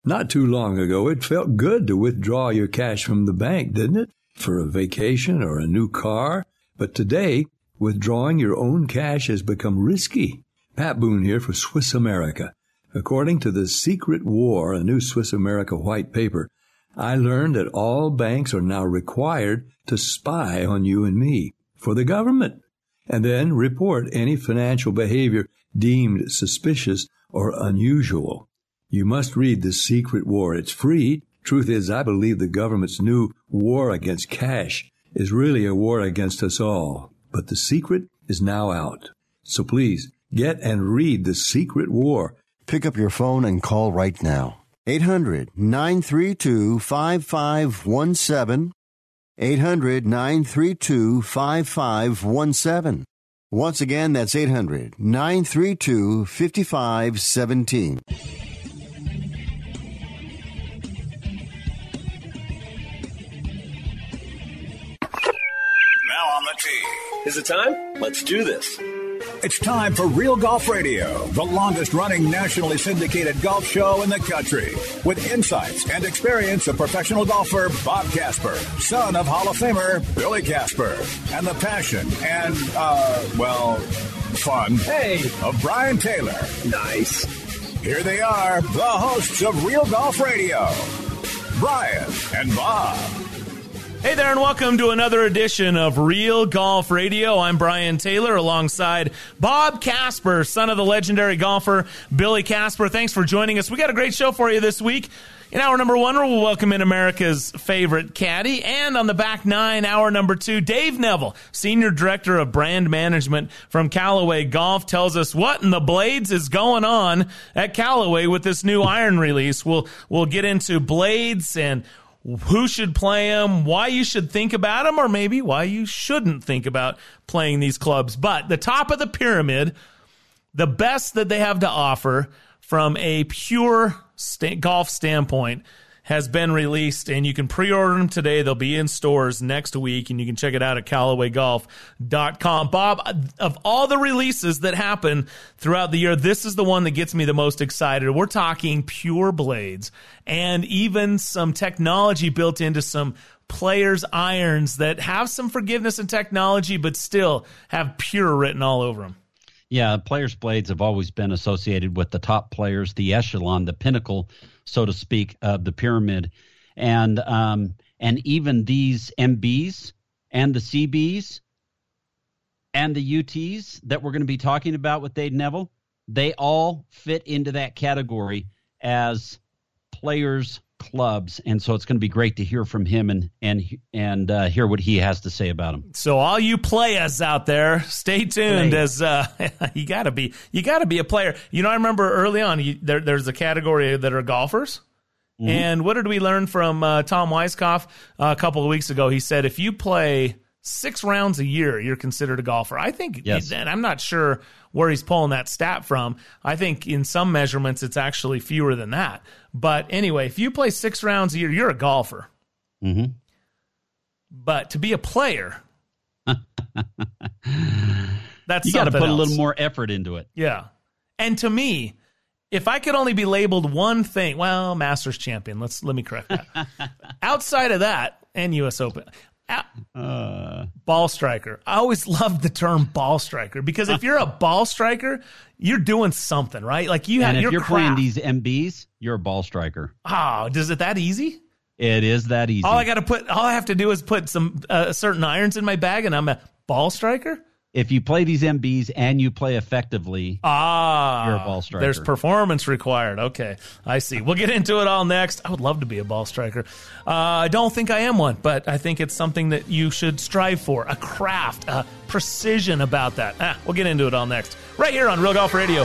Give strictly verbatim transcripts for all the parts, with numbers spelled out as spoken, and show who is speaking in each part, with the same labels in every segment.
Speaker 1: Not too long ago, it felt good to withdraw your cash from the bank, didn't it? For a vacation or a new car. But today, withdrawing your own cash has become risky. Pat Boone here for Swiss America. According to The Secret War, a new Swiss America white paper, I learned that all banks are now required to spy on you and me for the government, and then report any financial behavior deemed suspicious or unusual. You must read The Secret War. It's free. Truth is, I believe the government's new war against cash is really a war against us all. But the secret is now out. So please, get and read The Secret War.
Speaker 2: Pick up your phone and call right now. eight hundred, nine three two, five five one seven. eight hundred, nine three two, five five one seven. Once again, that's eight hundred, nine three two, five five one seven.
Speaker 3: Is it time? Let's do this.
Speaker 4: It's time for Real Golf Radio, the longest-running nationally syndicated golf show in the country, with insights and experience of professional golfer Bob Casper, son of Hall of Famer Billy Casper, and the passion and, uh, well, fun
Speaker 3: hey.
Speaker 4: of Brian Taylor.
Speaker 3: Nice.
Speaker 4: Here they are, the hosts of Real Golf Radio, Brian and Bob.
Speaker 5: Hey there, and welcome to another edition of Real Golf Radio. I'm Brian Taylor alongside Bob Casper, son of the legendary golfer Billy Casper. Thanks for joining us. We got a great show for you this week. In hour number one, we'll welcome in America's favorite caddy. And on the back nine, hour number two, Dave Neville, Senior Director of Brand Management from Callaway Golf, tells us what in the blades is going on at Callaway with this new iron release. We'll, we'll get into blades and who should play them, why you should think about them, or maybe why you shouldn't think about playing these clubs. But the top of the pyramid, the best that they have to offer from a pure st- golf standpoint, has been released, and you can pre-order them today. They'll be in stores next week, and you can check it out at Callaway Golf dot com. Bob, of all the releases that happen throughout the year, this is the one that gets me the most excited. We're talking pure blades and even some technology built into some players' irons that have some forgiveness and technology but still have pure written all over them.
Speaker 6: Yeah, players' blades have always been associated with the top players, the echelon, the pinnacle, so to speak, of the pyramid. And um, and even these M Bs and the C Bs and the U Ts that we're going to be talking about with Dave Neville, they all fit into that category as players' clubs. And so it's going to be great to hear from him and and and uh, hear what he has to say about them.
Speaker 5: So all you players out there, stay tuned. Play. As uh, you got to be, you got to be a player. You know, I remember early on, you, there, there's a category that are golfers. Mm-hmm. And what did we learn from uh, Tom Weiskopf uh, a couple of weeks ago? He said if you play six rounds a year, you're considered a golfer. I think,
Speaker 6: yes.
Speaker 5: And I'm not sure where he's pulling that stat from. I think in some measurements it's actually fewer than that. But anyway, if you play six rounds a year, you're a golfer.
Speaker 6: Mm-hmm.
Speaker 5: But to be a player, that's
Speaker 6: you got to put
Speaker 5: else.
Speaker 6: a little more effort into it.
Speaker 5: Yeah. And to me, if I could only be labeled one thing, well, Masters champion, let's let me correct that. Outside of that, and U S Open, uh, ball striker. I always loved the term ball striker because if you're a ball striker, you're doing something, right? Like you have
Speaker 6: and if
Speaker 5: your
Speaker 6: you're
Speaker 5: craft.
Speaker 6: playing these M Bs, you're a ball striker.
Speaker 5: Oh, does it that easy?
Speaker 6: It is that easy.
Speaker 5: All I got to put, all I have to do is put some uh, certain irons in my bag, and I'm a ball striker.
Speaker 6: If you play these M Bs and you play effectively,
Speaker 5: ah,
Speaker 6: you're a ball striker.
Speaker 5: There's performance required. Okay, I see. We'll get into it all next. I would love to be a ball striker. Uh, I don't think I am one, but I think it's something that you should strive for, a craft, a precision about that. Ah, we'll get into it all next, right here on Real Golf Radio.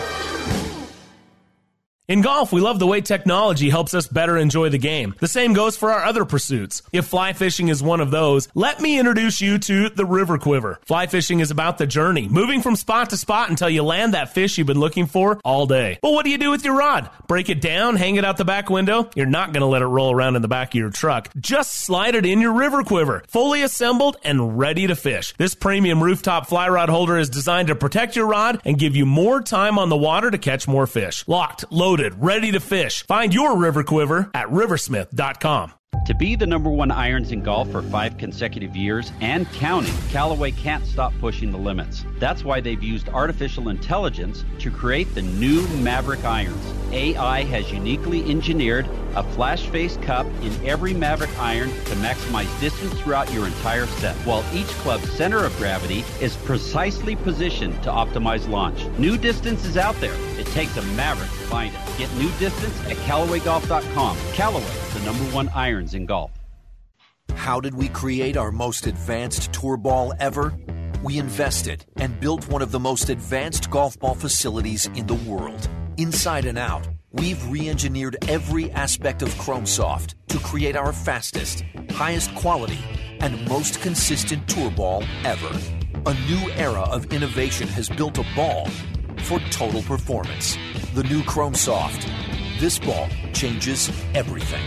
Speaker 5: In golf, we love the way technology helps us better enjoy the game. The same goes for our other pursuits. If fly fishing is one of those, let me introduce you to the River Quiver. Fly fishing is about the journey, moving from spot to spot until you land that fish you've been looking for all day. But what do you do with your rod? Break it down, hang it out the back window? You're not going to let it roll around in the back of your truck. Just slide it in your River Quiver, fully assembled and ready to fish. This premium rooftop fly rod holder is designed to protect your rod and give you more time on the water to catch more fish. Locked, loaded, loaded, ready to fish. Find your River Quiver at riversmith dot com.
Speaker 6: To be the number one irons in golf for five consecutive years and counting, Callaway can't stop pushing the limits. That's why they've used artificial intelligence to create the new Maverick irons. A I has uniquely engineered a flash-face cup in every Maverick iron to maximize distance throughout your entire set, while each club's center of gravity is precisely positioned to optimize launch. New distance is out there. It takes a Maverick to find it. Get new distance at Callaway Golf dot com. Callaway, the number one irons in golf.
Speaker 7: How did we create our most advanced tour ball ever? We invested and built one of the most advanced golf ball facilities in the world. Inside and out, we've re-engineered every aspect of ChromeSoft to create our fastest, highest quality, and most consistent tour ball ever. A new era of innovation has built a ball for total performance. The new ChromeSoft. This ball changes everything.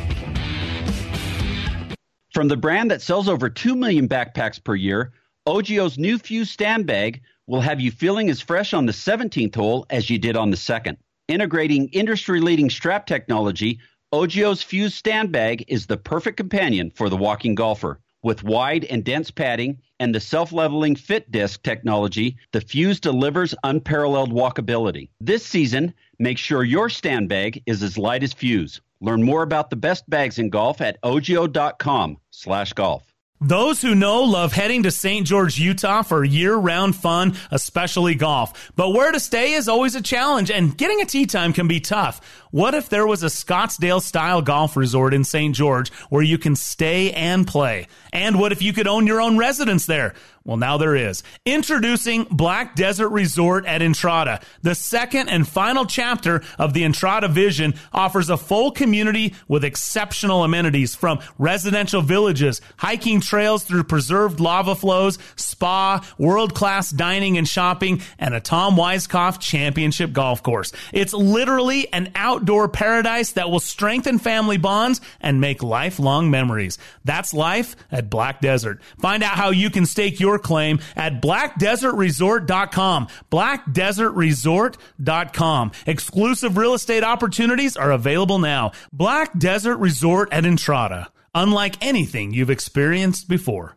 Speaker 6: From the brand that sells over two million backpacks per year, O G O's new Fuse stand bag will have you feeling as fresh on the seventeenth hole as you did on the second. Integrating industry-leading strap technology, O G O's Fuse stand bag is the perfect companion for the walking golfer. With wide and dense padding and the self-leveling fit disc technology, the Fuse delivers unparalleled walkability. This season, make sure your stand bag is as light as Fuse. Learn more about the best bags in golf at ogo.com slash golf.
Speaker 5: Those who know love heading to Saint George, Utah for year-round fun, especially golf. But where to stay is always a challenge, and getting a tee time can be tough. What if there was a Scottsdale-style golf resort in Saint George where you can stay and play? And what if you could own your own residence there? Well, now there is. Introducing Black Desert Resort at Entrada. The second and final chapter of the Entrada vision offers a full community with exceptional amenities, from residential villages, hiking trails through preserved lava flows, spa, world-class dining and shopping, and a Tom Weiskopf championship golf course. It's literally an outdoor paradise that will strengthen family bonds and make lifelong memories. That's life at Black Desert. Find out how you can stake your claim at black desert resort dot com. black desert resort dot com. Exclusive real estate opportunities are available now. Black Desert Resort at Entrada. Unlike anything you've experienced before.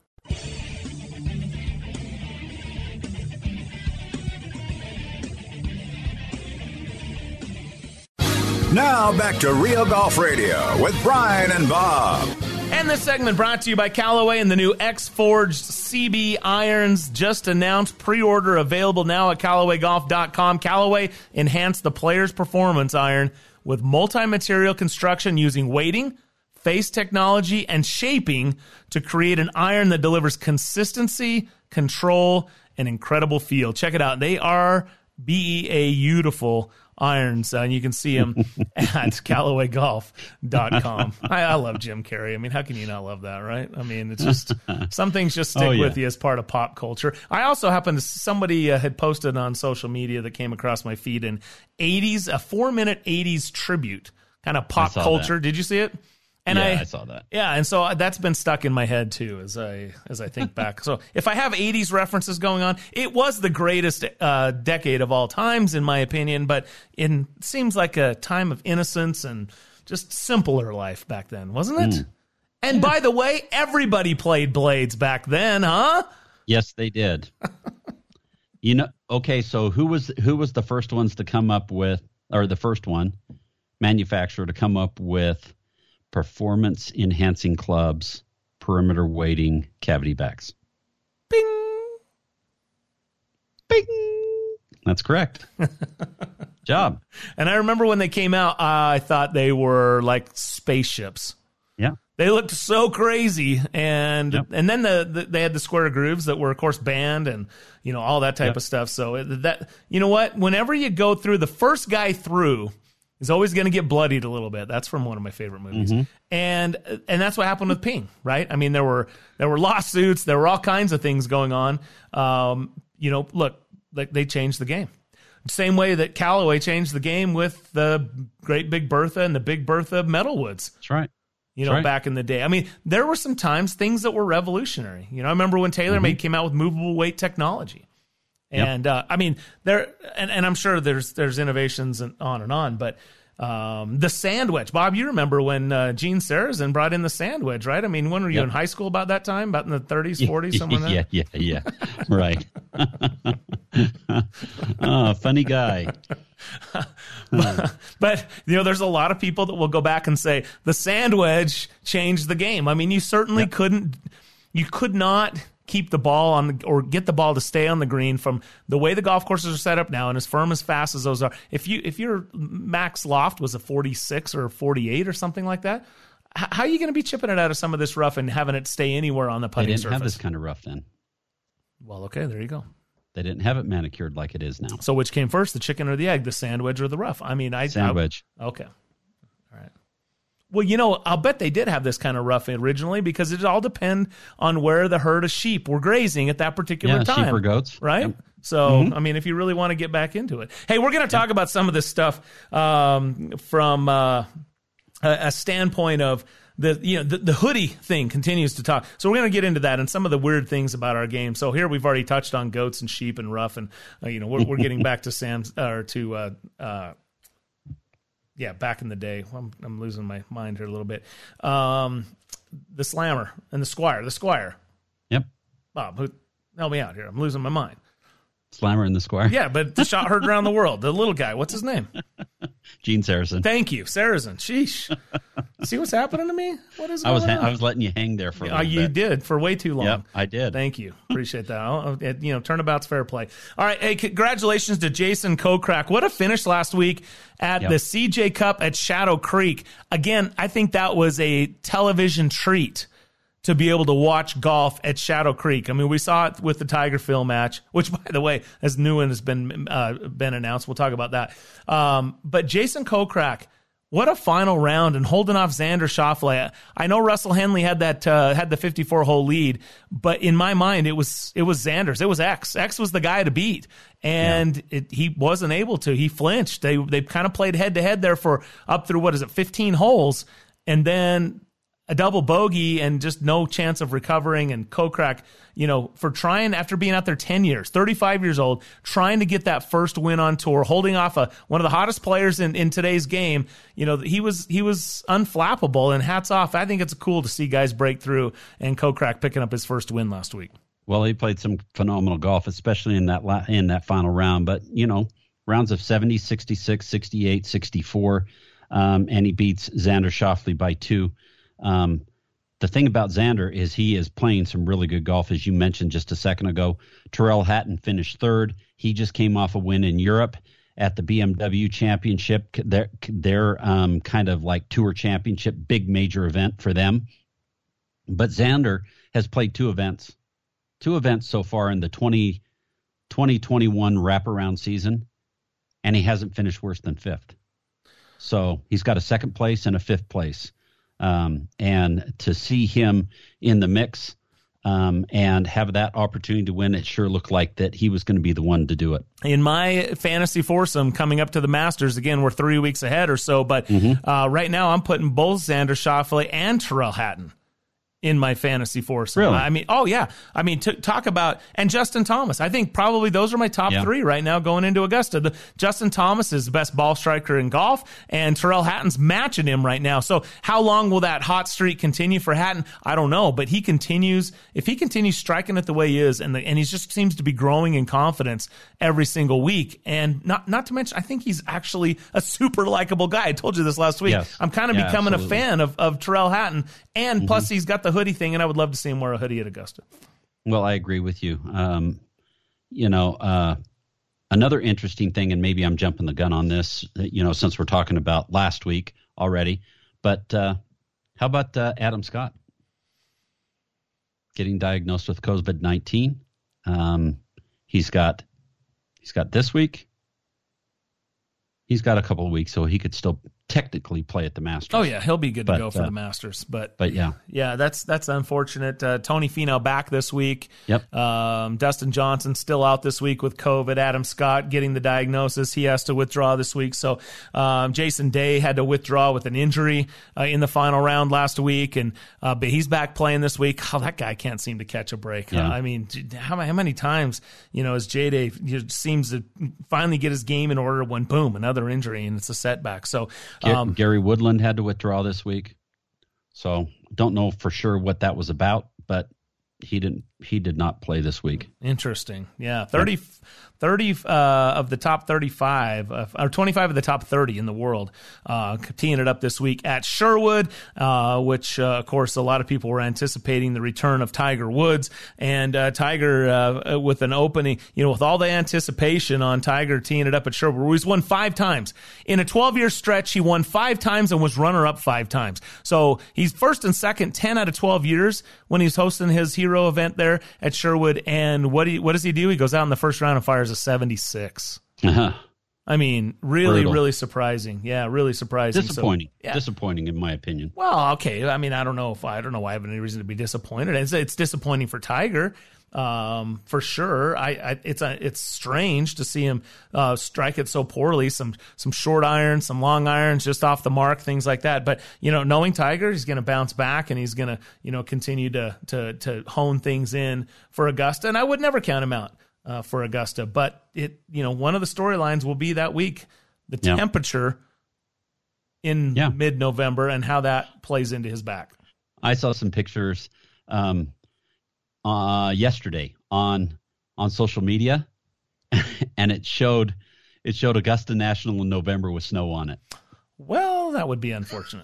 Speaker 4: Now back to Real Golf Radio with Brian and Bob.
Speaker 5: And this segment brought to you by Callaway and the new X-Forged C B irons just announced. Pre-order available now at Callaway Golf dot com. Callaway enhanced the player's performance iron with multi-material construction using weighting, face technology, and shaping to create an iron that delivers consistency, control, and incredible feel. Check it out. They are B E A beautiful irons, uh, and you can see them at Callaway Golf dot com. I, I love Jim Carrey. I mean, how can you not love that, right? I mean, it's just, some things just stick oh, yeah. with you as part of pop culture. I also happened to, somebody uh, had posted on social media that came across my feed an eighties, a four-minute eighties tribute, kind of pop culture. That. Did you see it? And
Speaker 6: yeah,
Speaker 5: I,
Speaker 6: I saw that.
Speaker 5: Yeah, and so that's been stuck in my head too as I as I think back. So if I have eighties references going on, it was the greatest uh, decade of all times, in my opinion. But it seems like a time of innocence and just simpler life back then, wasn't it? Mm. And yeah. by the way, everybody played blades back then, huh?
Speaker 6: Yes, they did. You know, okay. So who was who was the first ones to come up with, or the first one manufacturer to come up with performance enhancing clubs, perimeter weighting, cavity backs?
Speaker 5: Bing.
Speaker 6: Bing. That's correct. Job.
Speaker 5: And I remember when they came out, uh, I thought they were like spaceships.
Speaker 6: Yeah.
Speaker 5: They looked so crazy. And yep. and then the, the they had the square grooves that were, of course, banned and, you know, all that type yep. of stuff. So it, that, you know what? Whenever you go through, the first guy through is always going to get bloodied a little bit. That's from one of my favorite movies. Mm-hmm. And and that's what happened with Ping, right? I mean, there were there were lawsuits. There were all kinds of things going on. Um, you know, look, like they changed the game. Same way that Callaway changed the game with the Great Big Bertha and the Big Bertha Metalwoods.
Speaker 6: That's right.
Speaker 5: You know,
Speaker 6: That's right.
Speaker 5: back in the day. I mean, there were some times things that were revolutionary. You know, I remember when TaylorMade mm-hmm. came out with movable weight technology. And uh, I mean, there, and, and I'm sure there's there's innovations and on and on, but um, the sand wedge, Bob, you remember when uh, Gene Sarazen brought in the sand wedge, right? I mean, when were you
Speaker 6: yep.
Speaker 5: in high school about that time? About in the thirties, forties, somewhere
Speaker 6: yeah, yeah, yeah, right. Oh, funny guy.
Speaker 5: but, but, you know, there's a lot of people that will go back and say the sand wedge changed the game. I mean, you certainly yep. couldn't, you could not keep the ball on the, or get the ball to stay on the green from the way the golf courses are set up now and as firm as fast as those are. If you if your max loft was a forty-six or a forty-eight or something like that, h- how are you going to be chipping it out of some of this rough and having it stay anywhere on the putting
Speaker 6: surface? They didn't
Speaker 5: surface?
Speaker 6: have this kind of rough then.
Speaker 5: Well, okay, there you go.
Speaker 6: They didn't have it manicured like it is now.
Speaker 5: So which came first, the chicken or the egg, the sand wedge or the rough? I mean, I
Speaker 6: sand wedge.
Speaker 5: I, okay, all right. Well, you know, I'll bet they did have this kind of rough originally because it all depend on where the herd of sheep were grazing at that particular
Speaker 6: yeah,
Speaker 5: time.
Speaker 6: Sheep or goats.
Speaker 5: Right?
Speaker 6: Yep.
Speaker 5: So,
Speaker 6: mm-hmm.
Speaker 5: I mean, if you really want to get back into it. Hey, we're going to talk yep. about some of this stuff um, from uh, a, a standpoint of the, you know, the, the hoodie thing continues to talk. So we're going to get into that and some of the weird things about our game. So here we've already touched on goats and sheep and rough, and, uh, you know, we're, we're getting back to Sam's, or to, uh, uh, yeah, back in the day. I'm, I'm losing my mind here a little bit. Um, the Slammer and the Squire. The Squire.
Speaker 6: Yep.
Speaker 5: Bob, who, help me out here. I'm losing my mind.
Speaker 6: Slammer and the Squire.
Speaker 5: Yeah, but the shot heard around the world. The little guy. What's his name?
Speaker 6: Gene Sarazen.
Speaker 5: Thank you, Sarazen. Sheesh. See what's happening to me? What is
Speaker 6: I was
Speaker 5: going
Speaker 6: ha-
Speaker 5: on?
Speaker 6: I was letting you hang there for a
Speaker 5: uh,
Speaker 6: little
Speaker 5: you
Speaker 6: bit.
Speaker 5: did for way too long.
Speaker 6: Yep, I did.
Speaker 5: Thank you. Appreciate that. I'll, it, you know, turnabout's fair play. All right. Hey, congratulations to Jason Kokrak. What a finish last week at
Speaker 6: yep.
Speaker 5: the C J Cup at Shadow Creek. Again, I think that was a television treat to be able to watch golf at Shadow Creek. I mean, we saw it with the Tiger Phil match, which, by the way, as new one has been uh, been announced. We'll talk about that. Um, but Jason Kokrak, what a final round, and holding off Xander Schauffele. I know Russell Henley had that uh, had the fifty-four hole lead, but in my mind, it was it was Xander's. It was X. X was the guy to beat, and yeah. it, he wasn't able to. He flinched. They they kind of played head to head there for up through what is it, fifteen holes, and then a double bogey and just no chance of recovering. And Kokrak, you know, for trying, after being out there ten years, thirty-five years old, trying to get that first win on tour, holding off a, one of the hottest players in, in today's game, you know, he was he was unflappable, and hats off. I think it's cool to see guys break through, and Kokrak picking up his first win last week.
Speaker 6: Well, he played some phenomenal golf, especially in that la- in that final round. But, you know, rounds of seventy, sixty-six, sixty-eight, sixty-four, um, and he beats Xander Schauffele by two. Um, the thing about Xander is he is playing some really good golf, as you mentioned just a second ago. Tyrrell Hatton finished third. He just came off a win in Europe at the B M W Championship, their, their um, kind of like tour championship, big major event for them. But Xander has played two events, two events so far in the twenty twenty-one wraparound season, and he hasn't finished worse than fifth. So he's got a second place and a fifth place. Um, and to see him in the mix um, and have that opportunity to win, it sure looked like that he was going to be the one to do it.
Speaker 5: In my fantasy foursome coming up to the Masters, again, we're three weeks ahead or so, but mm-hmm. uh, right now I'm putting both Xander Schauffele and Tyrrell Hatton in my fantasy foursome.
Speaker 6: Really?
Speaker 5: I mean, oh yeah. I mean, t- talk about, and Justin Thomas. I think probably those are my top yeah. three right now going into Augusta. The, Justin Thomas is the best ball striker in golf, and Tyrrell Hatton's matching him right now. So how long will that hot streak continue for Hatton? I don't know, but he continues, if he continues striking it the way he is, and the, and he just seems to be growing in confidence every single week. And not, not to mention, I think he's actually a super likable guy. I told you this last week.
Speaker 6: Yes.
Speaker 5: I'm kind of
Speaker 6: yeah,
Speaker 5: becoming
Speaker 6: absolutely.
Speaker 5: a fan of, of Tyrrell Hatton, and mm-hmm. plus he's got the hoodie thing, and I would love to see him wear a hoodie at Augusta.
Speaker 6: Well, I agree with you. Um, you know, uh, another interesting thing, and maybe I'm jumping the gun on this, you know, since we're talking about last week already, but uh, how about uh, Adam Scott getting diagnosed with COVID nineteen? Um, he's got he's got this week. He's got a couple of weeks, so he could still technically play at the Masters.
Speaker 5: Oh yeah, he'll be good to
Speaker 6: but,
Speaker 5: go for
Speaker 6: uh,
Speaker 5: the Masters. But
Speaker 6: but yeah,
Speaker 5: yeah, that's that's unfortunate. Uh, Tony Finau back this week.
Speaker 6: Yep.
Speaker 5: Um, Dustin Johnson still out this week with COVID. Adam Scott getting the diagnosis. He has to withdraw this week. So um, Jason Day had to withdraw with an injury uh, in the final round last week, and uh, but he's back playing this week. Oh, that guy can't seem to catch a break.
Speaker 6: Yeah.
Speaker 5: Uh, I mean, how, how many times you know as J Day seems to finally get his game in order when boom, another injury and it's a setback. So. Um,
Speaker 6: Gary Woodland had to withdraw this week, so don't know for sure what that was about, but he didn't. He did not play this week.
Speaker 5: Interesting. Yeah, thirty, thirty uh, of the top thirty-five, uh, or twenty-five of the top thirty in the world, uh, teeing it up this week at Sherwood, uh, which, uh, of course, a lot of people were anticipating the return of Tiger Woods. And uh, Tiger, uh, with an opening, you know, with all the anticipation on Tiger teeing it up at Sherwood, he's won five times. In a twelve-year stretch, he won five times and was runner-up five times. So he's first and second ten out of twelve years when he's hosting his hero event there at Sherwood. And what do you, what does he do? He goes out in the first round and fires a seventy-six.
Speaker 6: Uh-huh.
Speaker 5: I mean, really,
Speaker 6: Brutal.
Speaker 5: really surprising. Yeah, really surprising.
Speaker 6: Disappointing.
Speaker 5: So, yeah.
Speaker 6: Disappointing, in my opinion.
Speaker 5: Well, okay. I mean, I don't know if I don't know why I have any reason to be disappointed. It's, it's disappointing for Tiger, um, for sure. I, I it's a, it's strange to see him uh, strike it so poorly. Some some short irons, some long irons, just off the mark, things like that. But you know, knowing Tiger, he's going to bounce back and he's going to you know continue to to to hone things in for Augusta. And I would never count him out uh, for Augusta. But it you know one of the storylines will be that week, the
Speaker 6: Yeah.
Speaker 5: temperature in
Speaker 6: Yeah.
Speaker 5: mid-November and how that plays into his back.
Speaker 6: I saw some pictures um, uh, yesterday on on social media, and it showed it showed Augusta National in November with snow on it.
Speaker 5: Well, that would be unfortunate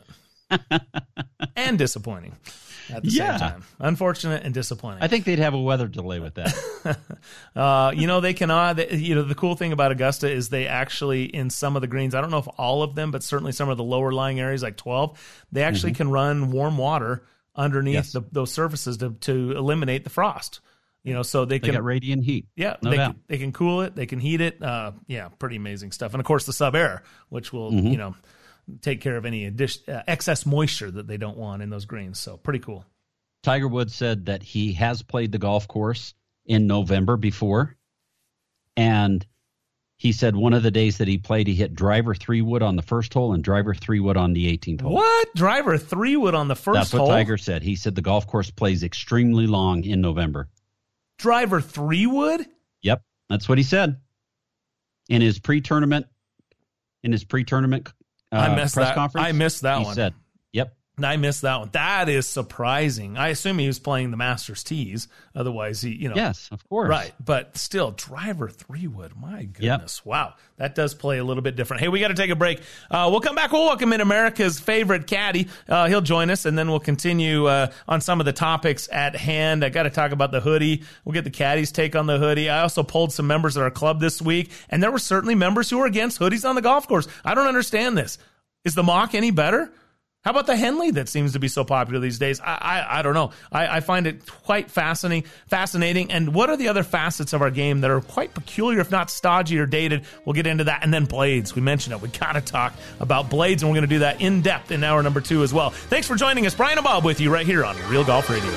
Speaker 5: and disappointing at the
Speaker 6: Yeah.
Speaker 5: same time. Unfortunate and disappointing.
Speaker 6: I think they'd have a weather delay with that.
Speaker 5: Uh, you know, they can, uh, they, you know, the cool thing about Augusta is they actually, in some of the greens, I don't know if all of them, but certainly some of the lower lying areas like twelve, they actually can run warm water underneath
Speaker 6: Yes.
Speaker 5: the, those surfaces to, to eliminate the frost. You know, so they,
Speaker 6: They
Speaker 5: can,
Speaker 6: got radiant heat.
Speaker 5: yeah,
Speaker 6: no
Speaker 5: they
Speaker 6: doubt.
Speaker 5: can, they can cool it, they can heat it. Uh, yeah, pretty amazing stuff. And of course the sub air, which will,
Speaker 6: Mm-hmm.
Speaker 5: you know, take care of any addition, uh, excess moisture that they don't want in those greens. So pretty cool.
Speaker 6: Tiger Woods said that he has played the golf course in November before, and he said one of the days that he played, he hit driver three wood on the first hole and driver three wood on the eighteenth hole.
Speaker 5: What? Driver three wood on the first
Speaker 6: That's what
Speaker 5: hole?
Speaker 6: Tiger said. He said the golf course plays extremely long in November.
Speaker 5: Driver three wood?
Speaker 6: Yep, that's what he said in his pre-tournament. In his pre-tournament uh,
Speaker 5: I missed
Speaker 6: press
Speaker 5: that.
Speaker 6: conference,
Speaker 5: I missed that
Speaker 6: he
Speaker 5: one.
Speaker 6: said, "Yep,
Speaker 5: I missed that one. That is surprising. I assume he was playing the Masters tees. Otherwise, he, you know.
Speaker 6: yes, of course,
Speaker 5: Right. But still, driver three wood. My goodness. Wow. That does play a little bit different. Hey, we got to take a break. Uh, we'll come back. We'll welcome in America's favorite caddy. Uh, he'll join us, and then we'll continue uh, on some of the topics at hand. I got to talk about the hoodie. We'll get the caddy's take on the hoodie. I also polled some members at our club this week, and there were certainly members who were against hoodies on the golf course. I don't understand this. Is the mock any better? How about the Henley that seems to be so popular these days? I I, I don't know. I, I find it quite fascinating. Fascinating. And what are the other facets of our game that are quite peculiar, if not stodgy or dated? We'll get into that. And then blades. We mentioned it. We got to talk about blades, and we're going to do that in depth in hour number two as well. Thanks for joining us. Brian and Bob with you right here on Real Golf Radio.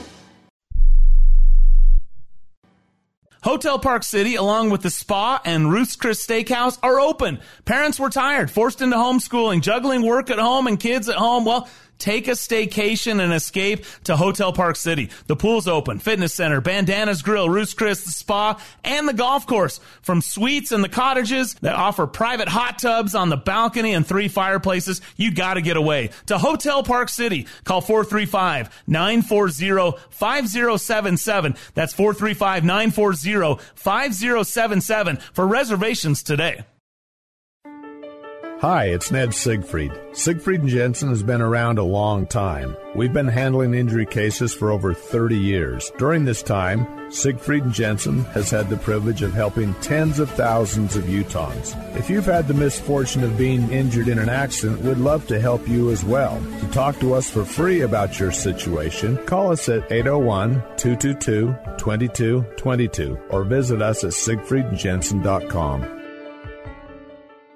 Speaker 5: Hotel Park City, along with the spa and Ruth's Chris Steakhouse, are open. Parents were tired, forced into homeschooling, juggling work at home and kids at home. Well, take a staycation and escape to Hotel Park City. The pool's open, fitness center, Bandanas Grill, Ruth's Chris, the spa, and the golf course. From suites and the cottages that offer private hot tubs on the balcony and three fireplaces, you got to get away to Hotel Park City. Call four three five, nine four zero, five zero seven seven. That's four three five, nine four zero, five zero seven seven for reservations today.
Speaker 8: Hi, it's Ned Siegfried. Siegfried and Jensen has been around a long time. We've been handling injury cases for over thirty years. During this time, Siegfried and Jensen has had the privilege of helping tens of thousands of Utahns. If you've had the misfortune of being injured in an accident, we'd love to help you as well. To talk to us for free about your situation, call us at eight oh one, two two two, two two two two or visit us at siegfried jensen dot com.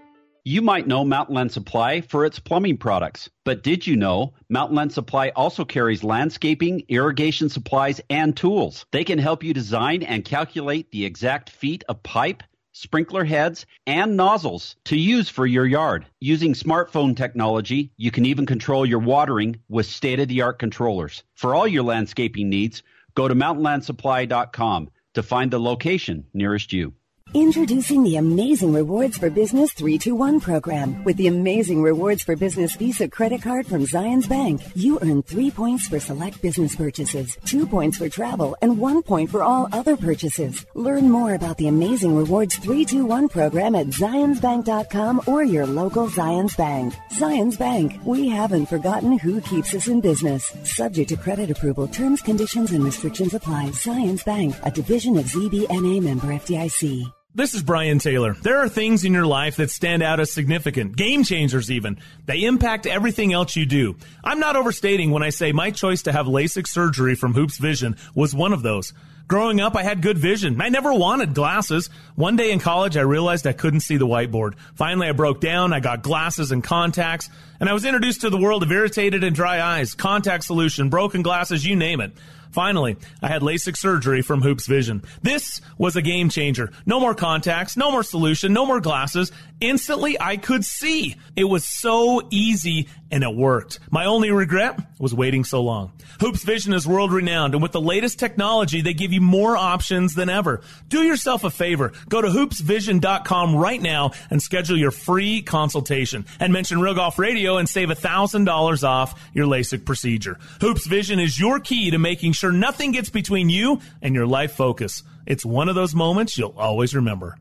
Speaker 6: You might know Mountain Land Supply for its plumbing products, but did you know Mountain Land Supply also carries landscaping, irrigation supplies, and tools? They can help you design and calculate the exact feet of pipe, sprinkler heads, and nozzles to use for your yard. Using smartphone technology, you can even control your watering with state-of-the-art controllers. For all your landscaping needs, go to mountain land supply dot com to find the location nearest you.
Speaker 9: Introducing the Amazing Rewards for Business three two one program. With the Amazing Rewards for Business Visa credit card from Zions Bank, you earn three points for select business purchases, two points for travel, and one point for all other purchases. Learn more about the Amazing Rewards three two one program at zions bank dot com or your local Zions Bank. Zions Bank, we haven't forgotten who keeps us in business. Subject to credit approval, terms, conditions, and restrictions apply. Zions Bank, a division of Z B N A member F D I C.
Speaker 5: This is Brian Taylor. There are things in your life that stand out as significant, game changers even. They impact everything else you do. I'm not overstating when I say my choice to have LASIK surgery from Hoops Vision was one of those. Growing up, I had good vision. I never wanted glasses. One day in college, I realized I couldn't see the whiteboard. Finally, I broke down. I got glasses and contacts, and I was introduced to the world of irritated and dry eyes, contact solution, broken glasses, you name it. Finally, I had LASIK surgery from Hoops Vision. This was a game changer. No more contacts, no more solution, no more glasses. Instantly, I could see. It was so easy, and it worked. My only regret was waiting so long. Hoops Vision is world-renowned, and with the latest technology, they give you more options than ever. Do yourself a favor. Go to hoops vision dot com right now and schedule your free consultation. And mention Real Golf Radio and save one thousand dollars off your LASIK procedure. Hoops Vision is your key to making sure nothing gets between you and your life focus. It's one of those moments you'll always remember.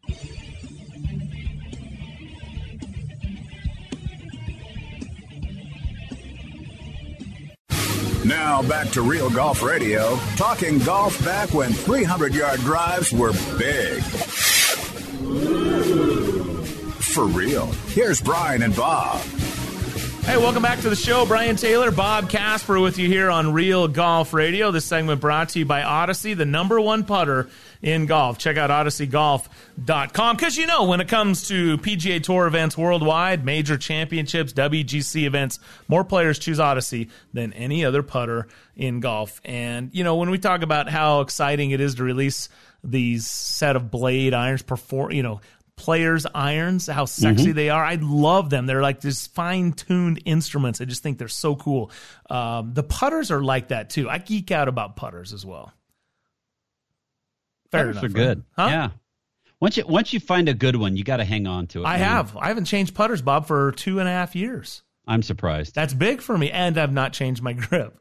Speaker 4: Now back to Real Golf Radio, talking golf back when three hundred yard drives were big. For real. Here's Brian and Bob.
Speaker 5: Hey, welcome back to the show. Brian Taylor, Bob Casper with you here on Real Golf Radio. This segment brought to you by Odyssey, the number one putter in golf. Check out odyssey golf dot com. Because, you know, when it comes to P G A Tour events worldwide, major championships, W G C events, more players choose Odyssey than any other putter in golf. And, you know, when we talk about how exciting it is to release these set of blade irons, perform, you know, players' irons, how sexy mm-hmm. they are. I love them. They're like this fine-tuned instruments. I just think they're so cool. Um, the putters are like that, too. I geek out about putters as well. Fair
Speaker 6: putters
Speaker 5: enough,
Speaker 6: are good.
Speaker 5: Huh?
Speaker 6: Yeah. Once you once you find a good one, you got to hang on to it.
Speaker 5: I
Speaker 6: man.
Speaker 5: have. I haven't changed putters, Bob, for two and a half years.
Speaker 6: I'm surprised.
Speaker 5: That's big for me, and I've not changed my grip.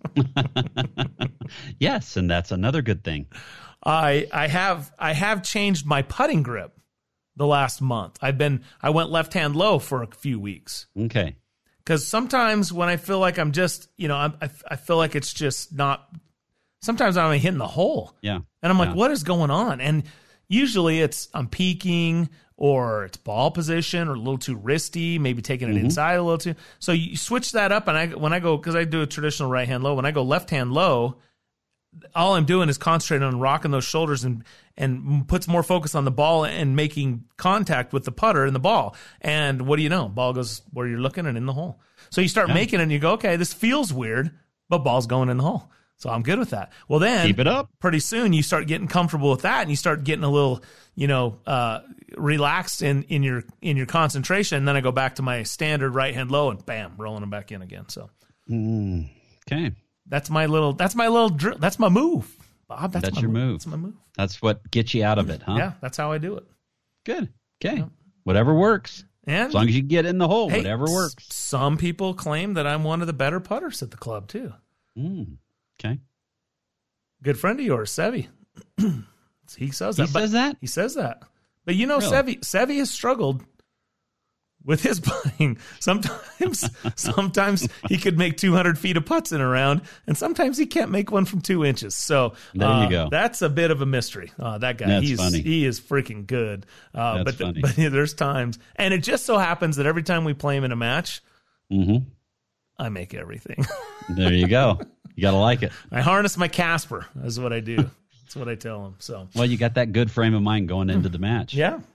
Speaker 6: Yes, and that's another good thing.
Speaker 5: I I have I have changed my putting grip the last month. I've been I went left hand low for a few weeks.
Speaker 6: Okay.
Speaker 5: Because sometimes when I feel like I'm just, you know, I I feel like it's just not. Sometimes I'm hitting the hole.
Speaker 6: Yeah.
Speaker 5: And I'm like,
Speaker 6: yeah.
Speaker 5: what is going on? And usually it's I'm peeking or it's ball position or a little too wristy, maybe taking it mm-hmm. inside a little too. So you switch that up, and I when I go because I do a traditional right hand low. When I go left hand low, all I'm doing is concentrating on rocking those shoulders and and puts more focus on the ball and making contact with the putter and the ball. And what do you know? Ball goes where you're looking and in the hole. So you start yeah. making it and you go, okay, this feels weird, but ball's going in the hole. So I'm good with that. Well, then
Speaker 6: keep it up.
Speaker 5: Pretty soon you start getting comfortable with that and you start getting a little, you know, uh, relaxed in, in your in your concentration. And then I go back to my standard right hand low and bam, rolling them back in again. So
Speaker 6: mm, okay.
Speaker 5: That's my little that's my little drill. That's my move. Bob, that's,
Speaker 6: that's
Speaker 5: my
Speaker 6: your
Speaker 5: move.
Speaker 6: move.
Speaker 5: That's my move.
Speaker 6: That's what gets you out of it, huh?
Speaker 5: Yeah, that's how I do it.
Speaker 6: Good. Okay.
Speaker 5: Yeah.
Speaker 6: Whatever works.
Speaker 5: And
Speaker 6: as long as you get in the hole,
Speaker 5: hey,
Speaker 6: whatever works.
Speaker 5: S- some people claim that I'm one of the better putters at the club, too.
Speaker 6: Mm, okay.
Speaker 5: Good friend of yours, Sevi. he says
Speaker 6: He
Speaker 5: that.
Speaker 6: says that?
Speaker 5: He says that. But you know,
Speaker 6: really?
Speaker 5: Sevi, Sevi has struggled with his putting. Sometimes sometimes he could make two hundred feet of putts in a round, and sometimes he can't make one from two inches. So
Speaker 6: there
Speaker 5: uh,
Speaker 6: you go.
Speaker 5: That's a bit of a mystery. Uh, that guy,
Speaker 6: that's
Speaker 5: he's
Speaker 6: funny.
Speaker 5: he is freaking good. Uh,
Speaker 6: that's
Speaker 5: but
Speaker 6: funny.
Speaker 5: but there's times, and it just so happens that every time we play him in a match,
Speaker 6: mm-hmm.
Speaker 5: I make everything.
Speaker 6: There you go. You got to like it.
Speaker 5: I harness my Casper. That's what I do. That's what I tell him. So
Speaker 6: well, you got that good frame of mind going into the match.
Speaker 5: Yeah.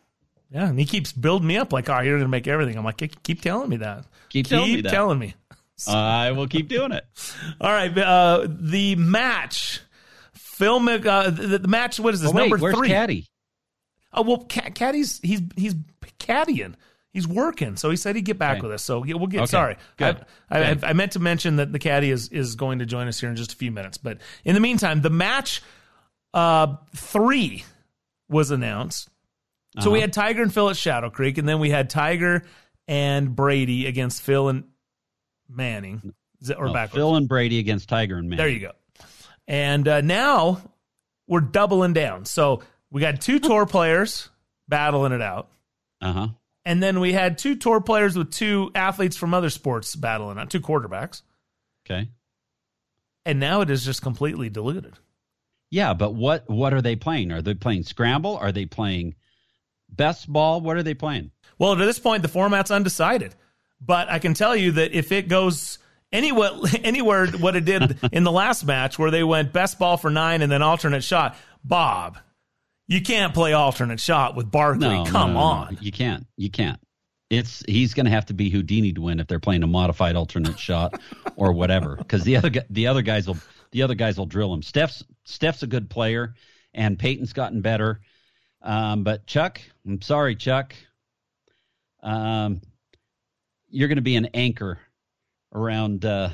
Speaker 5: Yeah, and he keeps building me up like, oh, you're going to make everything. I'm like, keep telling me that.
Speaker 6: Keep, keep telling me that.
Speaker 5: telling me.
Speaker 6: I will keep doing it.
Speaker 5: All right, uh, the match. Phil, Mc, uh, the, the match, what is this,
Speaker 6: oh, wait,
Speaker 5: number
Speaker 6: where's
Speaker 5: three?
Speaker 6: Caddy?
Speaker 5: Oh, well, Caddy's, he's he's caddying. He's working, so he said he'd get back
Speaker 6: okay.
Speaker 5: with us. So we'll get.
Speaker 6: Okay.
Speaker 5: Sorry,
Speaker 6: Good.
Speaker 5: I, I, I meant to mention that the caddy is is going to join us here in just a few minutes. But in the meantime, the match uh, three was announced. So uh-huh. we had Tiger and Phil at Shadow Creek, and then we had Tiger and Brady against Phil and Manning, Is it, or
Speaker 6: no,
Speaker 5: backwards?
Speaker 6: Phil and Brady against Tiger and Manning.
Speaker 5: There you go. And uh, now we're doubling down. So we got two tour players battling it out.
Speaker 6: Uh huh.
Speaker 5: And then we had two tour players with two athletes from other sports battling out, two quarterbacks.
Speaker 6: Okay.
Speaker 5: And now it is just completely diluted.
Speaker 6: Yeah, but what what are they playing? Are they playing scramble? Are they playing best ball? What are they playing?
Speaker 5: Well, to this point, the format's undecided. But I can tell you that if it goes anywhere, anywhere what it did in the last match where they went best ball for nine and then alternate shot, Bob, you can't play alternate shot with Barkley.
Speaker 6: No,
Speaker 5: Come
Speaker 6: no, no,
Speaker 5: on.
Speaker 6: No. You can't. You can't. It's he's going to have to be Houdini to win if they're playing a modified alternate shot or whatever, because the other the other guys will the other guys will drill him. Steph's Steph's a good player, and Peyton's gotten better. Um, but Chuck, I'm sorry, Chuck. Um, you're going to be an anchor around uh,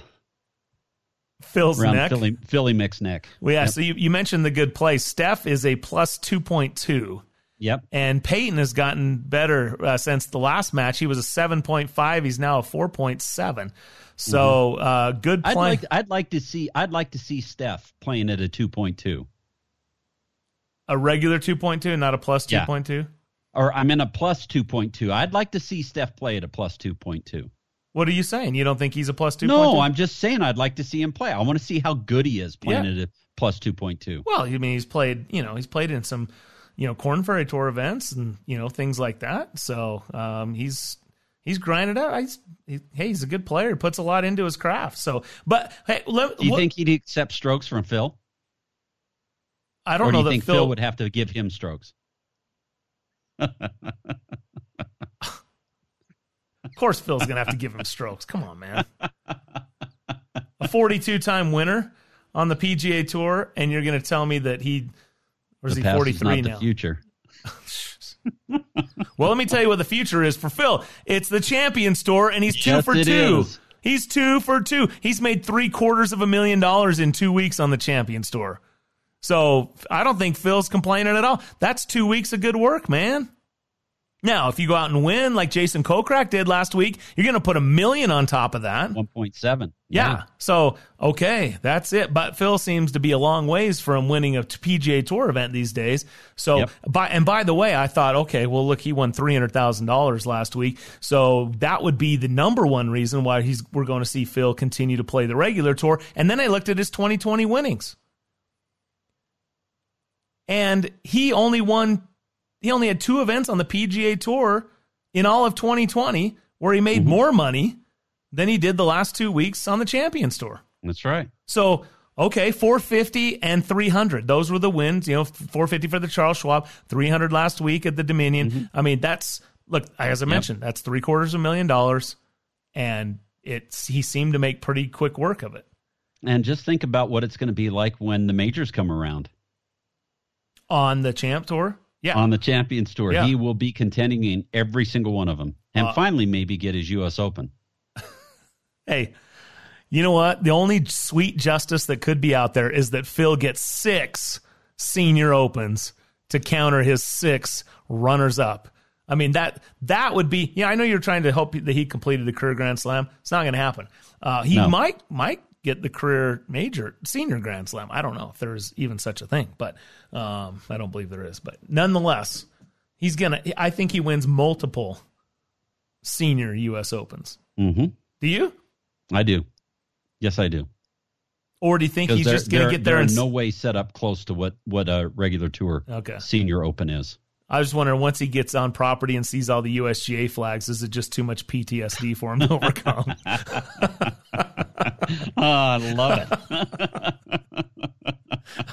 Speaker 5: Phil's
Speaker 6: around
Speaker 5: neck.
Speaker 6: Philly, Philly Mick's neck.
Speaker 5: Well, yeah.
Speaker 6: Yep.
Speaker 5: So you, you mentioned the good play. Steph is a plus two point two.
Speaker 6: Yep.
Speaker 5: And Peyton has gotten better uh, since the last match. He was a seven point five. He's now a four point seven. So mm-hmm. uh, good play.
Speaker 6: I'd like, I'd like to see. I'd like to see Steph playing at a two point two.
Speaker 5: A regular two point two, not a plus two point two?
Speaker 6: Yeah. Or I'm in a plus two point two. I'd like to see Steph play at a plus two point two.
Speaker 5: What are you saying? You don't think he's a plus two point two?
Speaker 6: No, I'm just saying I'd like to see him play. I want to see how good he is playing yeah. at a plus two point two.
Speaker 5: Well, I mean, he's played, you know, he's played in some, you know, Corn Ferry Tour events and, you know, things like that. So um, he's he's grinded out. He's, he, hey, he's a good player. He puts a lot into his craft. So, but hey, let,
Speaker 6: do you
Speaker 5: what,
Speaker 6: think he'd accept strokes from Phil?
Speaker 5: I don't
Speaker 6: or
Speaker 5: know
Speaker 6: do you
Speaker 5: that
Speaker 6: think
Speaker 5: Phil,
Speaker 6: Phil would have to give him strokes?
Speaker 5: Of course, Phil's going to have to give him strokes. Come on, man. A forty-two time winner on the P G A Tour, and you're going to tell me that he, or is
Speaker 6: the
Speaker 5: he forty-three
Speaker 6: is not
Speaker 5: now?
Speaker 6: The future.
Speaker 5: Well, let me tell you what the future is for Phil. It's the Champions Tour, and he's two
Speaker 6: yes,
Speaker 5: for
Speaker 6: it
Speaker 5: two.
Speaker 6: Is.
Speaker 5: He's two for two. He's made three quarters of a million dollars in two weeks on the Champions Tour. So I don't think Phil's complaining at all. That's two weeks of good work, man. Now, if you go out and win like Jason Kokrak did last week, you're going to put a million on top of that.
Speaker 6: one point seven.
Speaker 5: Yeah.
Speaker 6: yeah.
Speaker 5: So, okay, that's it. But Phil seems to be a long ways from winning a P G A Tour event these days. So,
Speaker 6: yep.
Speaker 5: by, and by the way, I thought, okay, well, look, he won three hundred thousand dollars last week. So that would be the number one reason why he's we're going to see Phil continue to play the regular tour. And then I looked at his twenty twenty winnings. And he only won, he only had two events on the P G A Tour in all of twenty twenty where he made mm-hmm. more money than he did the last two weeks on the Champions Tour.
Speaker 6: That's right.
Speaker 5: So, okay, four fifty and three hundred. Those were the wins. You know, four fifty for the Charles Schwab, three hundred last week at the Dominion. Mm-hmm. I mean, that's, look, as I mentioned, yep. that's three quarters of a million dollars. And it's he seemed to make pretty quick work of it.
Speaker 6: And just think about what it's going to be like when the majors come around.
Speaker 5: On the Champ Tour? Yeah.
Speaker 6: On the Champions Tour.
Speaker 5: Yeah.
Speaker 6: He will be contending in every single one of them. And uh, finally maybe get his U S Open.
Speaker 5: Hey, you know what? The only sweet justice that could be out there is that Phil gets six senior opens to counter his six runners-up. I mean, that that would be, yeah, I know you're trying to hope that he completed the career Grand Slam. It's not going to happen. Uh, he
Speaker 6: no.
Speaker 5: might might get the career major senior Grand Slam. I don't know if there's even such a thing, but um, I don't believe there is. But nonetheless, he's going to, I think he wins multiple senior U S Opens.
Speaker 6: Mm-hmm.
Speaker 5: Do you?
Speaker 6: I do. Yes, I do.
Speaker 5: Or do you think he's just going to get there?
Speaker 6: They're
Speaker 5: and
Speaker 6: in no way set up close to what, what a regular tour
Speaker 5: okay.
Speaker 6: senior open is.
Speaker 5: I was just wondering, once he gets on property and sees all the U S G A flags, is it just too much P T S D for him to overcome?
Speaker 6: Oh, I love it.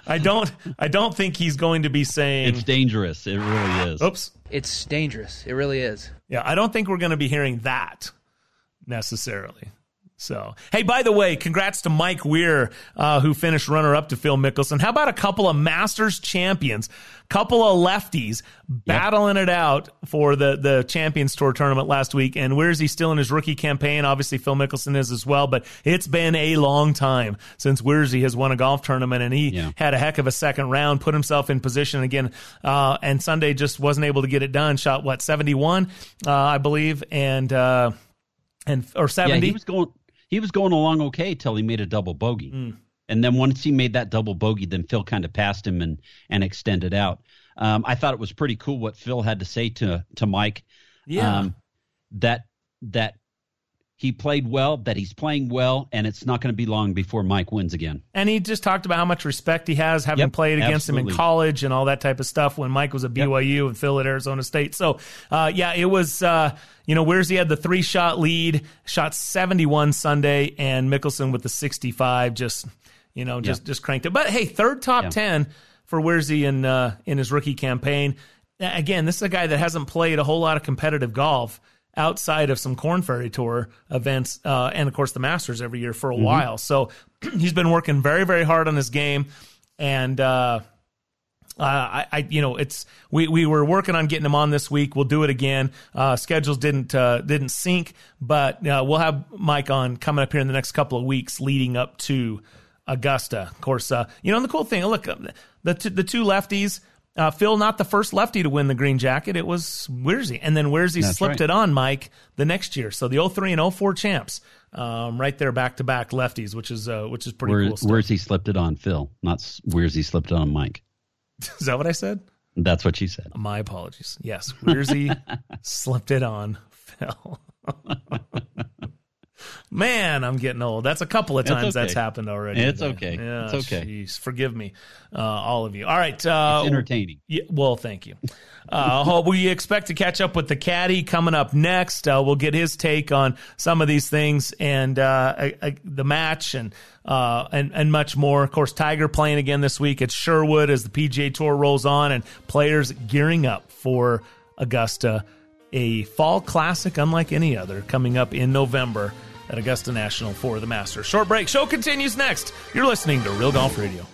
Speaker 5: I don't. I don't think he's going to be saying
Speaker 6: it's dangerous. It really is.
Speaker 5: Oops.
Speaker 10: It's dangerous. It really is.
Speaker 5: Yeah, I don't think we're going to be hearing that necessarily. So, hey, by the way, congrats to Mike Weir, uh, who finished runner-up to Phil Mickelson. How about a couple of Masters champions, couple of lefties battling yep. it out for the, the Champions Tour tournament last week? And where is he still in his rookie campaign? Obviously, Phil Mickelson is as well, but it's been a long time since Weirzy has won a golf tournament, and he yeah. had a heck of a second round, put himself in position again, uh, and Sunday just wasn't able to get it done. Shot, what, seventy-one, uh, I believe, and uh, and or seventy?
Speaker 6: Yeah, he was going... He was going along okay till he made a double bogey. Mm. And then once he made that double bogey, then Phil kind of passed him and, and extended out. Um, I thought it was pretty cool what Phil had to say to to Mike.
Speaker 5: Yeah.
Speaker 6: Um, that that he played well, that he's playing well, and it's not going to be long before Mike wins again.
Speaker 5: And he just talked about how much respect he has, having
Speaker 6: yep,
Speaker 5: played against
Speaker 6: absolutely.
Speaker 5: him in college and all that type of stuff when Mike was at B Y U yep. and Phil at Arizona State. So, uh, yeah, it was, uh, you know, Weirzy had the three-shot lead, shot seventy-one Sunday, and Mickelson with the sixty-five just, you know, just, yep. just cranked it. But, hey, third top yep. ten for Weirzy in, uh, in his rookie campaign. Again, this is a guy that hasn't played a whole lot of competitive golf outside of some Korn Ferry Tour events, uh, and of course the Masters every year for a mm-hmm. while. So he's been working very, very hard on his game. And, uh, uh, I, I, you know, it's, we, we were working on getting him on this week. We'll do it again. Uh, schedules didn't, uh, didn't sync, but, uh, we'll have Mike on coming up here in the next couple of weeks leading up to Augusta. Of course, uh, you know, and the cool thing, look, the, t- the two lefties, Uh, Phil, not the first lefty to win the green jacket. It was Weirzy. And then Weirzy
Speaker 6: That's
Speaker 5: slipped
Speaker 6: right.
Speaker 5: it on Mike the next year. So the oh three and oh four champs, um, right there back-to-back lefties, which is uh, which is pretty
Speaker 6: Where,
Speaker 5: cool stuff.
Speaker 6: Weirzy slipped it on Phil, not Weirzy slipped it on Mike.
Speaker 5: Is that what I said?
Speaker 6: That's what she said.
Speaker 5: My apologies. Yes, Weirzy slipped it on Phil. Man, I'm getting old. That's a couple of times
Speaker 6: okay.
Speaker 5: that's happened already.
Speaker 6: It's
Speaker 5: today.
Speaker 6: okay.
Speaker 5: Yeah,
Speaker 6: it's okay.
Speaker 5: Geez, forgive me, uh, all of you. All right. Uh,
Speaker 6: it's entertaining.
Speaker 5: Yeah, well, thank you. Uh, we expect to catch up with the caddy coming up next. Uh, we'll get his take on some of these things and uh, I, I, the match and, uh, and and much more. Of course, Tiger playing again this week at Sherwood as the P G A Tour rolls on and players gearing up for Augusta. A fall classic unlike any other coming up in November at Augusta National for the Masters. Short break. Show continues next. You're listening to Real Golf Radio.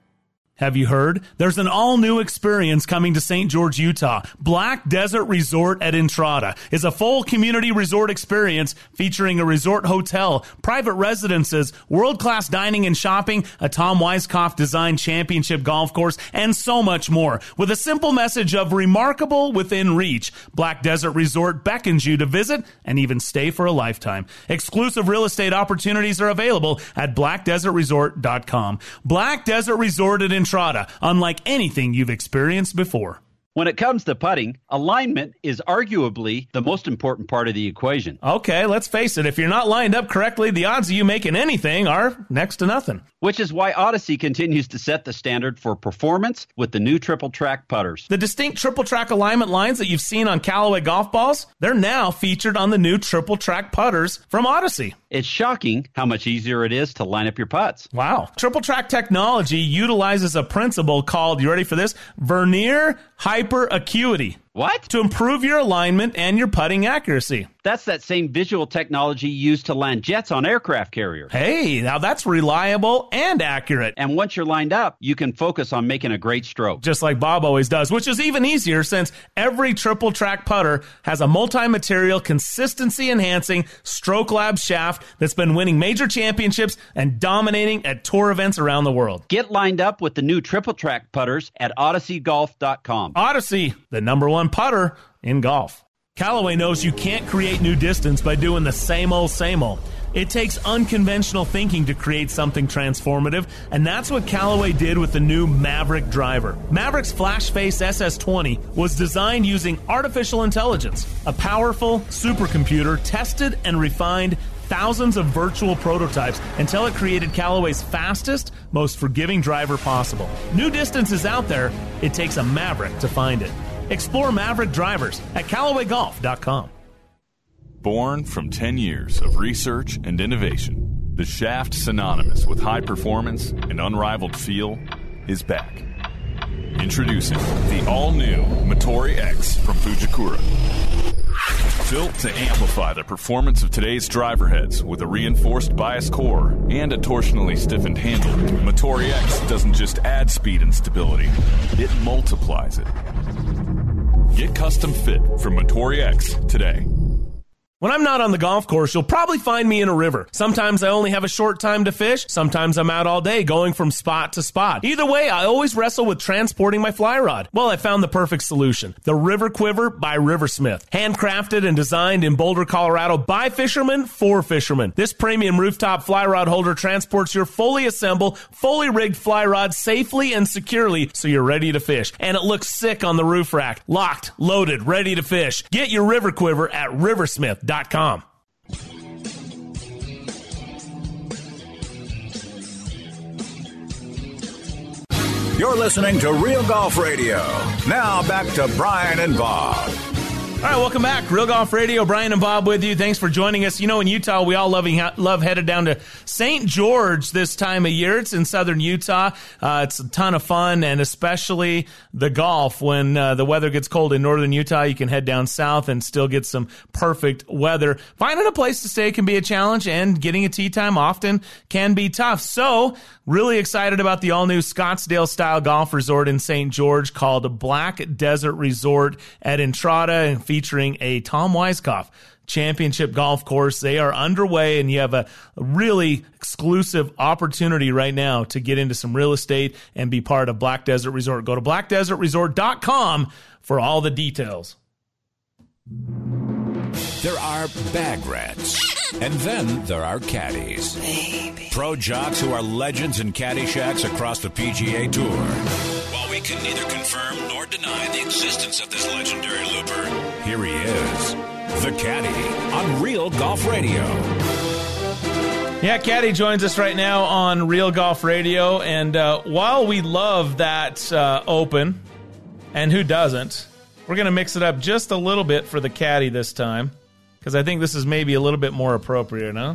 Speaker 5: Have you heard? There's an all-new experience coming to Saint George, Utah. Black Desert Resort at Entrada is a full community resort experience featuring a resort hotel, private residences, world-class dining and shopping, a Tom Weiskopf-designed championship golf course, and so much more. With a simple message of remarkable within reach, Black Desert Resort beckons you to visit and even stay for a lifetime. Exclusive real estate opportunities are available at black desert resort dot com. Black Desert Resort at Entrada. Unlike anything you've experienced before.
Speaker 6: When it comes to putting, alignment is arguably the most important part of the equation.
Speaker 5: Okay, let's face it. If you're not lined up correctly, the odds of you making anything are next to nothing.
Speaker 6: Which is why Odyssey continues to set the standard for performance with the new triple track putters.
Speaker 5: The distinct triple track alignment lines that you've seen on Callaway golf balls, they're now featured on the new triple track putters from Odyssey.
Speaker 6: It's shocking how much easier it is to line up your putts.
Speaker 5: Wow. Triple track technology utilizes a principle called, you ready for this? Vernier hyperacuity.
Speaker 6: What?
Speaker 5: To improve your alignment and your putting accuracy.
Speaker 6: That's that same visual technology used to land jets on aircraft carriers.
Speaker 5: Hey, now that's reliable and accurate.
Speaker 6: And once you're lined up, you can focus on making a great stroke.
Speaker 5: Just like Bob always does, which is even easier since every triple track putter has a multi-material, consistency-enhancing Stroke Lab shaft that's been winning major championships and dominating at tour events around the world.
Speaker 6: Get lined up with the new triple track putters at odyssey golf dot com.
Speaker 5: Odyssey, the number one putter in golf. Callaway knows you can't create new distance by doing the same old, same old. It takes unconventional thinking to create something transformative, and that's what Callaway did with the new Maverick driver. Maverick's FlashFace S S twenty was designed using artificial intelligence, a powerful supercomputer tested and refined thousands of virtual prototypes until it created Callaway's fastest, most forgiving driver possible. New distance is out there. It takes a Maverick to find it. Explore Maverick drivers at Callaway golf dot com.
Speaker 11: Born from ten years of research and innovation, the shaft synonymous with high performance and unrivaled feel is back. Introducing the all-new Motori X from Fujikura. Built to amplify the performance of today's driver heads with a reinforced bias core and a torsionally stiffened handle, Motori X doesn't just add speed and stability, it multiplies it. Get custom fit from Motori X today.
Speaker 5: When I'm not on the golf course, you'll probably find me in a river. Sometimes I only have a short time to fish. Sometimes I'm out all day going from spot to spot. Either way, I always wrestle with transporting my fly rod. Well, I found the perfect solution. The River Quiver by Riversmith. Handcrafted and designed in Boulder, Colorado by fishermen for fishermen. This premium rooftop fly rod holder transports your fully assembled, fully rigged fly rod safely and securely so you're ready to fish. And it looks sick on the roof rack. Locked, loaded, ready to fish. Get your River Quiver at riversmith dot com.
Speaker 4: You're listening to Real Golf Radio. Now back to Brian and Bob.
Speaker 5: All right, welcome back. Real Golf Radio, Brian and Bob with you. Thanks for joining us. You know, in Utah, we all love, love headed down to Saint George this time of year. It's in southern Utah. Uh, it's a ton of fun, and especially the golf. When uh, the weather gets cold in northern Utah, you can head down south and still get some perfect weather. Finding a place to stay can be a challenge, and getting a tee time often can be tough. So, really excited about the all-new Scottsdale-style golf resort in Saint George called Black Desert Resort at Entrada, and featuring a Tom Weiskopf championship golf course. They are underway, and you have a really exclusive opportunity right now to get into some real estate and be part of Black Desert Resort. Go to black desert resort dot com for all the details.
Speaker 12: There are bag rats, and then there are caddies. Baby. Pro jocks who are legends in caddy shacks across the P G A Tour. While we can neither confirm nor deny the existence of this legendary looper, here he is, the Caddy, on Real Golf Radio.
Speaker 5: Yeah, Caddy joins us right now on Real Golf Radio, and uh, while we love that uh, Open, and who doesn't, we're going to mix it up just a little bit for the Caddy this time, because I think this is maybe a little bit more appropriate, huh?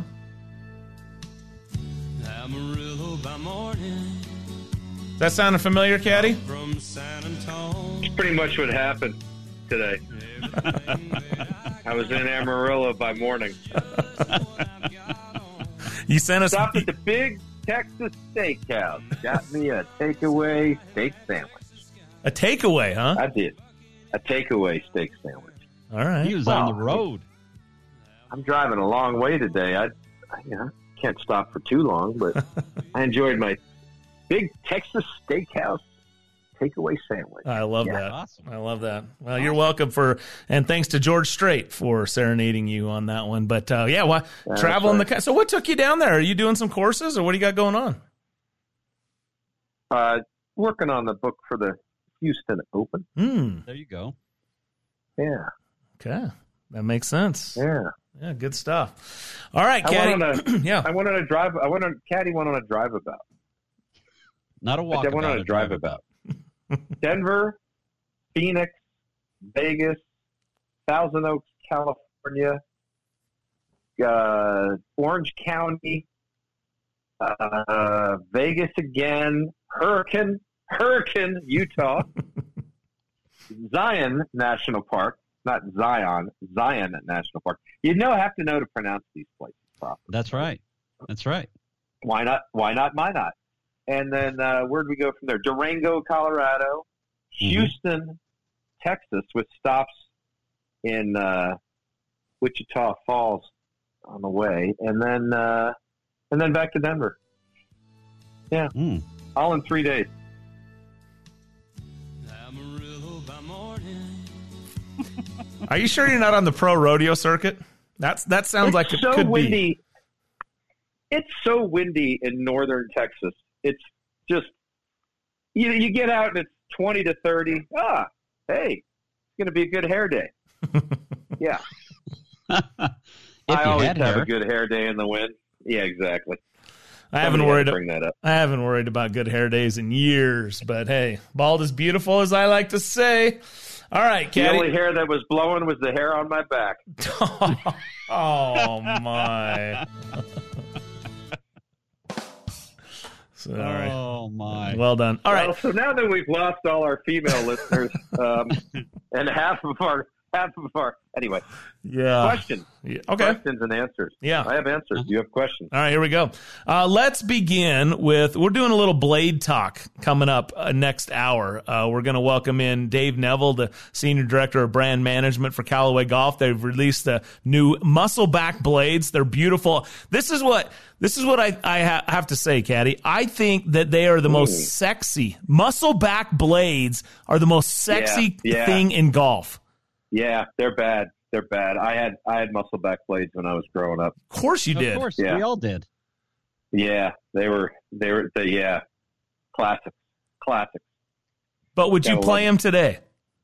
Speaker 5: Does that sound familiar, Caddy?
Speaker 13: It's pretty much what happened today. I was in Amarillo by morning.
Speaker 5: You sent us...
Speaker 13: Stopped at the Big Texas Steakhouse. Got me a takeaway steak sandwich.
Speaker 5: A takeaway, huh?
Speaker 13: I did. A takeaway steak sandwich.
Speaker 5: All right.
Speaker 6: He was
Speaker 13: well,
Speaker 6: on the road.
Speaker 13: I'm driving a long way today. I, I you know, can't stop for too long, but I enjoyed my Big Texas Steakhouse takeaway sandwich.
Speaker 5: I love
Speaker 13: yeah.
Speaker 5: that. Awesome. I love that. Well, awesome. You're welcome for, and thanks to George Strait for serenading you on that one. But uh, yeah, well, traveling right. the. So what took you down there? Are you doing some courses, or what do you got going on?
Speaker 13: Uh, working on the book for the Houston Open.
Speaker 5: Mm.
Speaker 6: There you go.
Speaker 13: Yeah.
Speaker 5: Okay, that makes sense.
Speaker 13: Yeah.
Speaker 5: Yeah, good stuff. All right, Caddy.
Speaker 13: I went on a,
Speaker 5: yeah,
Speaker 13: I went on a drive. I went on Caddy. Went on a drive about.
Speaker 6: Not a walk.
Speaker 13: I went on a drive about. Denver, Phoenix, Vegas, Thousand Oaks, California, uh, Orange County, uh, Vegas again, Hurricane, Hurricane, Utah, Zion National Park, not Zion, Zion National Park. You know, have to know to pronounce these places properly.
Speaker 6: That's right. That's right.
Speaker 13: Why not? Why not? Why not? And then uh, where'd we go from there? Durango, Colorado, mm-hmm. Houston, Texas, with stops in uh, Wichita Falls on the way, and then uh, and then back to Denver. Yeah,
Speaker 6: mm.
Speaker 13: all in three days.
Speaker 5: Are you sure you're not on the pro rodeo circuit? That's that sounds
Speaker 13: it's
Speaker 5: like it
Speaker 13: so
Speaker 5: could
Speaker 13: windy.
Speaker 5: be.
Speaker 13: It's so windy in northern Texas. It's just you. You get out and it's twenty to thirty. Ah, hey, it's going to be a good hair day. Yeah, I always have
Speaker 6: hair.
Speaker 13: a good hair day in the wind. Yeah, exactly.
Speaker 5: I haven't
Speaker 13: Somebody
Speaker 5: worried.
Speaker 13: Bring that up.
Speaker 5: I haven't worried about good hair days in years. But hey, bald is beautiful, as I like to say. All right, Caddy.
Speaker 13: The only hair that was blowing was the hair on my back.
Speaker 5: Oh my. All right.
Speaker 6: Oh, my.
Speaker 5: Well done. All right.
Speaker 13: Well, so now that we've lost all our female listeners um, and half of our half of our anyway.
Speaker 5: Yeah.
Speaker 13: Questions.
Speaker 5: Yeah. Okay.
Speaker 13: Questions and answers.
Speaker 5: Yeah.
Speaker 13: I have answers. You have questions.
Speaker 5: All right, here we go. Uh, let's begin with, we're doing a little Blade talk coming up uh, next hour. Uh, we're going to welcome in Dave Neville, the Senior Director of Brand Management for Callaway Golf. They've released the new Muscleback blades. They're beautiful. This is what this is what I, I ha- have to say, Caddy. I think that they are the Ooh. most sexy. Muscleback blades are the most sexy
Speaker 13: yeah, yeah.
Speaker 5: thing in golf.
Speaker 13: Yeah, they're bad. They're bad. I had I had muscleback blades when I was growing up.
Speaker 5: Of course you did.
Speaker 6: Of course,
Speaker 13: yeah.
Speaker 6: we all did.
Speaker 13: Yeah, they were they were they, yeah, classics, classics.
Speaker 5: But would you
Speaker 13: Gotta
Speaker 5: play them today?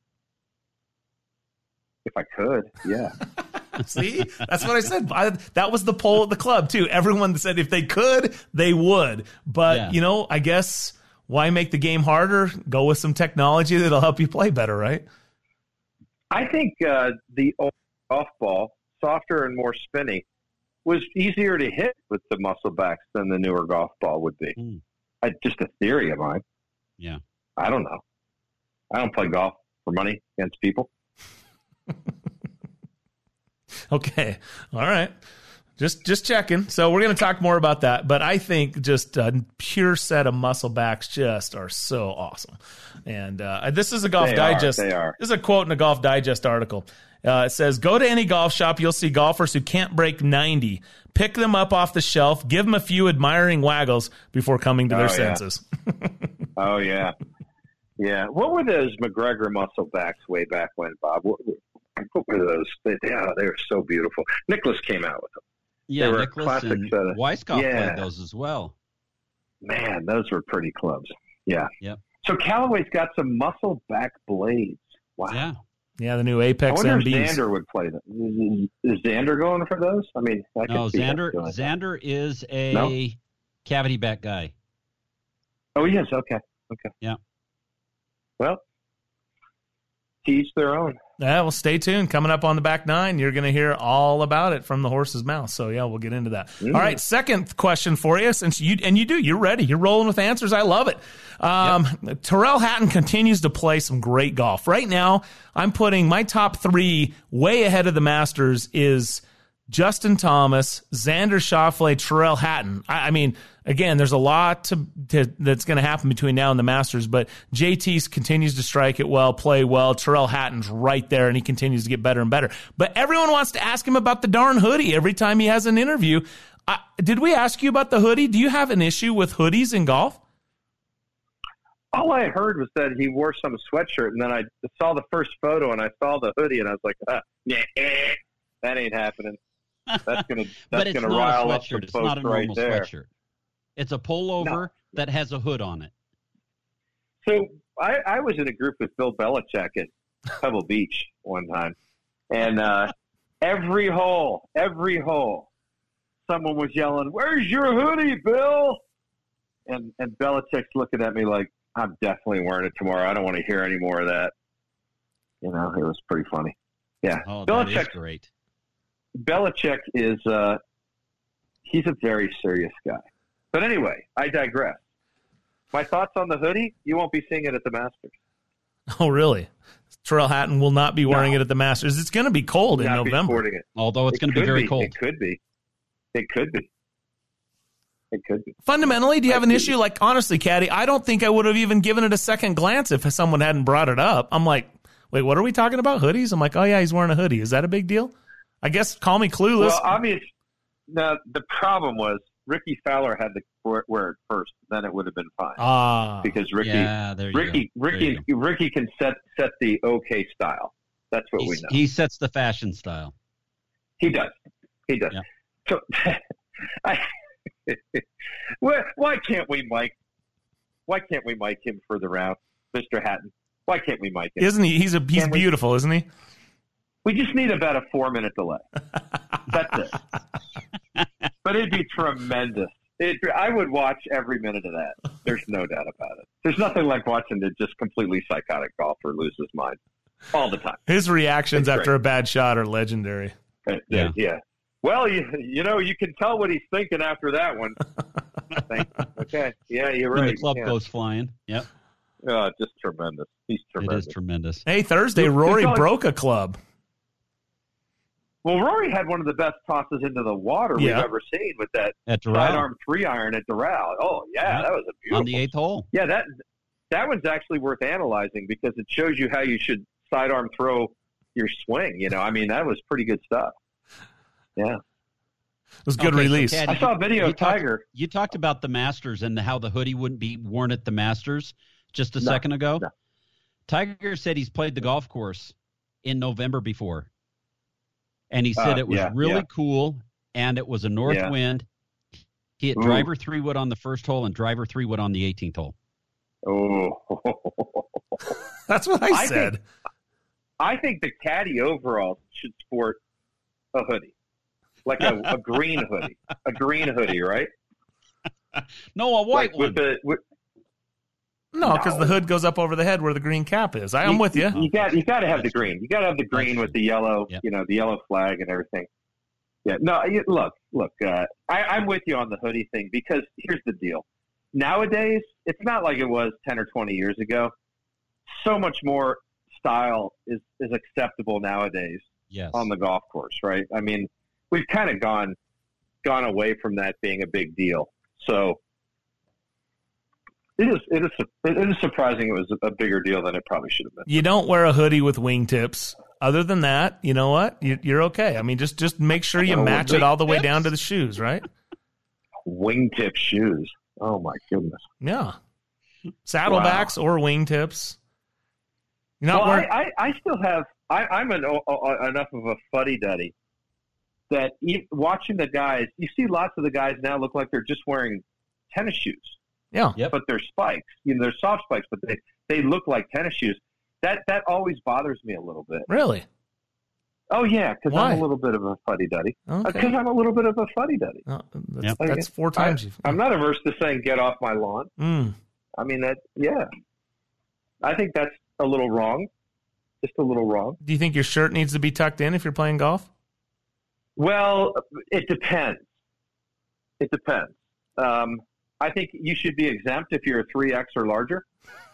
Speaker 13: If I could, yeah.
Speaker 5: See, that's what I said. I, that was the poll at the club too. Everyone said if they could, they would. But yeah. you know, I guess why make the game harder? Go with some technology that'll help you play better, right?
Speaker 13: I think uh, the old golf ball, softer and more spinny, was easier to hit with the musclebacks than the newer golf ball would be. Mm. I, just a theory of mine.
Speaker 6: Yeah.
Speaker 13: I don't know. I don't play golf for money against people.
Speaker 5: Okay. All right. Just just checking. So we're going to talk more about that. But I think just a pure set of musclebacks just are so awesome. And uh, this is a Golf
Speaker 13: they
Speaker 5: Digest.
Speaker 13: Are, they are.
Speaker 5: This is a quote in a Golf Digest article. Uh, it says, go to any golf shop. You'll see golfers who can't break ninety. Pick them up off the shelf. Give them a few admiring waggles before coming to their
Speaker 13: oh, yeah.
Speaker 5: senses.
Speaker 13: oh, yeah. Yeah. What were those McGregor musclebacks way back when, Bob? What, what were those? They, yeah, they were so beautiful. Nicholas came out with them.
Speaker 6: Yeah,
Speaker 13: they were
Speaker 6: Nicholas and
Speaker 13: uh,
Speaker 6: Weisskopf
Speaker 13: yeah.
Speaker 6: played those as well.
Speaker 13: Man, those were pretty clubs. Yeah.
Speaker 6: Yep.
Speaker 13: So Callaway's got some muscleback blades. Wow.
Speaker 6: Yeah.
Speaker 5: Yeah, the new Apex
Speaker 13: I wonder
Speaker 5: M Bs.
Speaker 13: if Xander would play them. Is, is Xander going for those? I mean, I
Speaker 6: no,
Speaker 13: could see
Speaker 6: Xander. Xander is a no? cavity back guy.
Speaker 13: Oh, he is. Okay. Okay.
Speaker 6: Yeah.
Speaker 13: Well, to each their own.
Speaker 5: Yeah, well, stay tuned. Coming up on the back nine, you're going to hear all about it from the horse's mouth. So, yeah, we'll get into that. Mm. All right, second question for you. Since you and you do, you're ready. You're rolling with answers. I love it. Um, yep. Tyrrell Hatton continues to play some great golf. Right now, I'm putting my top three way ahead of the Masters is Justin Thomas, Xander Schauffele, Tyrrell Hatton. I, I mean, again, there's a lot to, to that's going to happen between now and the Masters, but J T continues to strike it well, play well. Tyrrell Hatton's right there, and he continues to get better and better. But everyone wants to ask him about the darn hoodie every time he has an interview. Uh, did we ask you about the hoodie? Do you have an issue with hoodies in golf?
Speaker 13: All I heard was that he wore some sweatshirt, and then I saw the first photo, and I saw the hoodie, and I was like, ah, nah, that ain't happening. That's gonna that's gonna rile up some
Speaker 6: it's
Speaker 13: folks
Speaker 6: not a
Speaker 13: right
Speaker 6: normal
Speaker 13: there.
Speaker 6: Sweatshirt. It's a pullover no. that has a hood on it.
Speaker 13: So I, I was in a group with Bill Belichick at Pebble Beach one time, and uh, every hole, every hole, someone was yelling, "Where's your hoodie, Bill?" And and Belichick's looking at me like, "I'm definitely wearing it tomorrow. I don't want to hear any more of that." You know, it was pretty funny. Yeah,
Speaker 6: oh, that is great.
Speaker 13: Belichick is uh, he's a very serious guy. But anyway, I digress. My thoughts on the hoodie, you won't be seeing it at the Masters.
Speaker 5: Oh, really? Tyrrell Hatton will not be wearing no. it at the Masters. It's going to be cold in November.
Speaker 13: It.
Speaker 6: Although it's
Speaker 13: it
Speaker 6: going to be very
Speaker 13: be.
Speaker 6: cold.
Speaker 13: It could be. It could be. It could be.
Speaker 5: Fundamentally, do you have
Speaker 13: I
Speaker 5: an
Speaker 13: could.
Speaker 5: issue? Like, honestly, Caddy, I don't think I would have even given it a second glance if someone hadn't brought it up. I'm like, wait, what are we talking about? Hoodies? I'm like, oh, yeah, he's wearing a hoodie. Is that a big deal? I guess call me clueless.
Speaker 13: Well, obviously, no, the problem was Ricky Fowler had to wear it first. Then it would have been fine.
Speaker 5: Ah,
Speaker 13: because Ricky,
Speaker 6: yeah, there you
Speaker 13: Ricky,
Speaker 6: go. There
Speaker 13: Ricky,
Speaker 6: you go.
Speaker 13: Ricky can set set the okay style. That's what
Speaker 6: He's,
Speaker 13: we know.
Speaker 6: He sets the fashion style.
Speaker 13: He does. He does.
Speaker 6: Yeah.
Speaker 13: So, I, why, why can't we mic? Why can't we mic him further out, Mister Hatton? Why can't we mic him?
Speaker 5: Isn't he? He's a he's
Speaker 13: Can
Speaker 5: beautiful,
Speaker 13: we,
Speaker 5: isn't he?
Speaker 13: We just need about a four minute delay. That's it. But it'd be tremendous. It, I would watch every minute of that. There's no doubt about it. There's nothing like watching the just completely psychotic golfer lose his mind all the time.
Speaker 5: His reactions
Speaker 13: it's
Speaker 5: after
Speaker 13: great.
Speaker 5: a bad shot are legendary.
Speaker 13: Uh, yeah. yeah. Well, you, you know, you can tell what he's thinking after that one. Thank you. Okay. Yeah, you're right.
Speaker 6: When the club
Speaker 13: yeah.
Speaker 6: goes flying. Yep.
Speaker 13: Oh, just tremendous. He's tremendous.
Speaker 6: It is tremendous.
Speaker 5: Hey, Thursday, Rory
Speaker 13: like,
Speaker 5: broke a club.
Speaker 13: Well, Rory had one of the best tosses into the water
Speaker 5: yeah.
Speaker 13: we've ever seen with that
Speaker 6: at
Speaker 13: sidearm three iron at Doral. Oh, yeah, yeah, that was a beautiful.
Speaker 6: On the eighth hole.
Speaker 13: Yeah, that that one's actually worth analyzing because it shows you how you should sidearm throw your swing. You know, I mean, that was pretty good stuff. Yeah.
Speaker 5: It was good
Speaker 6: okay,
Speaker 5: release.
Speaker 6: So, Caddy,
Speaker 13: I saw a video of Tiger.
Speaker 6: Talked, you talked about the Masters and how the hoodie wouldn't be worn at the Masters just a
Speaker 13: no,
Speaker 6: second ago.
Speaker 13: No.
Speaker 6: Tiger said he's played the golf course in November before. And he said
Speaker 13: uh,
Speaker 6: it was
Speaker 13: yeah,
Speaker 6: really
Speaker 13: yeah.
Speaker 6: cool, and it was a north
Speaker 13: yeah.
Speaker 6: wind. He hit
Speaker 13: Ooh.
Speaker 6: driver three wood on the first hole and driver three wood on the eighteenth hole.
Speaker 13: Oh.
Speaker 5: That's what I,
Speaker 13: I
Speaker 5: said.
Speaker 13: Think, I think the caddy overall should sport a hoodie. Like a, a green hoodie, a green hoodie, right?
Speaker 6: No, a white
Speaker 13: like
Speaker 6: one.
Speaker 13: With the, with,
Speaker 5: no, because
Speaker 13: no.
Speaker 5: the hood goes up over the head where the green cap is. I am
Speaker 13: you,
Speaker 5: with you.
Speaker 13: You got you got to have the green. You got to have the green with the yellow,
Speaker 6: yep.
Speaker 13: you know, the yellow flag and everything. Yeah. No, you, look, look. Uh, I, I'm with you on the hoodie thing because here's the deal. Nowadays, it's not like it was ten or twenty years ago. So much more style is is acceptable nowadays.
Speaker 6: Yes.
Speaker 13: On the golf course, right? I mean. We've kind of gone gone away from that being a big deal. So it is it is it is surprising it was a bigger deal than it probably should have been.
Speaker 5: You don't wear a hoodie with wingtips. Other than that, you know what? You, you're okay. I mean, just just make sure you
Speaker 13: oh,
Speaker 5: match it all the way down to the shoes, right?
Speaker 13: Wingtip shoes. Oh my goodness.
Speaker 5: Yeah. Saddlebacks wow. or wingtips. You're not
Speaker 13: well,
Speaker 5: wearing...
Speaker 13: I, I, I still have. I, I'm an, uh, enough of a fuddy-duddy that watching the guys, you see lots of the guys now look like they're just wearing tennis shoes.
Speaker 5: Yeah.
Speaker 13: Yep. But they're spikes. You know, they're soft spikes, but they, they look like tennis shoes. That that always bothers me a little bit.
Speaker 5: Really?
Speaker 13: Oh, yeah, because
Speaker 5: Why?
Speaker 13: I'm a little bit of a fuddy-duddy. Because
Speaker 5: okay.
Speaker 13: I'm a little bit of a fuddy-duddy.
Speaker 5: Oh, that's,
Speaker 6: yep.
Speaker 5: that's four times.
Speaker 13: I,
Speaker 5: you've...
Speaker 13: I'm not averse to saying get off my lawn.
Speaker 5: Mm.
Speaker 13: I mean, that, yeah. I think that's a little wrong. Just a little wrong.
Speaker 5: Do you think your shirt needs to be tucked in if you're playing golf?
Speaker 13: Well, it depends. It depends. Um, I think you should be exempt if you're a three X or larger.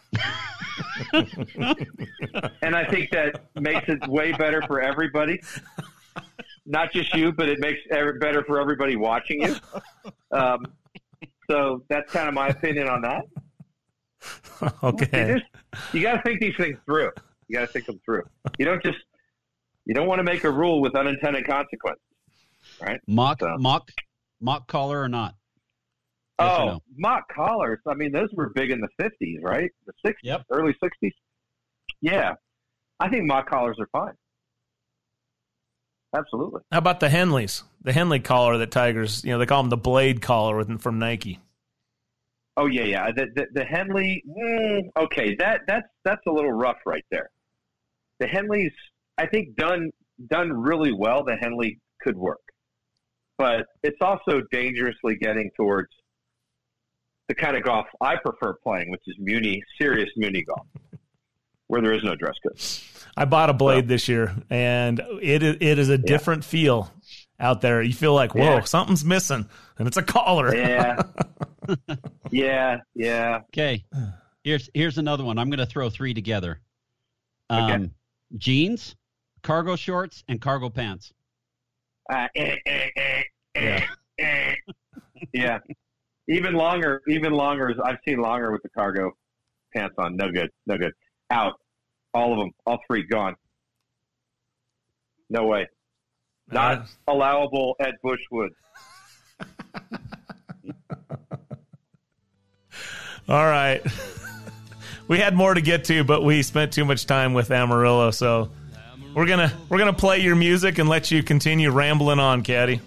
Speaker 13: And I think that makes it way better for everybody. Not just you, but it makes it better for everybody watching you. Um, so that's kind of my opinion on that.
Speaker 5: Okay.
Speaker 13: You, you got to think these things through. You got to think them through. You don't just you don't want to make a rule with unintended consequences, right?
Speaker 6: Mock
Speaker 13: so.
Speaker 6: mock mock collar or not? Yes
Speaker 13: oh,
Speaker 6: or no?
Speaker 13: mock collars. I mean, those were big in the fifties, right? The sixties,
Speaker 6: yep.
Speaker 13: early sixties. Yeah, I think mock collars are fine. Absolutely.
Speaker 5: How about the Henleys? The Henley collar that Tigers, you know, they call them the Blade collar with, from Nike.
Speaker 13: Oh yeah, yeah. The the, the Henley. Mm, okay, that that's that's a little rough right there. The Henleys, I think, done done really well. The Henley could work, but it's also dangerously getting towards the kind of golf I prefer playing, which is muni, serious muni golf, where there is no dress code.
Speaker 5: I bought a Blade so, this year, and it it is a yeah. different feel out there. You feel like, whoa, yeah. something's missing, and it's a collar.
Speaker 13: Yeah, yeah, yeah.
Speaker 6: Okay, here's here's another one. I'm going to throw three together. Um, okay. Jeans, cargo shorts, and cargo pants.
Speaker 13: Uh, eh, eh, eh,
Speaker 6: yeah.
Speaker 13: Eh, yeah. Even longer, even longer. I've seen longer with the cargo pants on. No good, no good. Out. All of them, all three gone. No way. Not uh, allowable at Bushwood.
Speaker 5: All right. We had more to get to, but we spent too much time with Amarillo, so we're gonna we're gonna play your music and let you continue rambling on, Caddy.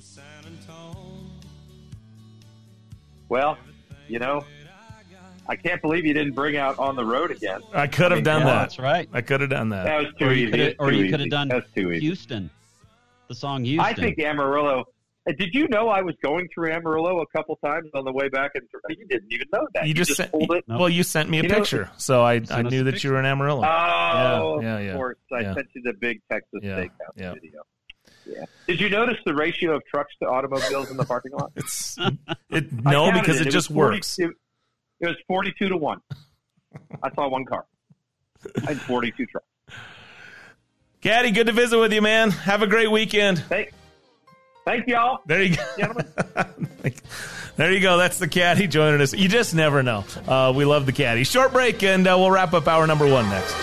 Speaker 13: Well, you know, I can't believe you didn't bring out On the Road again.
Speaker 5: I could have I mean, done
Speaker 6: yeah,
Speaker 5: that.
Speaker 6: That's right.
Speaker 5: I could have done that.
Speaker 13: That was too
Speaker 6: or
Speaker 13: easy.
Speaker 6: You or
Speaker 13: too
Speaker 6: you could have done
Speaker 13: That's too easy.
Speaker 6: Houston, the song Houston.
Speaker 13: I think Amarillo. Did you know I was going through Amarillo a couple times on the way back? And you didn't even know that.
Speaker 5: You,
Speaker 13: you
Speaker 5: just,
Speaker 13: just
Speaker 5: sent,
Speaker 13: pulled it.
Speaker 5: Well, you sent me a
Speaker 13: you
Speaker 5: picture,
Speaker 13: know,
Speaker 5: so I, I knew that you were in Amarillo.
Speaker 13: Oh,
Speaker 5: yeah, yeah,
Speaker 13: of
Speaker 5: yeah.
Speaker 13: course. I
Speaker 5: yeah.
Speaker 13: sent you the big Texas
Speaker 5: yeah.
Speaker 13: Steakhouse
Speaker 5: yeah.
Speaker 13: video. Yeah. Did you notice the ratio of trucks to automobiles in the parking lot?
Speaker 5: It's it no because it, it just works.
Speaker 13: It, it was forty-two to one. I saw one car. I had forty-two trucks.
Speaker 5: Caddy, good to visit with you, man. Have a great weekend.
Speaker 13: Thank, thank y'all.
Speaker 5: There you go.
Speaker 13: Gentlemen.
Speaker 5: There you go. That's the Caddy joining us. You just never know. Uh, we love the Caddy. Short break, and uh, we'll wrap up hour number one next.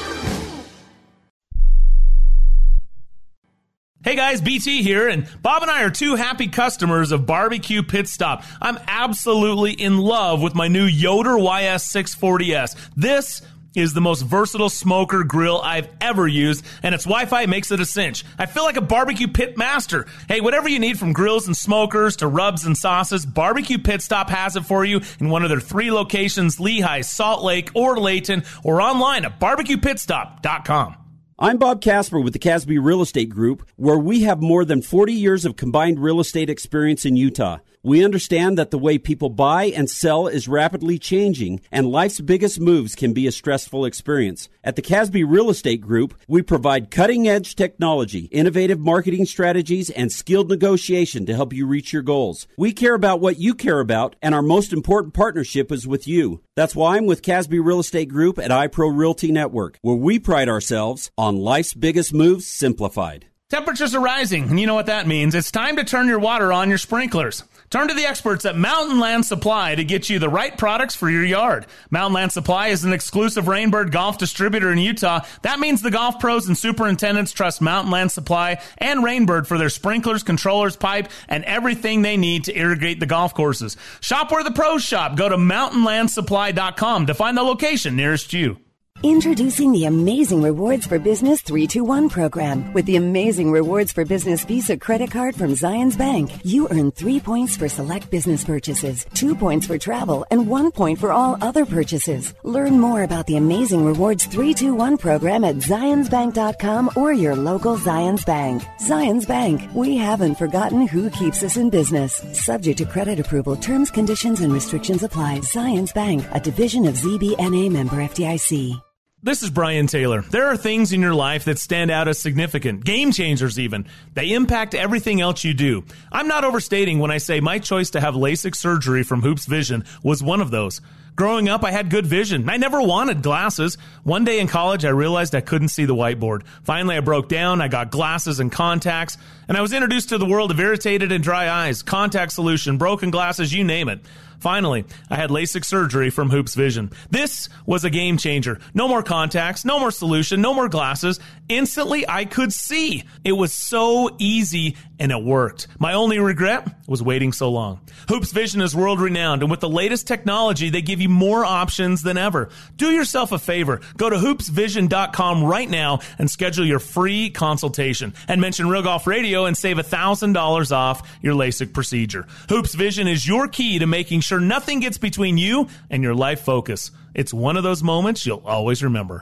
Speaker 5: Hey guys, B T here, and Bob and I are two happy customers of Barbecue Pit Stop. I'm absolutely in love with my new Yoder Y S six forty S. This is the most versatile smoker grill I've ever used, and its Wi-Fi makes it a cinch. I feel like a barbecue pit master. Hey, whatever you need from grills and smokers to rubs and sauces, Barbecue Pit Stop has it for you in one of their three locations, Lehigh, Salt Lake, or Layton, or online at barbecue pit stop dot com.
Speaker 14: I'm Bob Casper with the Casby Real Estate Group, where we have more than forty years of combined real estate experience in Utah. We understand that the way people buy and sell is rapidly changing, and life's biggest moves can be a stressful experience. At the Casby Real Estate Group, we provide cutting-edge technology, innovative marketing strategies, and skilled negotiation to help you reach your goals. We care about what you care about, and our most important partnership is with you. That's why I'm with Casby Real Estate Group at iPro Realty Network, where we pride ourselves on life's biggest moves simplified.
Speaker 5: Temperatures are rising, and you know what that means. It's time to turn your water on your sprinklers. Turn to the experts at Mountain Land Supply to get you the right products for your yard. Mountain Land Supply is an exclusive Rainbird golf distributor in Utah. That means the golf pros and superintendents trust Mountain Land Supply and Rainbird for their sprinklers, controllers, pipe, and everything they need to irrigate the golf courses. Shop where the pros shop. Go to mountain land supply dot com to find the location nearest you.
Speaker 9: Introducing the Amazing Rewards for Business three two one program. With the Amazing Rewards for Business Visa credit card from Zions Bank, you earn three points for select business purchases, two points for travel, and one point for all other purchases. Learn more about the Amazing Rewards three two one program at zions bank dot com or your local Zions Bank. Zions Bank, we haven't forgotten who keeps us in business. Subject to credit approval, terms, conditions, and restrictions apply. Zions Bank, a division of Z B N A member F D I C.
Speaker 5: This is Brian Taylor. There are things in your life that stand out as significant, game changers even. They impact everything else you do. I'm not overstating when I say my choice to have LASIK surgery from Hoops Vision was one of those. Growing up, I had good vision. I never wanted glasses. One day in college, I realized I couldn't see the whiteboard. Finally, I broke down. I got glasses and contacts, and I was introduced to the world of irritated and dry eyes, contact solution, broken glasses, you name it. Finally, I had LASIK surgery from Hoops Vision. This was a game changer. No more contacts, no more solution, no more glasses. Instantly, I could see. It was so easy, and it worked. My only regret was waiting so long. Hoops Vision is world-renowned, and with the latest technology, they give you more options than ever. Do yourself a favor. Go to hoops vision dot com right now and schedule your free consultation. And mention Real Golf Radio and save one thousand dollars off your LASIK procedure. Hoops Vision is your key to making sure nothing gets between you and your life focus. It's one of those moments you'll always remember.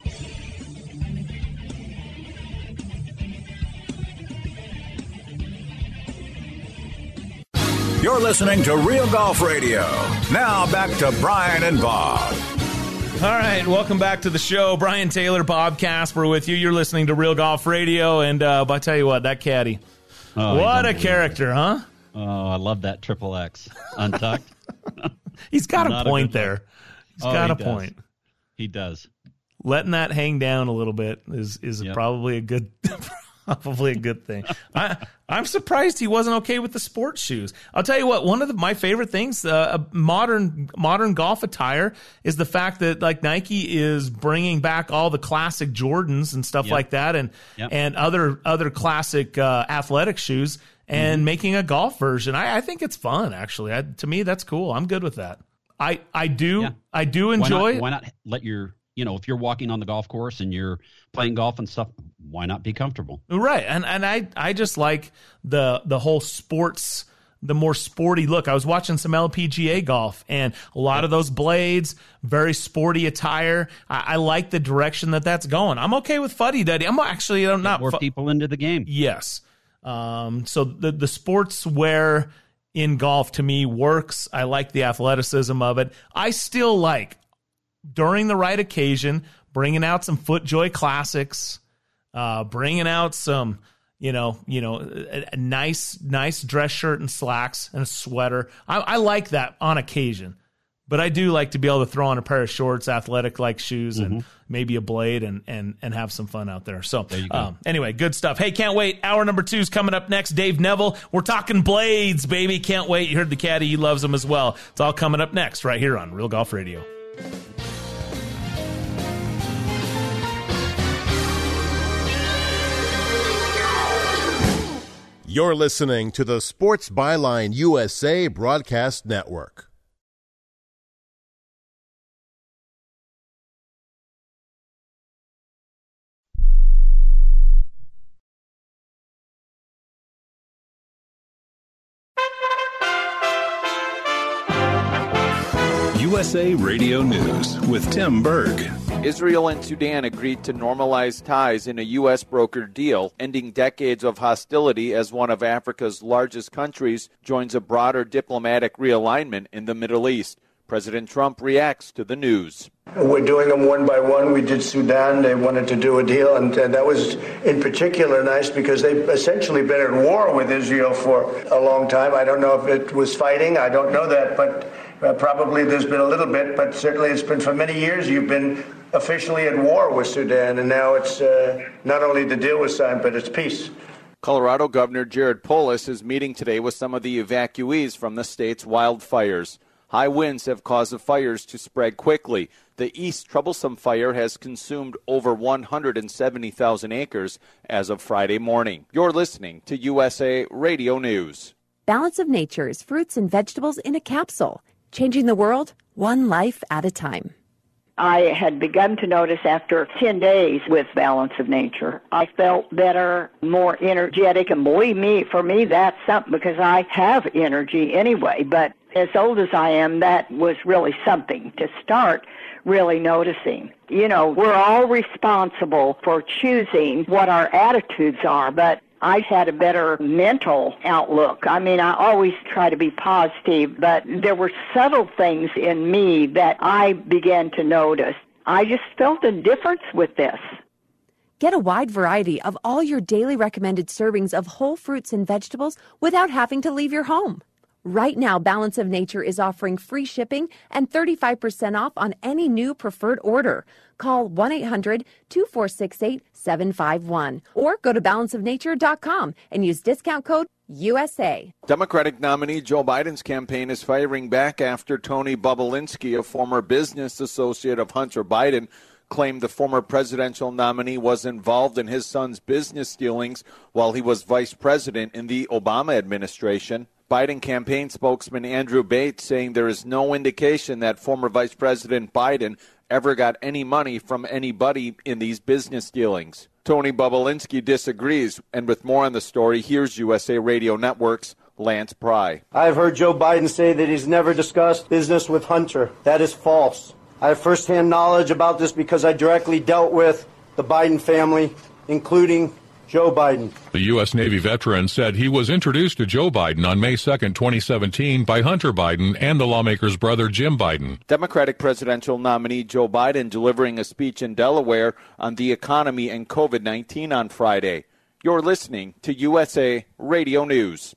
Speaker 4: You're listening to Real Golf Radio. Now back to Brian and Bob.
Speaker 5: All right, welcome back to the show. Brian Taylor, Bob Casper with you. You're listening to Real Golf Radio, and uh, I tell you what, that caddy, oh, what a character, huh?
Speaker 6: Oh, I love that triple X untucked.
Speaker 5: He's got a point a there. He's oh, got he a does. point.
Speaker 6: He does.
Speaker 5: Letting that hang down a little bit is is yep. probably a good. Probably a good thing. I, I'm surprised he wasn't okay with the sports shoes. I'll tell you what, one of the, my favorite things, uh, modern modern golf attire, is the fact that like Nike is bringing back all the classic Jordans and stuff yep. like that, and yep. and other other classic uh, athletic shoes, and mm-hmm. making a golf version. I, I think it's fun, actually. I, to me, that's cool. I'm good with that. I I do yeah. I do enjoy.
Speaker 6: Why not, why not let your you know if you're walking on the golf course and you're playing golf and stuff, why not be comfortable?
Speaker 5: Right. And and I, I just like the the whole sports, the more sporty look. I was watching some L P G A golf, and a lot yep. of those blades, very sporty attire. I, I like the direction that that's going. I'm okay with fuddy-duddy. I'm actually I'm not
Speaker 6: more fu- people into the game.
Speaker 5: Yes. Um. So the the sports wear in golf to me works. I like the athleticism of it. I still like, during the right occasion, bringing out some FootJoy classics. Uh, bringing out some, You know, you know, a, a nice, nice dress shirt and slacks and a sweater. I, I like that on occasion, but I do like to be able to throw on a pair of shorts, athletic-like shoes, mm-hmm. and maybe a blade, and and and have some fun out there. So, there um, anyway, good stuff. Hey, can't wait. Hour number two is coming up next. Dave Neville. We're talking blades, baby. Can't wait. You heard the caddy. He loves them as well. It's all coming up next right here on Real Golf Radio.
Speaker 15: You're listening to the Sports Byline U S A Broadcast Network.
Speaker 11: U S A Radio News with Tim Berg.
Speaker 16: Israel and Sudan agreed to normalize ties in a U S brokered deal, ending decades of hostility as one of Africa's largest countries joins a broader diplomatic realignment in the Middle East. President Trump reacts to the news.
Speaker 17: We're doing them one by one. We did Sudan. They wanted to do a deal, and, and that was in particular nice because they've essentially been at war with Israel for a long time. I don't know if it was fighting. I don't know that, but uh, probably there's been a little bit, but certainly it's been for many years you've been officially at war with Sudan, and now it's uh, not only the deal was signed, but it's peace.
Speaker 16: Colorado Governor Jared Polis is meeting today with some of the evacuees from the state's wildfires. High winds have caused the fires to spread quickly. The East Troublesome Fire has consumed over one hundred seventy thousand acres as of Friday morning. You're listening to U S A Radio News.
Speaker 18: Balance of Nature's fruits and vegetables in a capsule, changing the world one life at a time.
Speaker 19: I had begun to notice after ten days with Balance of Nature, I felt better, more energetic, and believe me, for me, that's something because I have energy anyway. But as old as I am, that was really something to start really noticing. You know, we're all responsible for choosing what our attitudes are, but I had a better mental outlook. I mean, I always try to be positive, but there were subtle things in me that I began to notice. I just felt a difference with this.
Speaker 18: Get a wide variety of all your daily recommended servings of whole fruits and vegetables without having to leave your home. Right now, Balance of Nature is offering free shipping and thirty-five percent off on any new preferred order. Call one eight hundred two four six eight seven five one or go to balance of nature dot com and use discount code U S A.
Speaker 16: Democratic nominee Joe Biden's campaign is firing back after Tony Bobulinski, a former business associate of Hunter Biden, claimed the former presidential nominee was involved in his son's business dealings while he was vice president in the Obama administration. Biden campaign spokesman Andrew Bates saying there is no indication that former Vice President Biden ever got any money from anybody in these business dealings. Tony Bobulinski disagrees, and with more on the story, here's U S A Radio Network's Lance Pry.
Speaker 20: I've heard Joe Biden say that he's never discussed business with Hunter. That is false. I have firsthand knowledge about this because I directly dealt with the Biden family, including Joe Biden.
Speaker 21: The U S. Navy veteran said he was introduced to Joe Biden on May second, twenty seventeen by Hunter Biden and the lawmaker's brother Jim Biden.
Speaker 16: Democratic presidential nominee Joe Biden delivering a speech in Delaware on the economy and COVID nineteen on Friday. You're listening to U S A Radio News.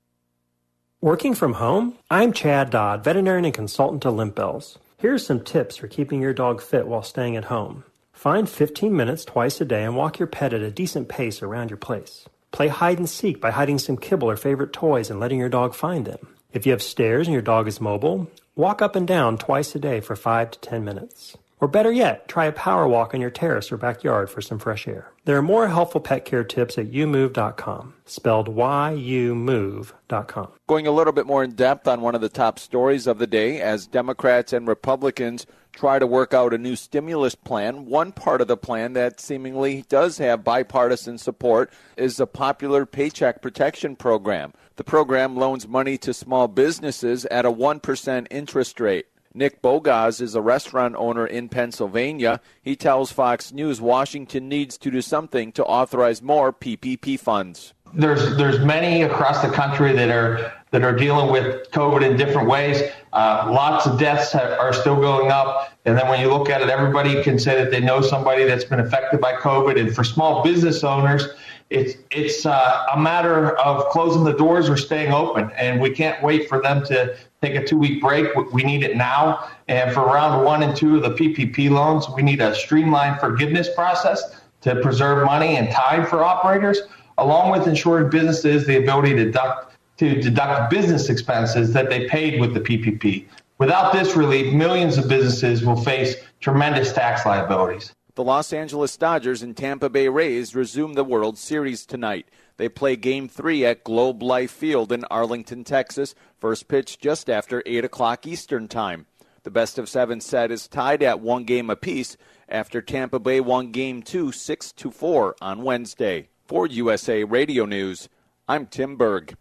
Speaker 22: Working from home? I'm Chad Dodd, veterinarian and consultant to Limp Bells. Here are some tips for keeping your dog fit while staying at home. Find fifteen minutes twice a day and walk your pet at a decent pace around your place. Play hide and seek by hiding some kibble or favorite toys and letting your dog find them. If you have stairs and your dog is mobile, walk up and down twice a day for five to ten minutes. Or better yet, try a power walk on your terrace or backyard for some fresh air. There are more helpful pet care tips at you move dot com, spelled Y U move dot com.
Speaker 16: Going a little bit more in depth on one of the top stories of the day as Democrats and Republicans try to work out a new stimulus plan. One part of the plan that seemingly does have bipartisan support is the popular Paycheck Protection Program. The program loans money to small businesses at a one percent interest rate. Nick Bogaz is a restaurant owner in Pennsylvania. He tells Fox News Washington needs to do something to authorize more P P P funds.
Speaker 23: There's there's many across the country that are that are dealing with COVID in different ways. Uh, lots of deaths have, are still going up. And then when you look at it, everybody can say that they know somebody that's been affected by COVID. And for small business owners, it's it's uh, a matter of closing the doors or staying open, and we can't wait for them to take a two-week break. We need it now. And for round one and two of the P P P loans, we need a streamlined forgiveness process to preserve money and time for operators, along with ensuring businesses the ability to deduct, to deduct business expenses that they paid with the P P P. Without this relief, millions of businesses will face tremendous tax liabilities.
Speaker 16: The Los Angeles Dodgers and Tampa Bay Rays resume the World Series tonight. They play Game three at Globe Life Field in Arlington, Texas. First pitch just after eight o'clock Eastern Time. The best-of-seven set is tied at one game apiece after Tampa Bay won Game two six to four on Wednesday. For U S A Radio News, I'm Tim Berg.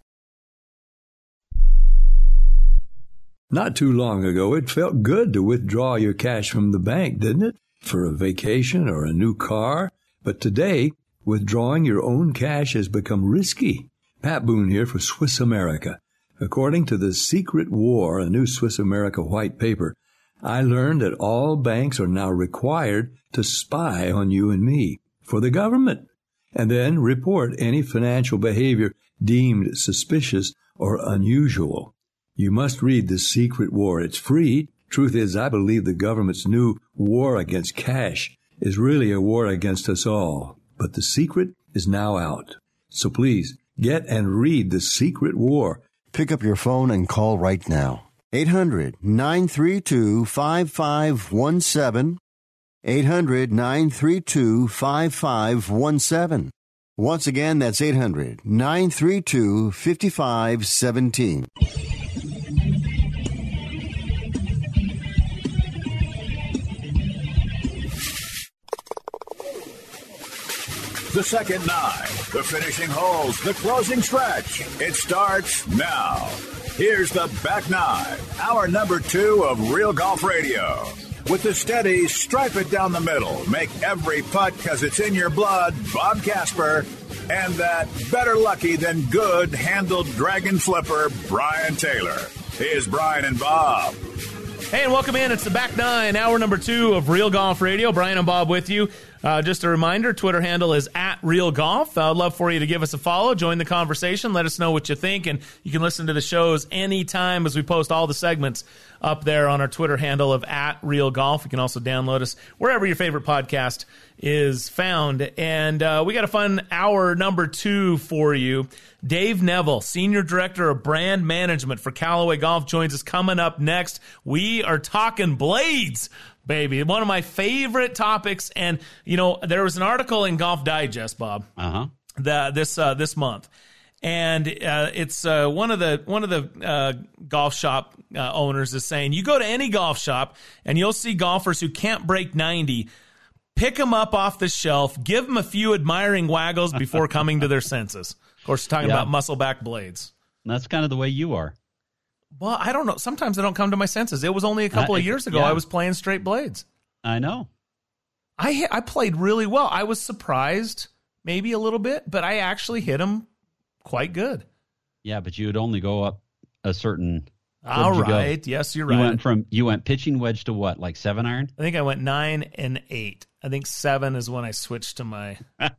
Speaker 1: Not too long ago, it felt good to withdraw your cash from the bank, didn't it? For a vacation or a new car. But today, withdrawing your own cash has become risky. Pat Boone here for Swiss America. According to The Secret War, a new Swiss America white paper, I learned that all banks are now required to spy on you and me for the government, and then report any financial behavior deemed suspicious or unusual. You must read The Secret War. It's free. Truth is, I believe the government's new war against cash is really a war against us all. But the secret is now out. So please, get and read The Secret War.
Speaker 2: Pick up your phone and call right now. eight hundred nine three two five five one seven. eight hundred nine three two five five one seven. Once again, that's eight hundred nine three two five five one seven.
Speaker 4: The second nine, the finishing holes, the closing stretch. It starts now. Here's the back nine, hour number two of Real Golf Radio. With the steady, stripe it down the middle, make every putt because it's in your blood, Bob Casper, and that better lucky than good handled dragon flipper, Brian Taylor. Here's Brian and Bob.
Speaker 5: Hey, and welcome in. It's the back nine, hour number two of Real Golf Radio. Brian and Bob with you. Uh, just a reminder, Twitter handle is at Real Golf. I'd love for you to give us a follow, join the conversation, let us know what you think, and you can listen to the shows anytime as we post all the segments up there on our Twitter handle of at Real Golf. You can also download us wherever your favorite podcast is found. And uh, we got a fun hour number two for you. Dave Neville, Senior Director of Brand Management for Callaway Golf, joins us coming up next. We are talking blades, baby. One of my favorite topics. And, you know, there was an article in Golf Digest, Bob,
Speaker 6: uh-huh.
Speaker 5: the, this uh, this month. And uh, it's uh, one of the one of the uh, golf shop uh, owners is saying, you go to any golf shop and you'll see golfers who can't break ninety. Pick them up off the shelf, give them a few admiring waggles before coming to their senses. Of course, talking yeah. about muscle-back blades.
Speaker 6: And that's kind of the way you are.
Speaker 5: Well, I don't know. Sometimes I don't come to my senses. It was only a couple
Speaker 6: I,
Speaker 5: of years ago
Speaker 6: yeah.
Speaker 5: I was playing straight blades.
Speaker 6: I know.
Speaker 5: I I played really well. I was surprised maybe a little bit, but I actually hit them quite good.
Speaker 6: Yeah, but you would only go up a certain...
Speaker 5: All right. You yes, you're right.
Speaker 6: You went from you went pitching wedge to what, like seven iron?
Speaker 5: I think I went nine and eight. I think seven is when I switched to my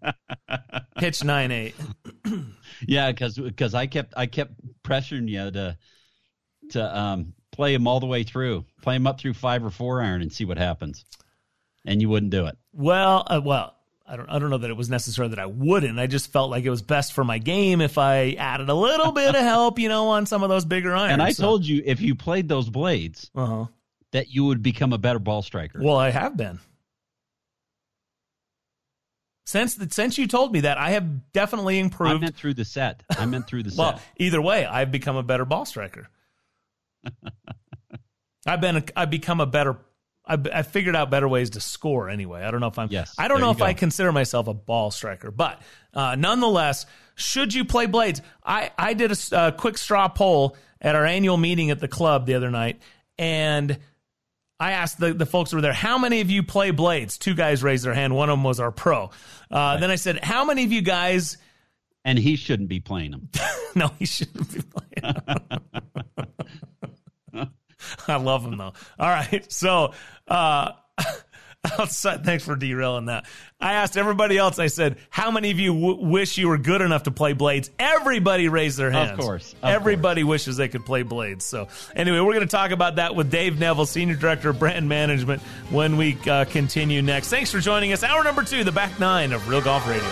Speaker 5: pitch nine eight.
Speaker 6: Yeah, because because I kept I kept pressuring you to to um, play him all the way through, play him up through five or four iron, and see what happens. And you wouldn't do it.
Speaker 5: Well, uh, well, I don't I don't know that it was necessary that I wouldn't. I just felt like it was best for my game if I added a little bit of help, you know, on some of those bigger irons.
Speaker 6: And I
Speaker 5: so.
Speaker 6: told you if you played those blades,
Speaker 5: uh-huh.
Speaker 6: that you would become a better ball striker.
Speaker 5: Well, I have been. Since the, since you told me that, I have definitely improved.
Speaker 6: I meant through the set. I meant through the
Speaker 5: well,
Speaker 6: set. Well,
Speaker 5: either way, I've become a better ball striker. I've been a, I've become a better I, I figured out better ways to score anyway. I don't know if I'm.
Speaker 6: Yes,
Speaker 5: I don't know if
Speaker 6: go.
Speaker 5: I consider myself a ball striker, but uh, nonetheless, should you play blades? I I did a, a quick straw poll at our annual meeting at the club the other night, and I asked the, the folks who were there, how many of you play blades? Two guys raised their hand. One of them was our pro. Uh, right. Then I said, how many of you guys?
Speaker 6: And he shouldn't be playing them.
Speaker 5: No, he shouldn't be playing them. I love him, though. All right. So uh, else, thanks for derailing that. I asked everybody else, I said, how many of you w- wish you were good enough to play blades? Everybody raised their hands.
Speaker 6: Of course. Of
Speaker 5: everybody
Speaker 6: course.
Speaker 5: wishes they could play blades. So anyway, we're going to talk about that with Dave Neville, Senior Director of Brand Management, when we uh, continue next. Thanks for joining us. Hour number two, the back nine of Real Golf Radio.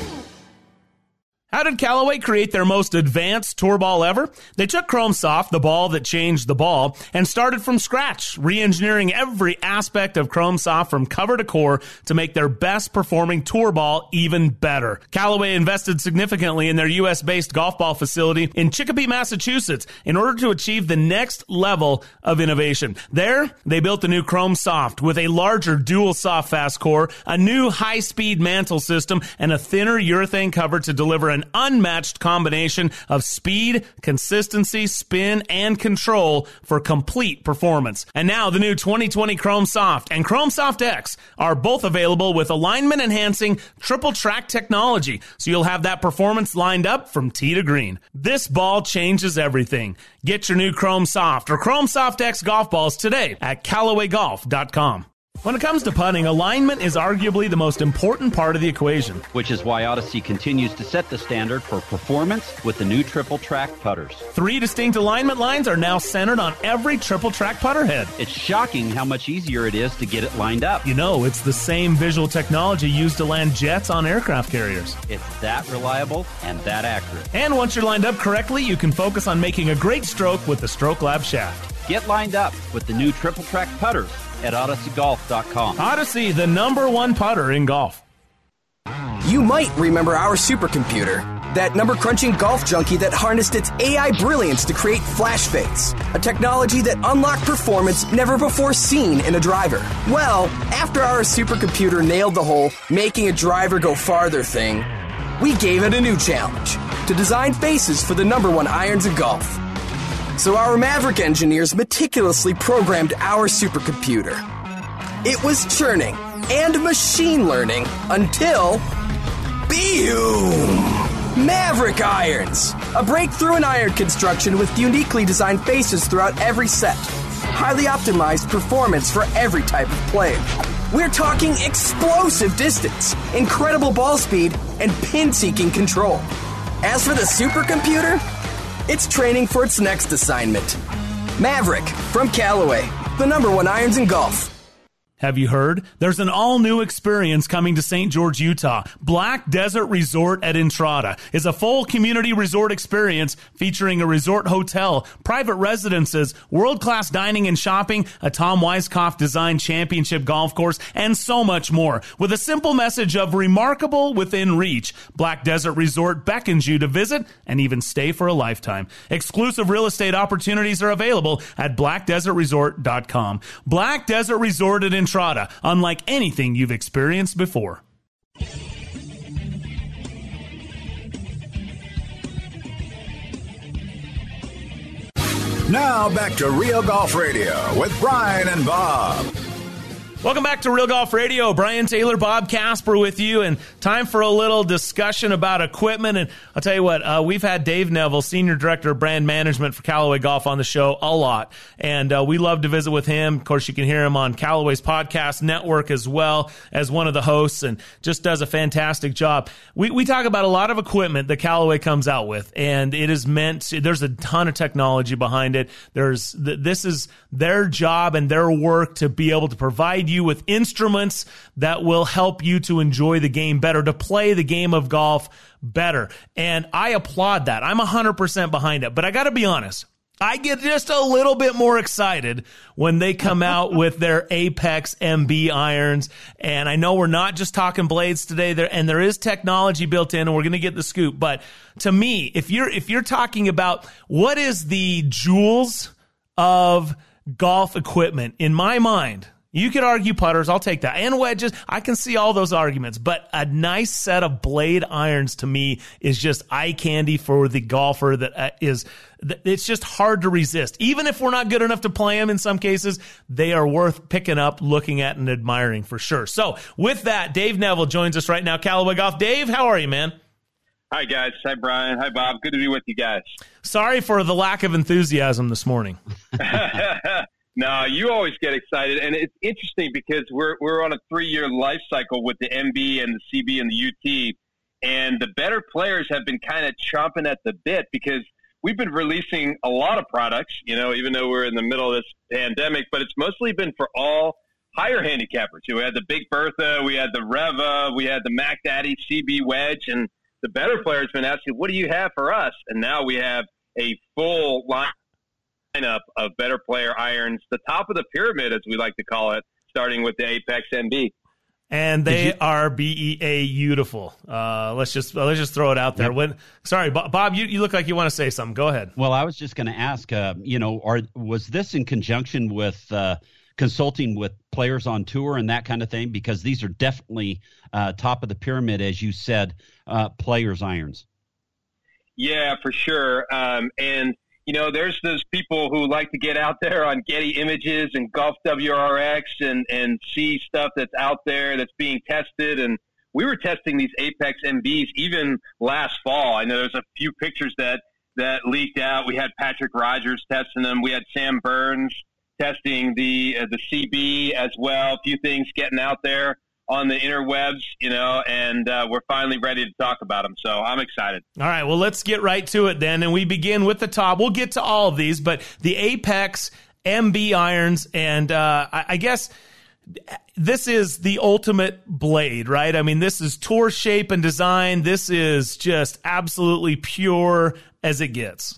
Speaker 5: How did Callaway create their most advanced tour ball ever? They took Chrome Soft, the ball that changed the ball, and started from scratch, re-engineering every aspect of Chrome Soft from cover to core to make their best performing tour ball even better. Callaway invested significantly in their U S-based golf ball facility in Chicopee, Massachusetts, in order to achieve the next level of innovation. There, they built the new Chrome Soft with a larger dual soft fast core, a new high-speed mantle system, and a thinner urethane cover to deliver an unmatched combination of speed, consistency, spin, and control for complete performance. And now the new twenty twenty Chrome Soft and Chrome Soft X are both available with alignment-enhancing triple track technology, so you'll have that performance lined up from tee to green. This ball changes everything. Get your new Chrome Soft or Chrome Soft X golf balls today at Callaway Golf dot com. When it comes to putting, alignment is arguably the most important part of the equation.
Speaker 6: Which is why Odyssey continues to set the standard for performance with the new triple track putters.
Speaker 5: Three distinct alignment lines are now centered on every triple track putter head.
Speaker 6: It's shocking how much easier it is to get it lined up.
Speaker 5: You know, it's the same visual technology used to land jets on aircraft carriers.
Speaker 6: It's that reliable and that accurate.
Speaker 5: And once you're lined up correctly, you can focus on making a great stroke with the Stroke Lab shaft.
Speaker 6: Get lined up with the new triple track putters at Odyssey Golf dot com.
Speaker 5: Odyssey, the number one putter in golf.
Speaker 3: You might remember our supercomputer, that number-crunching golf junkie that harnessed its A I brilliance to create flash fades, a technology that unlocked performance never before seen in a driver. Well, after our supercomputer nailed the whole making a driver go farther thing, we gave it a new challenge, to design faces for the number one irons in golf. So our Maverick engineers meticulously programmed our supercomputer. It was churning and machine learning until... Boom! Maverick irons! A breakthrough in iron construction with uniquely designed faces throughout every set. Highly optimized performance for every type of player. We're talking explosive distance, incredible ball speed, and pin-seeking control. As for the supercomputer... it's training for its next assignment. Maverick from Callaway, the number one irons in golf.
Speaker 5: Have you heard? There's an all-new experience coming to Saint George, Utah. Black Desert Resort at Entrada is a full community resort experience featuring a resort hotel, private residences, world-class dining and shopping, a Tom Weiskopf designed championship golf course, and so much more. With a simple message of remarkable within reach, Black Desert Resort beckons you to visit and even stay for a lifetime. Exclusive real estate opportunities are available at Black Desert Resort dot com. Black Desert Resort at Entrada. Entrada, unlike anything you've experienced before.
Speaker 4: Now back to Real Golf Radio with Brian and Bob.
Speaker 5: Welcome back to Real Golf Radio. Brian Taylor, Bob Casper with you, and time for a little discussion about equipment. And I'll tell you what, uh, we've had Dave Neville, Senior Director of Brand Management for Callaway Golf, on the show a lot, and uh, we love to visit with him. Of course, you can hear him on Callaway's podcast network as well as one of the hosts, and just does a fantastic job. We we talk about a lot of equipment that Callaway comes out with, and it is meant to, there's a ton of technology behind it. There's this is their job and their work to be able to provide you you with instruments that will help you to enjoy the game better, to play the game of golf better. And I applaud that. I'm one hundred percent behind it. But I got to be honest, I get just a little bit more excited when they come out with their Apex M B irons. And I know we're not just talking blades today, there and there is technology built in, and we're going to get the scoop. But to me, if you're if you're talking about what is the jewels of golf equipment, in my mind, you could argue putters, I'll take that, and wedges. I can see all those arguments, but a nice set of blade irons to me is just eye candy for the golfer. That is, it's just hard to resist. Even if we're not good enough to play them in some cases, they are worth picking up, looking at, and admiring for sure. So with that, Dave Neville joins us right now, Callaway Golf. Dave, how are you, man?
Speaker 7: Hi, guys. Hi, Brian. Hi, Bob. Good to be with you guys.
Speaker 5: Sorry for the lack of enthusiasm this morning.
Speaker 7: No, you always get excited, and it's interesting because we're we're on a three-year life cycle with the M B and the C B and the U T, and the better players have been kind of chomping at the bit because we've been releasing a lot of products, you know, even though we're in the middle of this pandemic, but it's mostly been for all higher handicappers. You know, we had the Big Bertha, we had the Reva, we had the Mac Daddy C B Wedge, and the better players have been asking, what do you have for us? And now we have a full lineup of better player irons, the top of the pyramid, as we like to call it, starting with the Apex M B.
Speaker 5: And they you, are B E A beautiful. Uh, let's just let's just throw it out there. Yep. When sorry, Bob, you, you look like you want to say something. Go ahead.
Speaker 6: Well, I was just going to ask. Uh, you know, are was this in conjunction with uh, consulting with players on tour and that kind of thing? Because these are definitely uh, top of the pyramid, as you said, uh, players irons.
Speaker 7: Yeah, for sure. Um, and you know, there's those people who like to get out there on Getty Images and Golf W R X and, and see stuff that's out there that's being tested. And we were testing these Apex M Bs even last fall. I know there's a few pictures that, that leaked out. We had Patrick Rogers testing them. We had Sam Burns testing the uh, the C B as well. A few things getting out there on the interwebs, you know, and uh, we're finally ready to talk about them. So I'm excited.
Speaker 5: All right, well, let's get right to it then. And we begin with the top. We'll get to all of these, but the Apex M B irons, and uh, I, I guess this is the ultimate blade, right? I mean, this is tour shape and design. This is just absolutely pure as it gets.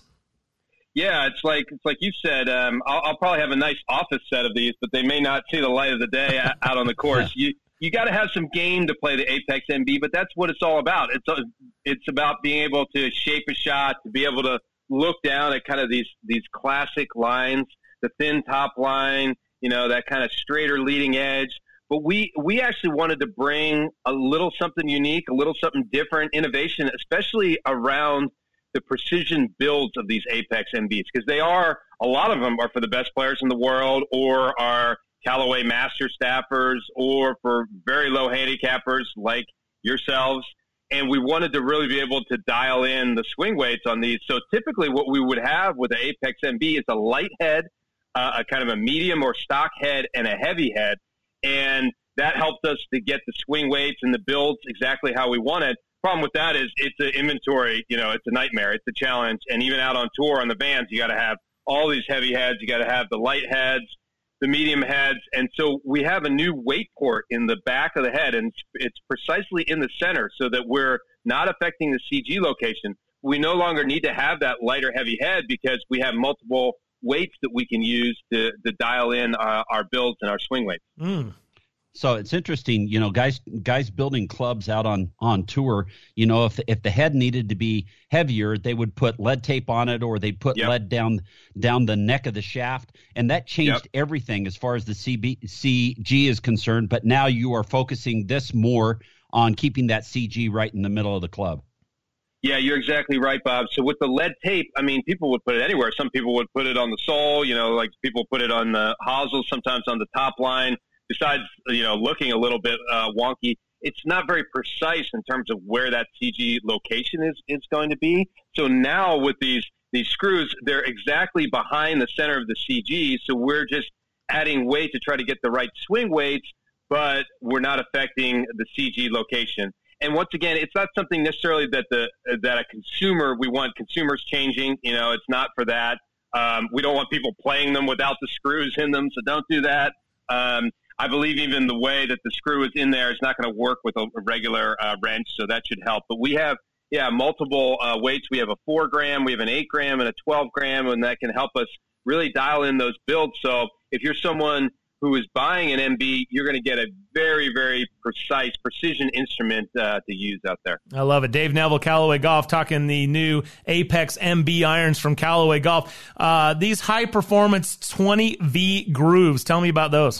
Speaker 7: Yeah, it's like it's like you said. Um, I'll, I'll probably have a nice office set of these, but they may not see the light of the day out on the course. You you got to have some game to play the Apex M B, but that's what it's all about. It's a, it's about being able to shape a shot, to be able to look down at kind of these these classic lines, the thin top line, you know, that kind of straighter leading edge. But we we actually wanted to bring a little something unique, a little something different, innovation, especially around the precision builds of these Apex M Bs, because they are, a lot of them are for the best players in the world or are Callaway master staffers or for very low handicappers like yourselves. And we wanted to really be able to dial in the swing weights on these. So typically what we would have with the Apex M B is a light head, uh, a kind of a medium or stock head, and a heavy head. And that helped us to get the swing weights and the builds exactly how we wanted. Problem with that is it's an inventory, you know, it's a nightmare. It's a challenge. And even out on tour on the vans, you got to have all these heavy heads. You got to have the light heads, the medium heads. And so we have a new weight port in the back of the head, and it's precisely in the center so that we're not affecting the C G location. We no longer need to have that lighter heavy head because we have multiple weights that we can use to, to dial in uh, our builds and our swing weights.
Speaker 6: Mm. So it's interesting, you know, guys guys building clubs out on, on tour, you know, if if the head needed to be heavier, they would put lead tape on it, or they'd put yep. lead down down the neck of the shaft. And that changed yep. everything as far as the C B, C G is concerned. But now you are focusing this more on keeping that C G right in the middle of the club.
Speaker 7: Yeah, you're exactly right, Bob. So with the lead tape, I mean, people would put it anywhere. Some people would put it on the sole, you know, like people put it on the hosel, sometimes on the top line. Besides, you know, looking a little bit uh, wonky, it's not very precise in terms of where that C G location is, is going to be. So now with these these screws, they're exactly behind the center of the C G. So we're just adding weight to try to get the right swing weights, but we're not affecting the C G location. And once again, it's not something necessarily that the that a consumer, we want consumers changing. You know, it's not for that. Um, we don't want people playing them without the screws in them, so don't do that. Um, I believe even the way that the screw is in there is not going to work with a regular uh, wrench, so that should help. But we have, yeah, multiple uh, weights. We have a four gram, we have an eight gram, and a twelve gram, and that can help us really dial in those builds. So if you're someone who is buying an M B, you're going to get a very, very precise, precision instrument uh, to use out there.
Speaker 5: I love it. Dave Neville, Callaway Golf, talking the new Apex M B irons from Callaway Golf. Uh, these high-performance twenty V grooves, tell me about those.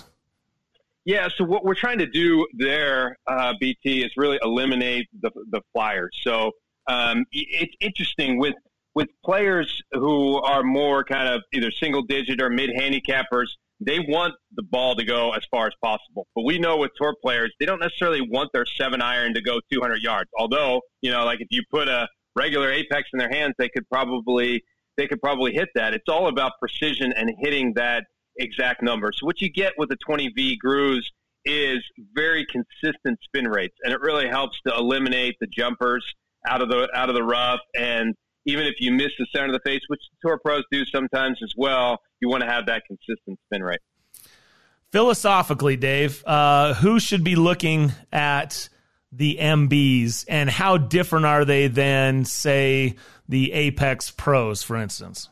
Speaker 7: Yeah, so what we're trying to do there, uh, B T, is really eliminate the the flyers. So um, it's interesting with with players who are more kind of either single-digit or mid-handicappers. They want the ball to go as far as possible. But we know with tour players, they don't necessarily want their seven iron to go two hundred yards. Although, you know, like if you put a regular Apex in their hands, they could probably they could probably hit that. It's all about precision and hitting that exact number. So what you get with the twenty V grooves is very consistent spin rates, and it really helps to eliminate the jumpers out of the out of the rough. And even if you miss the center of the face, which tour pros do sometimes as well, you want to have that consistent spin rate.
Speaker 5: Philosophically, Dave, uh, who should be looking at the M Bs, and how different are they than, say, the Apex Pros, for instance?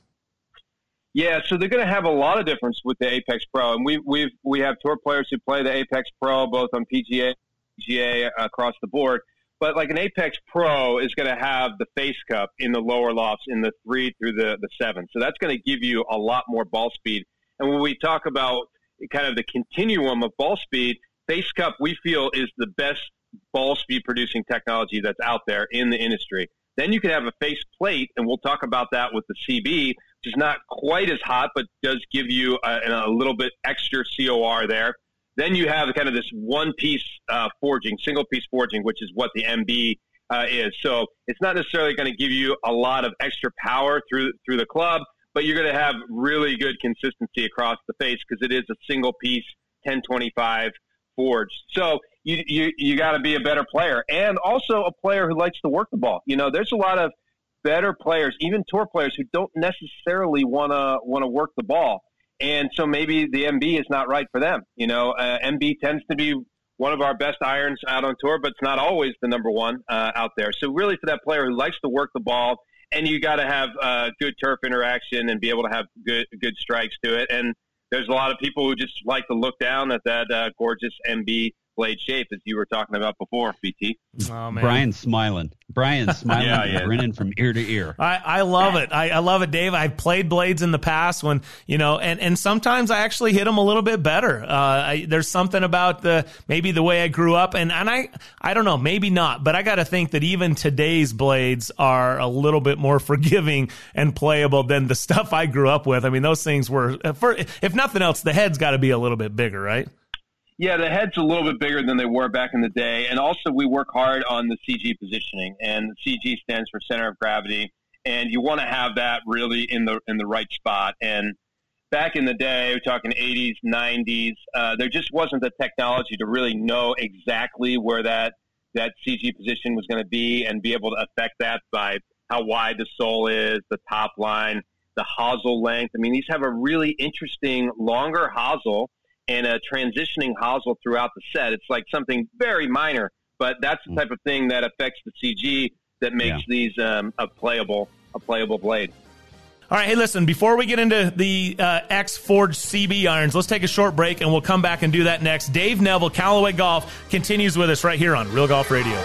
Speaker 7: Yeah, so they're going to have a lot of difference with the Apex Pro, and we we we have tour players who play the Apex Pro both on P G A, P G A across the board. But like an Apex Pro is going to have the face cup in the lower lofts in the three through the the seven, so that's going to give you a lot more ball speed. And when we talk about kind of the continuum of ball speed, face cup we feel is the best ball speed producing technology that's out there in the industry. Then you can have a face plate, and we'll talk about that with the C B, which is not quite as hot, but does give you a, a little bit extra C O R there. Then you have kind of this one-piece uh, forging, single-piece forging, which is what the M B uh, is. So it's not necessarily going to give you a lot of extra power through through the club, but you're going to have really good consistency across the face because it is a single-piece ten twenty-five forged. So you you, you got to be a better player, and also a player who likes to work the ball. You know, there's a lot of better players, even tour players, who don't necessarily want to want to work the ball. And so maybe the M B is not right for them. You know, uh, M B tends to be one of our best irons out on tour, but it's not always the number one uh, out there. So really for that player who likes to work the ball, and you got to have uh, good turf interaction and be able to have good good strikes to it. And there's a lot of people who just like to look down at that uh, gorgeous M B blade shape, as you were talking about before, B T.
Speaker 5: Oh, man.
Speaker 6: Brian's smiling. Brian's smiling
Speaker 7: yeah,
Speaker 6: and
Speaker 7: yeah.
Speaker 6: grinning from ear to ear.
Speaker 5: I, I love it. I, I love it, Dave. I've played blades in the past when, you know, and, and sometimes I actually hit them a little bit better. Uh, I, there's something about the, maybe the way I grew up, and, and I, I don't know, maybe not, but I got to think that even today's blades are a little bit more forgiving and playable than the stuff I grew up with. I mean, those things were, for, if nothing else, the head's got to be a little bit bigger, right?
Speaker 7: Yeah, the head's a little bit bigger than they were back in the day. And also we work hard on the C G positioning. And the C G stands for center of gravity. And you want to have that really in the in the right spot. And back in the day, we're talking eighties, nineties, uh, there just wasn't the technology to really know exactly where that, that C G position was going to be and be able to affect that by how wide the sole is, the top line, the hosel length. I mean, these have a really interesting longer hosel and a transitioning hosel throughout the set. It's like something very minor, but that's the type of thing that affects the C G that makes yeah. these um, a playable a playable blade.
Speaker 5: All right, hey, listen, before we get into the uh, X-Forged C B irons, let's take a short break, and we'll come back and do that next. Dave Neville, Callaway Golf, continues with us right here on Real Golf Radio.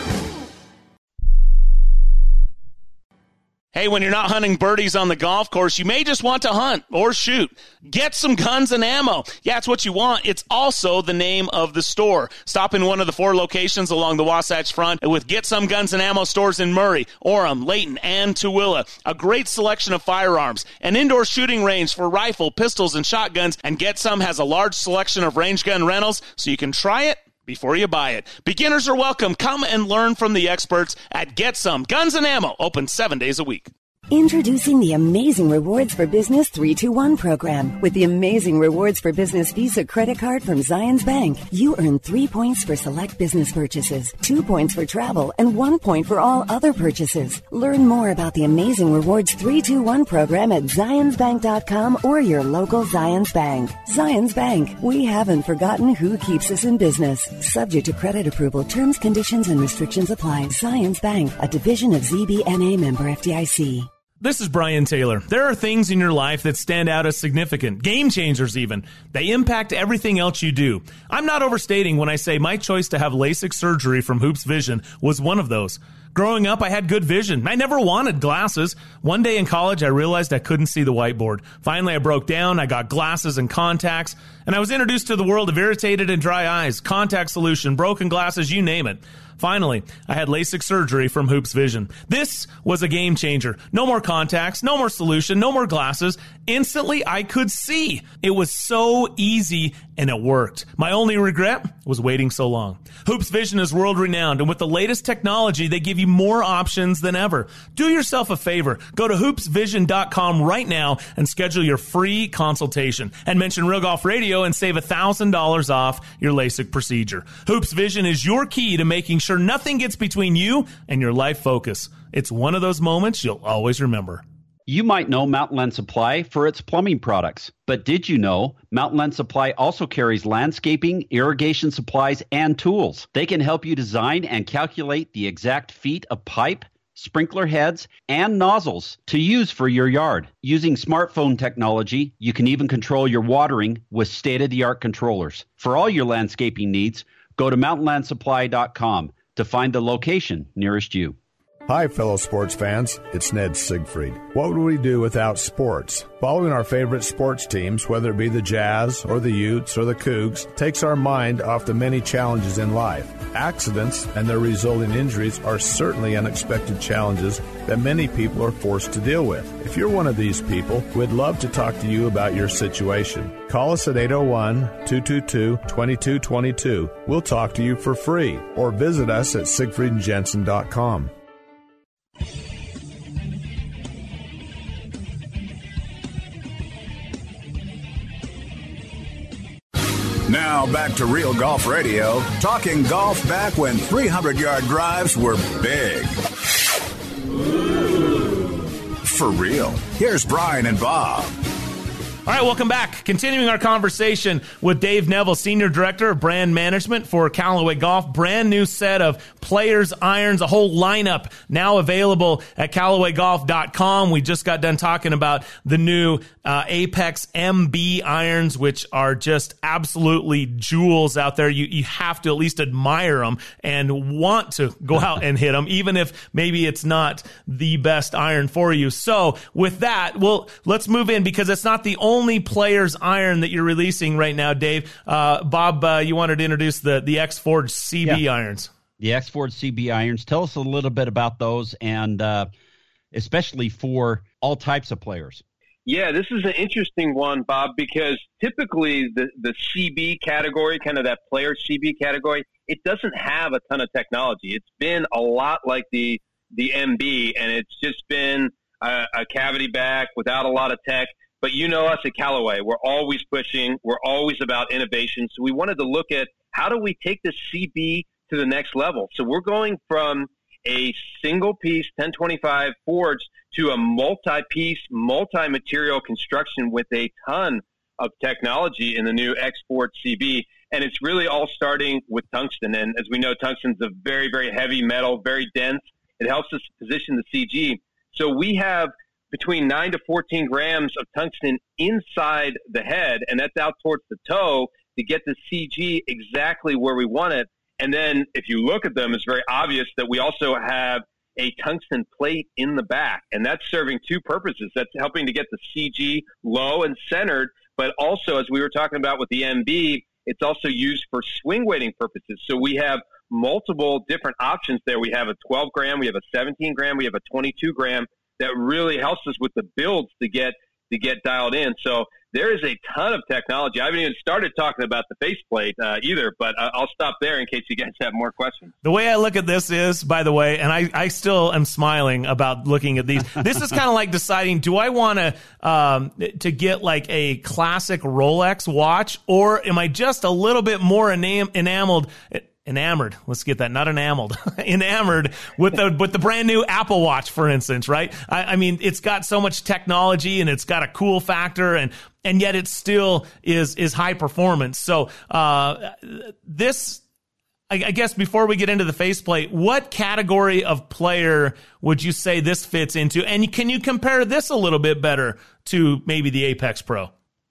Speaker 5: Hey, when you're not hunting birdies on the golf course, you may just want to hunt or shoot. Get some guns and ammo. Yeah, it's what you want. It's also the name of the store. Stop in one of the four locations along the Wasatch Front with Get Some Guns and Ammo stores in Murray, Orem, Layton, and Tooele. A great selection of firearms, an indoor shooting range for rifle, pistols, and shotguns, and Get Some has a large selection of range gun rentals so you can try it before you buy it. Beginners are welcome. Come and learn from the experts at Get Some Guns and Ammo, open seven days a week.
Speaker 9: Introducing the Amazing Rewards for Business three two one program. With the Amazing Rewards for Business Visa credit card from Zions Bank, you earn three points for select business purchases, two points for travel, and one point for all other purchases. Learn more about the Amazing Rewards three two one program at zions bank dot com or your local Zions Bank. Zions Bank, we haven't forgotten who keeps us in business. Subject to credit approval, terms, conditions, and restrictions apply. Zions Bank, a division of Z B N A member F D I C.
Speaker 5: This is Brian Taylor. There are things in your life that stand out as significant, game changers even. They impact everything else you do. I'm not overstating when I say my choice to have LASIK surgery from Hoops Vision was one of those. Growing up, I had good vision. I never wanted glasses. One day in college, I realized I couldn't see the whiteboard. Finally, I broke down. I got glasses and contacts, and I was introduced to the world of irritated and dry eyes, contact solution, broken glasses, you name it. Finally, I had LASIK surgery from Hoops Vision. This was a game changer. No more contacts, no more solution, no more glasses. Instantly, I could see. It was so easy and it worked. My only regret was waiting so long. Hoops Vision is world-renowned, and with the latest technology, they give you more options than ever. Do yourself a favor. Go to hoops vision dot com right now and schedule your free consultation. And mention Real Golf Radio and save one thousand dollars off your LASIK procedure. Hoops Vision is your key to making sure nothing gets between you and your life focus. It's one of those moments you'll always remember.
Speaker 6: You might know Mountain Land Supply for its plumbing products, but did you know Mountain Land Supply also carries landscaping, irrigation supplies, and tools? They can help you design and calculate the exact feet of pipe, sprinkler heads, and nozzles to use for your yard. Using smartphone technology, you can even control your watering with state-of-the-art controllers. For all your landscaping needs, go to mountain land supply dot com to find the location nearest you.
Speaker 8: Hi, fellow sports fans. It's Ned Siegfried. What would we do without sports? Following our favorite sports teams, whether it be the Jazz or the Utes or the Cougs, takes our mind off the many challenges in life. Accidents and their resulting injuries are certainly unexpected challenges that many people are forced to deal with. If you're one of these people, we'd love to talk to you about your situation. Call us at eight oh one, two two two, two two two two. We'll talk to you for free, or visit us at siegfried and jensen dot com.
Speaker 4: Now back to Real Golf Radio, talking golf back when three hundred yard drives were big. For real. Here's Brian and Bob.
Speaker 5: All right, welcome back. Continuing our conversation with Dave Neville, Senior Director of Brand Management for Callaway Golf. Brand new set of players, irons, a whole lineup now available at callaway golf dot com. We just got done talking about the new uh, Apex M B irons, which are just absolutely jewels out there. You, you have to at least admire them and want to go out and hit them, even if maybe it's not the best iron for you. So with that, well, let's move in because it's not the only only player's iron that you're releasing right now, Dave. Uh, Bob, uh, you wanted to introduce the, the X-Forge C B yeah. irons.
Speaker 6: The X-Forge C B irons. Tell us a little bit about those, and uh, especially for all types of players.
Speaker 7: Yeah, this is an interesting one, Bob, because typically the, the C B category, kind of that player C B category, it doesn't have a ton of technology. It's been a lot like the, the M B, and it's just been a, a cavity back without a lot of tech. But you know us at Callaway, we're always pushing. We're always about innovation. So we wanted to look at how do we take the C B to the next level. So we're going from a single-piece ten twenty-five forge to a multi-piece, multi-material construction with a ton of technology in the new X-Forge C B. And it's really all starting with tungsten. And as we know, tungsten's a very, very heavy metal, very dense. It helps us position the C G. So we have between nine to fourteen grams of tungsten inside the head, and that's out towards the toe to get the C G exactly where we want it. And then if you look at them, it's very obvious that we also have a tungsten plate in the back, and that's serving two purposes. That's helping to get the C G low and centered, but also, as we were talking about with the M B, it's also used for swing weighting purposes. So we have multiple different options there. We have a twelve gram, we have a seventeen gram, we have a twenty-two gram. That really helps us with the builds to get to get dialed in. So there is a ton of technology. I haven't even started talking about the faceplate uh, either, but I'll stop there in case you guys have more questions.
Speaker 5: The way I look at this is, by the way, and I, I still am smiling about looking at these. This is kind of like deciding, do I want to um, to get like a classic Rolex watch, or am I just a little bit more enam- enameled? Enamored. Let's get that. Not enameled. Enamored with the with the brand new Apple Watch, for instance, right? I, I mean, it's got so much technology and it's got a cool factor, and and yet it still is is high performance. So uh, this, I, I guess, before we get into the faceplate, what category of player would you say this fits into? And can you compare this a little bit better to maybe the Apex Pro?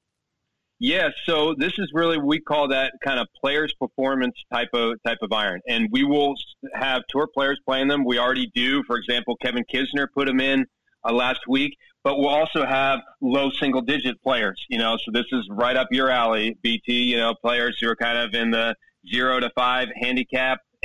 Speaker 7: Yeah, so this is really, we call that kind of players performance type of type of iron. And we will have tour players playing them. We already do. For example, Kevin Kisner put them in uh, last week. But we'll also have low single digit players, you know, so this is right up your alley, B T, you know, players who are kind of in the zero to five handicap. And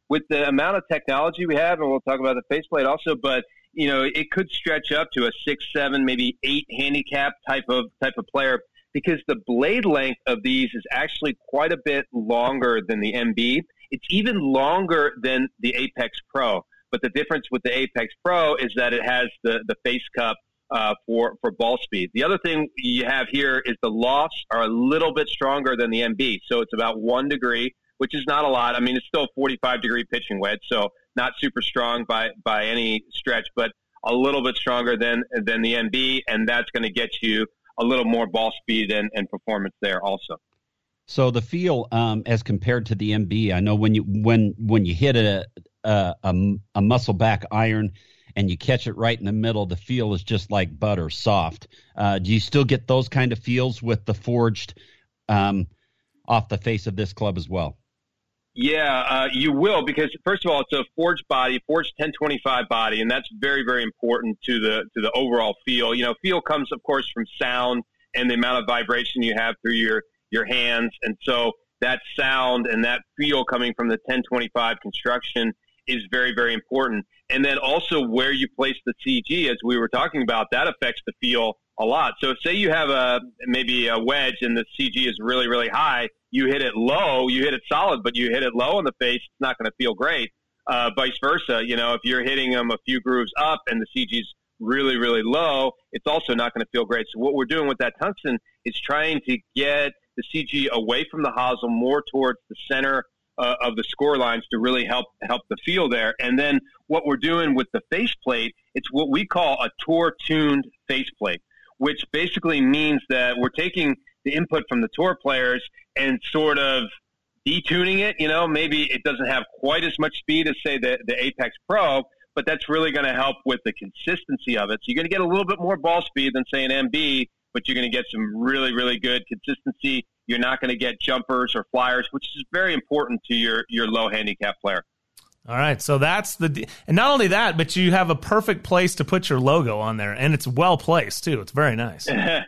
Speaker 7: with the amount of technology we have, and we'll talk about the faceplate also, but you know, it could stretch up to a six, seven, maybe eight handicap type of type of player, because the blade length of these is actually quite a bit longer than the M B. It's even longer than the Apex Pro. But the difference with the Apex Pro is that it has the, the face cup uh, for, for ball speed. The other thing you have here is the lofts are a little bit stronger than the M B. So it's about one degree, which is not a lot. I mean, it's still a forty-five degree pitching wedge, so not super strong by, by any stretch, but a little bit stronger than, than the M B, and that's going to get you a little more ball speed and, and performance there also.
Speaker 6: So the feel um, as compared to the M B, I know when you when when you hit a a, a, a muscle back iron and you catch it right in the middle, the feel is just like butter, soft. Uh, do you still get those kind of feels with the forged um, off the face of this club as well?
Speaker 7: Yeah, uh, you will, because first of all, it's a forged body, forged ten twenty-five body, and that's very, very important to the to the overall feel. You know, feel comes, of course, from sound and the amount of vibration you have through your your hands, and so that sound and that feel coming from the ten twenty-five construction is very, very important. And then also where you place the C G, as we were talking about, that affects the feel a lot. So say you have a maybe a wedge and the C G is really, really high, you hit it low, you hit it solid, but you hit it low in the face, it's not going to feel great. Uh, vice versa, you know, if you're hitting them a few grooves up and the C G's really, really low, it's also not going to feel great. So what we're doing with that tungsten is trying to get the C G away from the hosel, more towards the center uh, of the score lines to really help help the feel there. And then what we're doing with the faceplate, it's what we call a tour-tuned faceplate, which basically means that we're taking the input from the tour players and sort of detuning it. You know, maybe it doesn't have quite as much speed as, say, the, the Apex Pro, but that's really going to help with the consistency of it. So you're going to get a little bit more ball speed than, say, an M B, but you're going to get some really, really good consistency. You're not going to get jumpers or flyers, which is very important to your, your low handicap player.
Speaker 5: All right, so that's the – and not only that, but you have a perfect place to put your logo on there, and it's well placed too. It's very nice.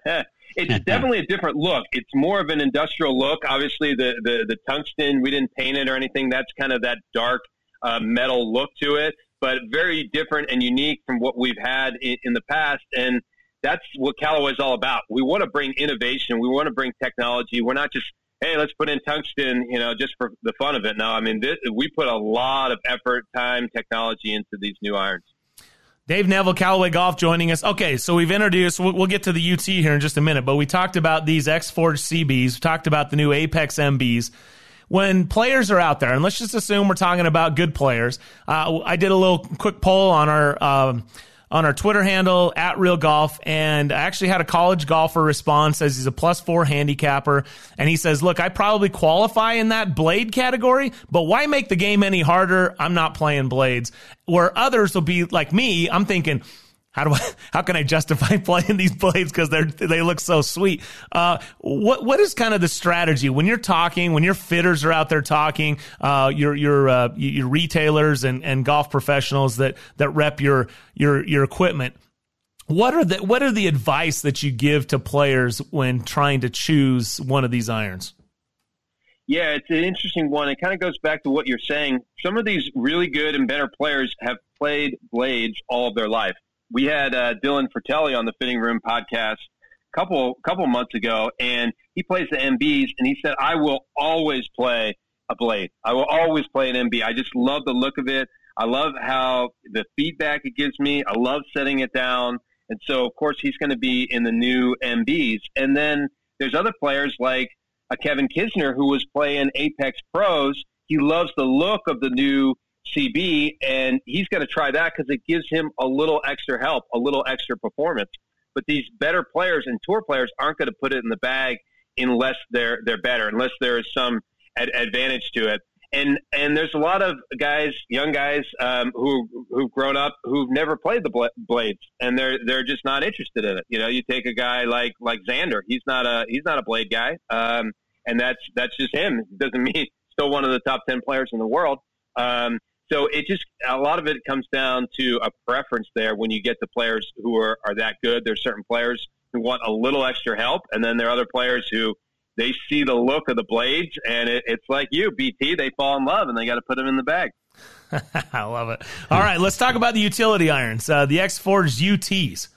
Speaker 7: It's definitely a different look. It's more of an industrial look. Obviously, the, the, the tungsten, we didn't paint it or anything. That's kind of that dark uh, metal look to it, but very different and unique from what we've had in, in the past. And that's what Callaway is all about. We want to bring innovation. We want to bring technology. We're not just, hey, let's put in tungsten, you know, just for the fun of it. No, I mean, this, we put a lot of effort, time, technology into these new irons.
Speaker 5: Dave Neville, Callaway Golf, joining us. Okay, so we've introduced, we'll, we'll get to the U T here in just a minute, but we talked about these X-Forged C Bs, we talked about the new Apex M Bs. When players are out there, and let's just assume we're talking about good players, uh, I did a little quick poll on our um, on our Twitter handle, at Real Golf, and I actually had a college golfer respond, says he's a plus four handicapper, and he says, look, I probably qualify in that blade category, but why make the game any harder? I'm not playing blades. Where others will be like me, I'm thinking, how do I, how can I justify playing these blades because they're they look so sweet? Uh, what what is kind of the strategy when you're talking, when your fitters are out there talking, uh, your your uh, your retailers and, and golf professionals that that rep your your your equipment? What are the what are the advice that you give to players when trying to choose one of these irons?
Speaker 7: Yeah, it's an interesting one. It kind of goes back to what you're saying. Some of these really good and better players have played blades all of their life. We had uh, Dylan Fratelli on the Fitting Room podcast a couple couple months ago, and he plays the M Bs, and he said, I will always play a blade. I will always play an M B. I just love the look of it. I love how the feedback it gives me. I love setting it down. And so, of course, he's going to be in the new M Bs. And then there's other players like a Kevin Kisner who was playing Apex Pros. He loves the look of the new C B, and he's going to try that because it gives him a little extra help, a little extra performance. But these better players and tour players aren't going to put it in the bag unless they're they're better, unless there is some ad- advantage to it. And and there's a lot of guys, young guys, um, who who've grown up who've never played the bla- blades, and they're they're just not interested in it. You know, you take a guy like like Xander, he's not a he's not a blade guy, um, and that's that's just him. It doesn't mean he's still one of the top ten players in the world. Um, So it just, a lot of it comes down to a preference there when you get the players who are, are that good. There's certain players who want a little extra help, and then there are other players who they see the look of the blades, and it, it's like you, B T, they fall in love, and they got to put them in the bag.
Speaker 5: I love it. All right, let's talk about the utility irons, uh, the X-Forged U Ts.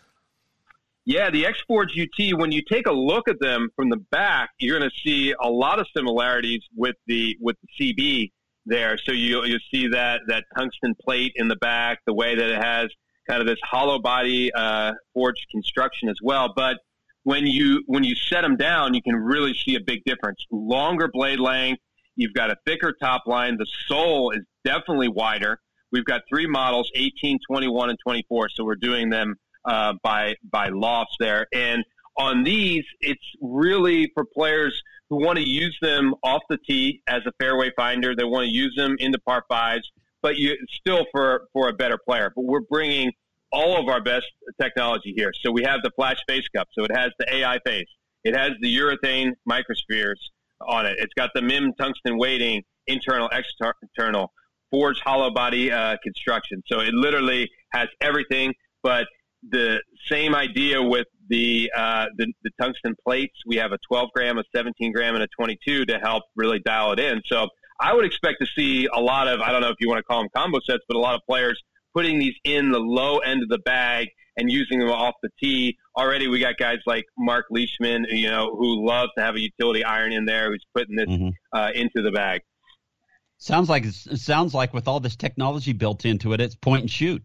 Speaker 7: Yeah, the X-Forged U T, when you take a look at them from the back, you're going to see a lot of similarities with the with the C B there. So you you see that that tungsten plate in the back, the way that it has kind of this hollow body uh, forged construction as well. But when you when you set them down, you can really see a big difference. Longer blade length, you've got a thicker top line. The sole is definitely wider. We've got three models, eighteen, twenty-one, and twenty-four. So we're doing them Uh, by by lofts there. And on these, it's really for players who want to use them off the tee as a fairway finder. They want to use them into par fives, but you still for, for a better player. But we're bringing all of our best technology here. So we have the Flash Face Cup. So it has the A I face. It has the urethane microspheres on it. It's got the M I M tungsten weighting, internal, external, forged hollow body uh, construction. So it literally has everything, but the same idea with the, uh, the the tungsten plates. We have a twelve gram, a seventeen gram, and a twenty-two to help really dial it in. So I would expect to see a lot of, I don't know if you want to call them combo sets, but a lot of players putting these in the low end of the bag and using them off the tee. Already we got guys like Mark Leishman, you know, who love to have a utility iron in there, who's putting this mm-hmm. uh, into the bag.
Speaker 6: Sounds like it sounds like with all this technology built into it, it's point and shoot.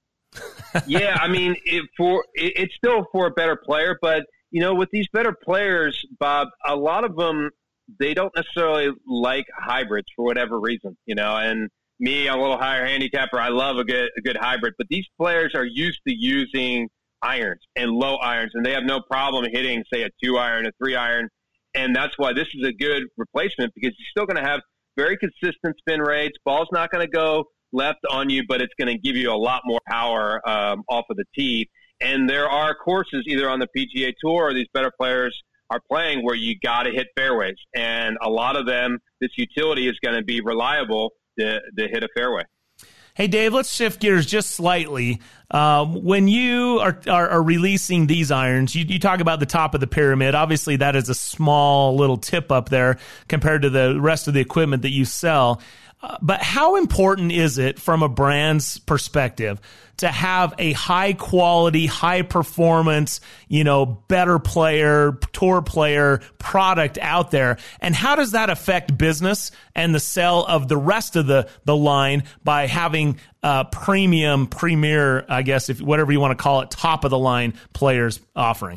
Speaker 7: Yeah, I mean, it, for it, it's still for a better player, but you know, with these better players, Bob, a lot of them they don't necessarily like hybrids for whatever reason, you know. And me, I'm a little higher handicapper. I love a good a good hybrid, but these players are used to using irons and low irons, and they have no problem hitting, say, a two iron, a three iron, and that's why this is a good replacement because you're still going to have very consistent spin rates. Ball's not going to go left on you, but it's going to give you a lot more power um, off of the tee. And there are courses either on the P G A Tour or these better players are playing where you got to hit fairways. And a lot of them, this utility is going to be reliable to, to hit a fairway.
Speaker 5: Hey, Dave, let's shift gears just slightly. Um, when you are, are, are releasing these irons, you, you talk about the top of the pyramid. Obviously, that is a small little tip up there compared to the rest of the equipment that you sell. Uh, but how important is it from a brand's perspective to have a high quality, high performance, you know, better player, tour player product out there? And how does that affect business and the sale of the rest of the, the line by having uh, premium, premier, I guess, if whatever you want to call it, top of the line players offering?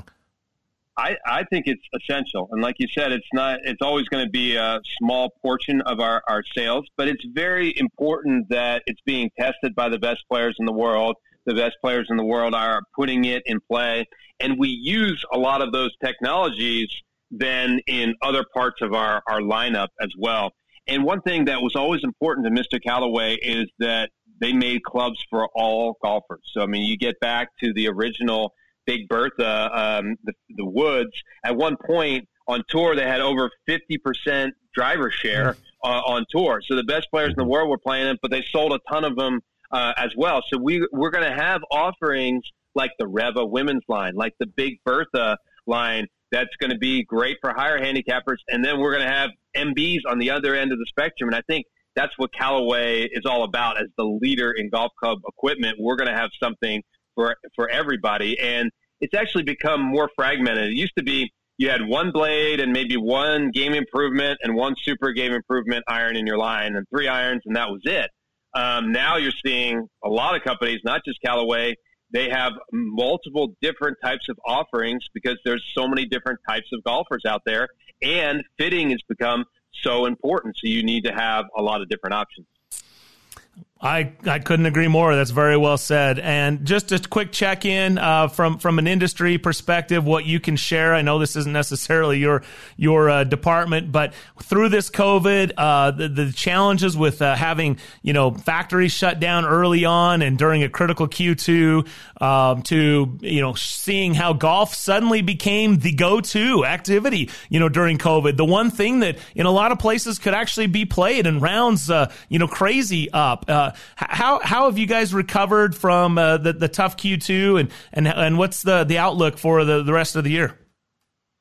Speaker 7: I, I think it's essential. And like you said, it's not, it's always going to be a small portion of our, our sales, but it's very important that it's being tested by the best players in the world. The best players in the world are putting it in play. And we use a lot of those technologies then in other parts of our, our lineup as well. And one thing that was always important to Mister Callaway is that they made clubs for all golfers. So, I mean, you get back to the original Big Bertha, um, the, the Woods. At one point on tour, they had over fifty percent driver share uh, on tour. So the best players in the world were playing it, but they sold a ton of them uh, as well. So we, we're going to have offerings like the Reva women's line, like the Big Bertha line. That's going to be great for higher handicappers. And then we're going to have M Bs on the other end of the spectrum. And I think that's what Callaway is all about as the leader in golf club equipment. We're going to have something for for everybody, and it's actually become more fragmented. It used to be you had one blade and maybe one game improvement and one super game improvement iron in your line and three irons, and that was it. Um, now you're seeing a lot of companies, not just Callaway, they have multiple different types of offerings because there's so many different types of golfers out there, and fitting has become so important, so you need to have a lot of different options.
Speaker 5: I, I couldn't agree more. That's very well said. And just a quick check-in uh, from from an industry perspective, what you can share. I know this isn't necessarily your your uh, department, but through this COVID, uh, the, the challenges with uh, having you know factories shut down early on and during a critical Q two, um, to you know seeing how golf suddenly became the go-to activity you know during COVID. The one thing that in a lot of places could actually be played and rounds uh, you know crazy up. Uh, How how have you guys recovered from uh, the the tough Q two, and and and what's the the outlook for the, the rest of the year?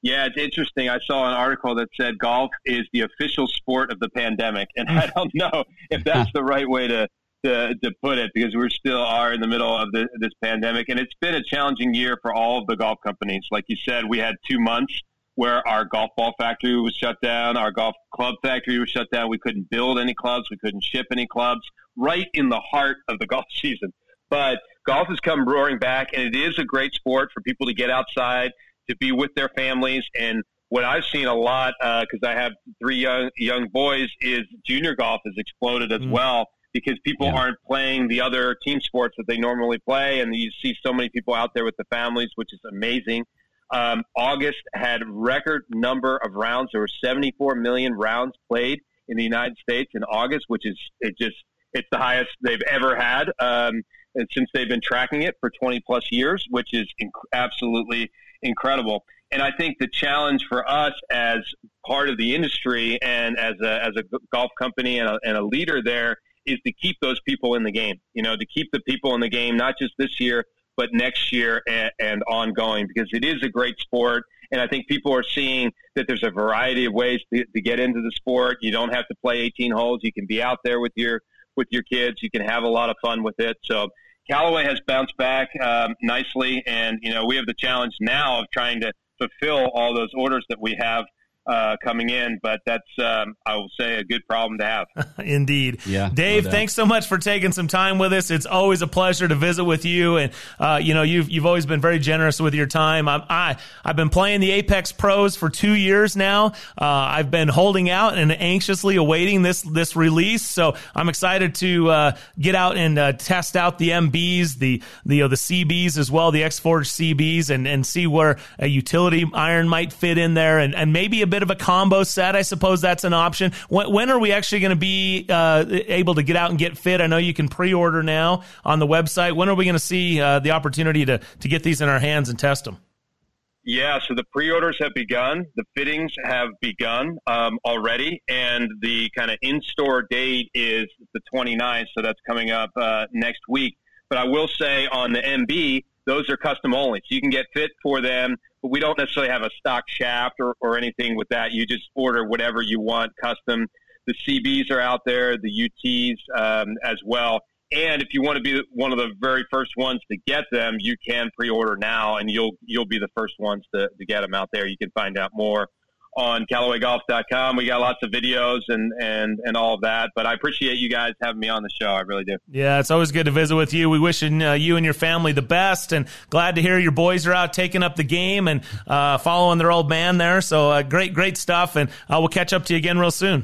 Speaker 7: Yeah, it's interesting. I saw an article that said golf is the official sport of the pandemic, and I don't know if that's the right way to to, to put it, because we still are in the middle of the, this pandemic, and it's been a challenging year for all of the golf companies. Like you said, we had two months where our golf ball factory was shut down, our golf club factory was shut down. We couldn't build any clubs, we couldn't ship any clubs, right in the heart of the golf season. But golf has come roaring back, and it is a great sport for people to get outside, to be with their families. And what I've seen a lot, because uh, I have three young young boys, is junior golf has exploded as mm. well, because people yeah. aren't playing the other team sports that they normally play, and you see so many people out there with the families, which is amazing. Um, August had record number of rounds. There were seventy-four million rounds played in the United States in August, which is it just it's the highest they've ever had, um, and since they've been tracking it for twenty plus years, which is inc- absolutely incredible. And I think the challenge for us as part of the industry and as a, as a golf company and a, and a leader there is to keep those people in the game, you know, to keep the people in the game, not just this year, but next year and, and ongoing, because it is a great sport. And I think people are seeing that there's a variety of ways to, to get into the sport. You don't have to play eighteen holes. You can be out there with your, with your kids. You can have a lot of fun with it. So Callaway has bounced back um, nicely, and you know we have the challenge now of trying to fulfill all those orders that we have uh, coming in. But that's, um, I will say, a good problem to have.
Speaker 5: Indeed.
Speaker 6: Yeah,
Speaker 5: Dave,
Speaker 6: no doubt.
Speaker 5: Thanks so much for taking some time with us. It's always a pleasure to visit with you, and uh, you know you've you've always been very generous with your time. I'm, I I've been playing the Apex Pros for two years now. Uh, I've been holding out and anxiously awaiting this this release. So I'm excited to uh, get out and uh, test out the M Bs, the the you know, the C Bs as well, the X-Forge C Bs, and and see where a utility iron might fit in there, and and maybe a bit of a combo set. I suppose that's an option. When, when are we actually going to be uh, able to get out and get fit? I know you can pre-order now on the website. When are we going to see uh, the opportunity to, to get these in our hands and test them?
Speaker 7: Yeah, so the pre-orders have begun. The fittings have begun um, already, and the kind of in-store date is the twenty-ninth, so that's coming up uh, next week. But I will say on the M B, those are custom only, so you can get fit for them, but we don't necessarily have a stock shaft or, or anything with that. You just order whatever you want custom. The C Bs are out there, the U Ts um, as well. And if you want to be one of the very first ones to get them, you can pre-order now, and you'll you'll be the first ones to, to get them out there. You can find out more on Callaway Golf dot com. We got lots of videos and, and, and all of that. But I appreciate you guys having me on the show. I really do.
Speaker 5: Yeah, it's always good to visit with you. We wishing uh, you and your family the best, and glad to hear your boys are out taking up the game and uh, following their old man there. So uh, great, great stuff, and uh, we'll catch up to you again real soon.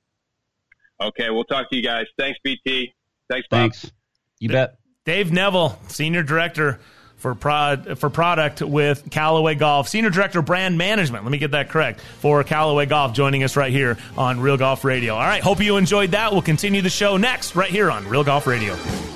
Speaker 7: Okay, we'll talk to you guys. Thanks, B T. Thanks, Bob.
Speaker 6: Thanks. You bet.
Speaker 5: Dave Neville, Senior Director for prod, for product with Callaway Golf. Senior Director Brand Management, let me get that correct, for Callaway Golf, joining us right here on Real Golf Radio. All right, hope you enjoyed that. We'll continue the show next right here on Real Golf Radio.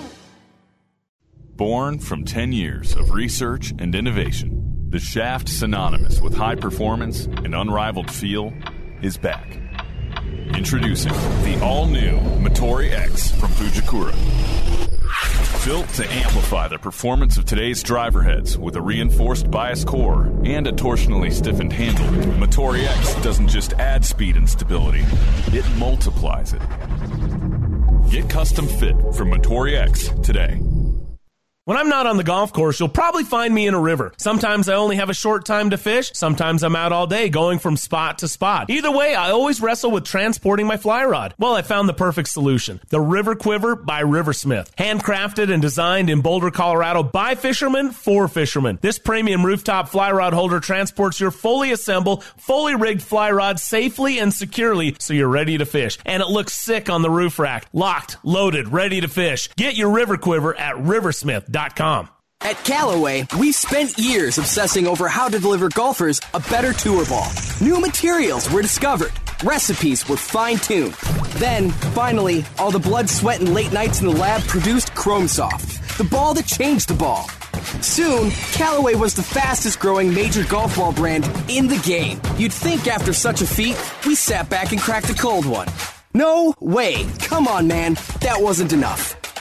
Speaker 11: Born from ten years of research and innovation, the shaft synonymous with high performance and unrivaled feel is back. Introducing the all-new Motori X from Fujikura. Built to amplify the performance of today's driver heads with a reinforced bias core and a torsionally stiffened handle, Motori X doesn't just add speed and stability, it multiplies it. Get custom fit from Motori X today.
Speaker 5: When I'm not on the golf course, you'll probably find me in a river. Sometimes I only have a short time to fish. Sometimes I'm out all day going from spot to spot. Either way, I always wrestle with transporting my fly rod. Well, I found the perfect solution. The River Quiver by Riversmith. Handcrafted and designed in Boulder, Colorado by fishermen for fishermen. This premium rooftop fly rod holder transports your fully assembled, fully rigged fly rod safely and securely so you're ready to fish. And it looks sick on the roof rack. Locked, loaded, ready to fish. Get your River Quiver at Riversmith.
Speaker 3: At Callaway, we've spent years obsessing over how to deliver golfers a better tour ball. New materials were discovered. Recipes were fine-tuned. Then, finally, all the blood, sweat, and late nights in the lab produced Chrome Soft, the ball that changed the ball. Soon, Callaway was the fastest-growing major golf ball brand in the game. You'd think after such a feat, we sat back and cracked a cold one. No way. Come on, man. That wasn't enough.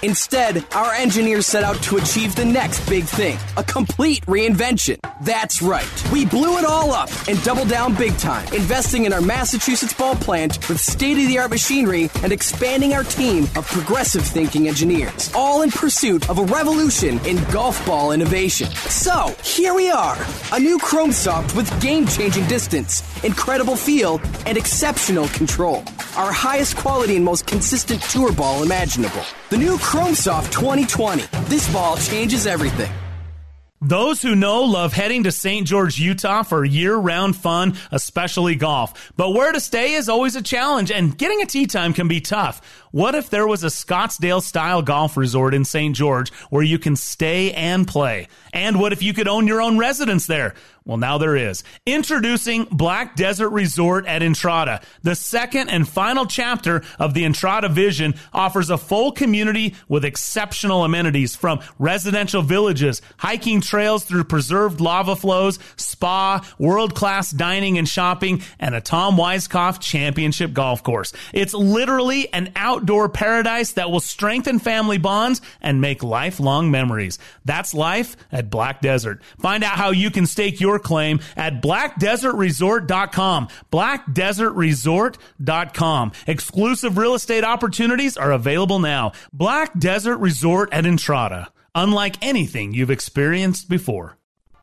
Speaker 3: Instead, our engineers set out to achieve the next big thing, a complete reinvention. That's right. We blew it all up and doubled down big time, investing in our Massachusetts ball plant with state-of-the-art machinery and expanding our team of progressive thinking engineers, all in pursuit of a revolution in golf ball innovation. So, here we are, a new Chrome Soft with game-changing distance, incredible feel, and exceptional control. Our highest quality and most consistent tour ball imaginable. The new Chrome Soft twenty twenty. This ball changes everything.
Speaker 5: Those who know love heading to Saint George, Utah for year-round fun, especially golf. But where to stay is always a challenge, and getting a tee time can be tough. What if there was a Scottsdale-style golf resort in Saint George where you can stay and play? And what if you could own your own residence there? Well, now there is. Introducing Black Desert Resort at Entrada. The second and final chapter of the Entrada vision offers a full community with exceptional amenities, from residential villages, hiking trails through preserved lava flows, spa, world-class dining and shopping, and a Tom Weiskopf championship golf course. It's literally an outdoor paradise that will strengthen family bonds and make lifelong memories. That's life at Black Desert. Find out how you can stake your claim at black desert resort dot com. black desert resort dot com. Exclusive real estate opportunities are available now. Black Desert Resort at Entrada. Unlike anything you've experienced before.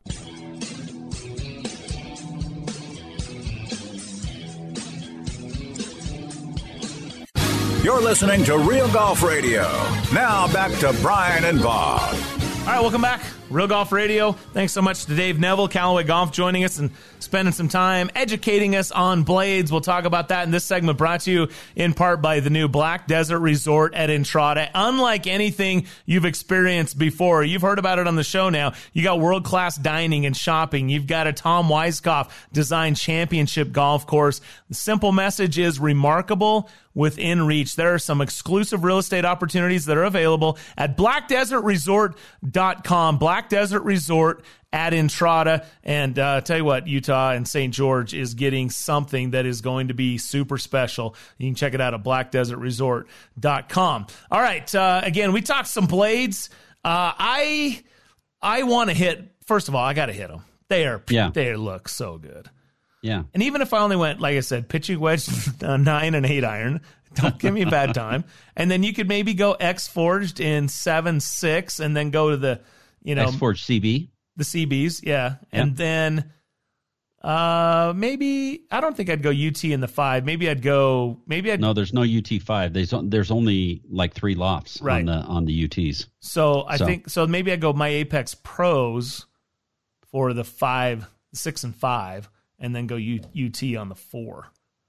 Speaker 4: You're listening to Real Golf Radio. Now back to Brian and Bob.
Speaker 5: All right, welcome back. Real Golf Radio. Thanks so much to Dave Neville, Callaway Golf, joining us and spending some time educating us on blades. We'll talk about that in this segment, brought to you in part by the new Black Desert Resort at Entrada. Unlike anything you've experienced before, you've heard about it on the show now. You got world-class dining and shopping. You've got a Tom Weiskopf designed championship golf course. The simple message is remarkable within reach. There are some exclusive real estate opportunities that are available at black desert resort dot com. Black Desert Resort at Entrada. And uh, tell you what, Utah and Saint George is getting something that is going to be super special. You can check it out at black desert resort dot com. All right. Uh, again, we talked some blades. Uh, I I want to hit, first of all, I got to hit them. They are, yeah. They look so good.
Speaker 6: Yeah.
Speaker 5: And even if I only went, like I said, pitching wedge, uh, nine and eight iron, don't give me a bad time. And then you could maybe go X-Forged in seven, six, and then go to the, you know.
Speaker 6: X-Forged C B.
Speaker 5: The C Bs, yeah.
Speaker 6: yeah.
Speaker 5: And then uh, maybe, I don't think I'd go U T in the five. Maybe I'd go, maybe I'd.
Speaker 6: No, there's no U T five. There's, there's only like three lofts right. on the on the U Ts.
Speaker 5: So I so. think, so maybe I'd go my Apex Pros for the five, six, and five. And then go U- UT on the four.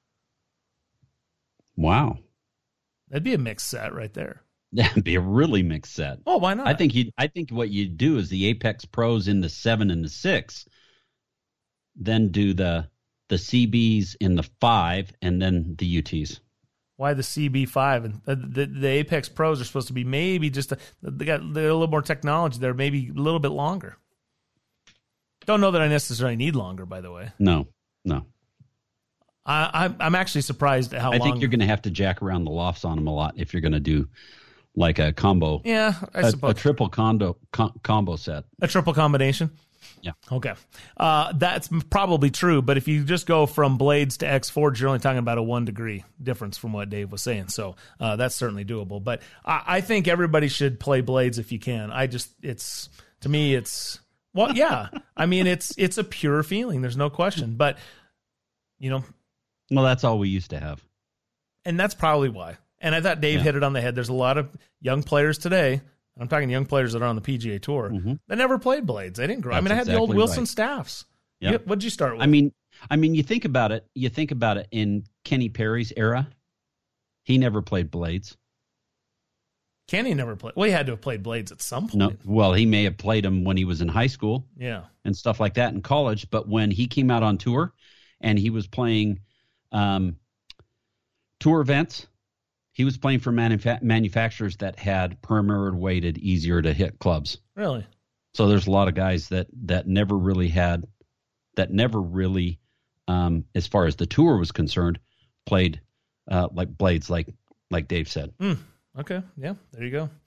Speaker 6: Wow.
Speaker 5: That'd be a mixed set right there.
Speaker 6: That'd be a really mixed set.
Speaker 5: Oh, why not?
Speaker 6: I think you. I think what you do is the Apex Pros in the seven and the six, then do the the C Bs in the five, and then the U Ts.
Speaker 5: Why the C B five? And the, the, the Apex Pros are supposed to be maybe just a, they got they're a little more technology. They're maybe a little bit longer. Don't know that I necessarily need longer, by the way.
Speaker 6: No, no.
Speaker 5: I, I'm I'm actually surprised at how
Speaker 6: I
Speaker 5: long.
Speaker 6: I think you're going to have to jack around the lofts on them a lot if you're going to do like a combo.
Speaker 5: Yeah, I
Speaker 6: a,
Speaker 5: suppose.
Speaker 6: A triple condo, com, combo set.
Speaker 5: A triple combination?
Speaker 6: Yeah.
Speaker 5: Okay. Uh, that's probably true, but if you just go from blades to X-Forge, you're only talking about a one degree difference from what Dave was saying. So uh, that's certainly doable. But I, I think everybody should play blades if you can. I just, it's, to me, it's, well, yeah. I mean, it's it's a pure feeling. There's no question. But, you know.
Speaker 6: Well, that's all we used to have.
Speaker 5: And that's probably why. And I thought Dave
Speaker 6: yeah.
Speaker 5: hit it on the head. There's a lot of young players today. I'm talking young players that are on the P G A Tour.
Speaker 6: Mm-hmm.
Speaker 5: That never played blades. They didn't grow.
Speaker 6: That's
Speaker 5: I mean, I had
Speaker 6: exactly
Speaker 5: the old Wilson
Speaker 6: right.
Speaker 5: Staffs.
Speaker 6: Yep.
Speaker 5: What'd you start with?
Speaker 6: I mean, I mean, you think about it. You think about it in Kenny Perry's era. He never played blades.
Speaker 5: Kenny never played. Well, he had to have played blades at some point.
Speaker 6: No, well, he may have played them when he was in high school.
Speaker 5: Yeah.
Speaker 6: And stuff like that in college. But when he came out on tour and he was playing um, tour events, he was playing for manufa- manufacturers that had perimeter weighted, easier to hit clubs.
Speaker 5: Really?
Speaker 6: So there's a lot of guys that, that never really had, that never really, um, as far as the tour was concerned, played uh, like blades, like like Dave said.
Speaker 5: Mm. Okay, yeah, there you go.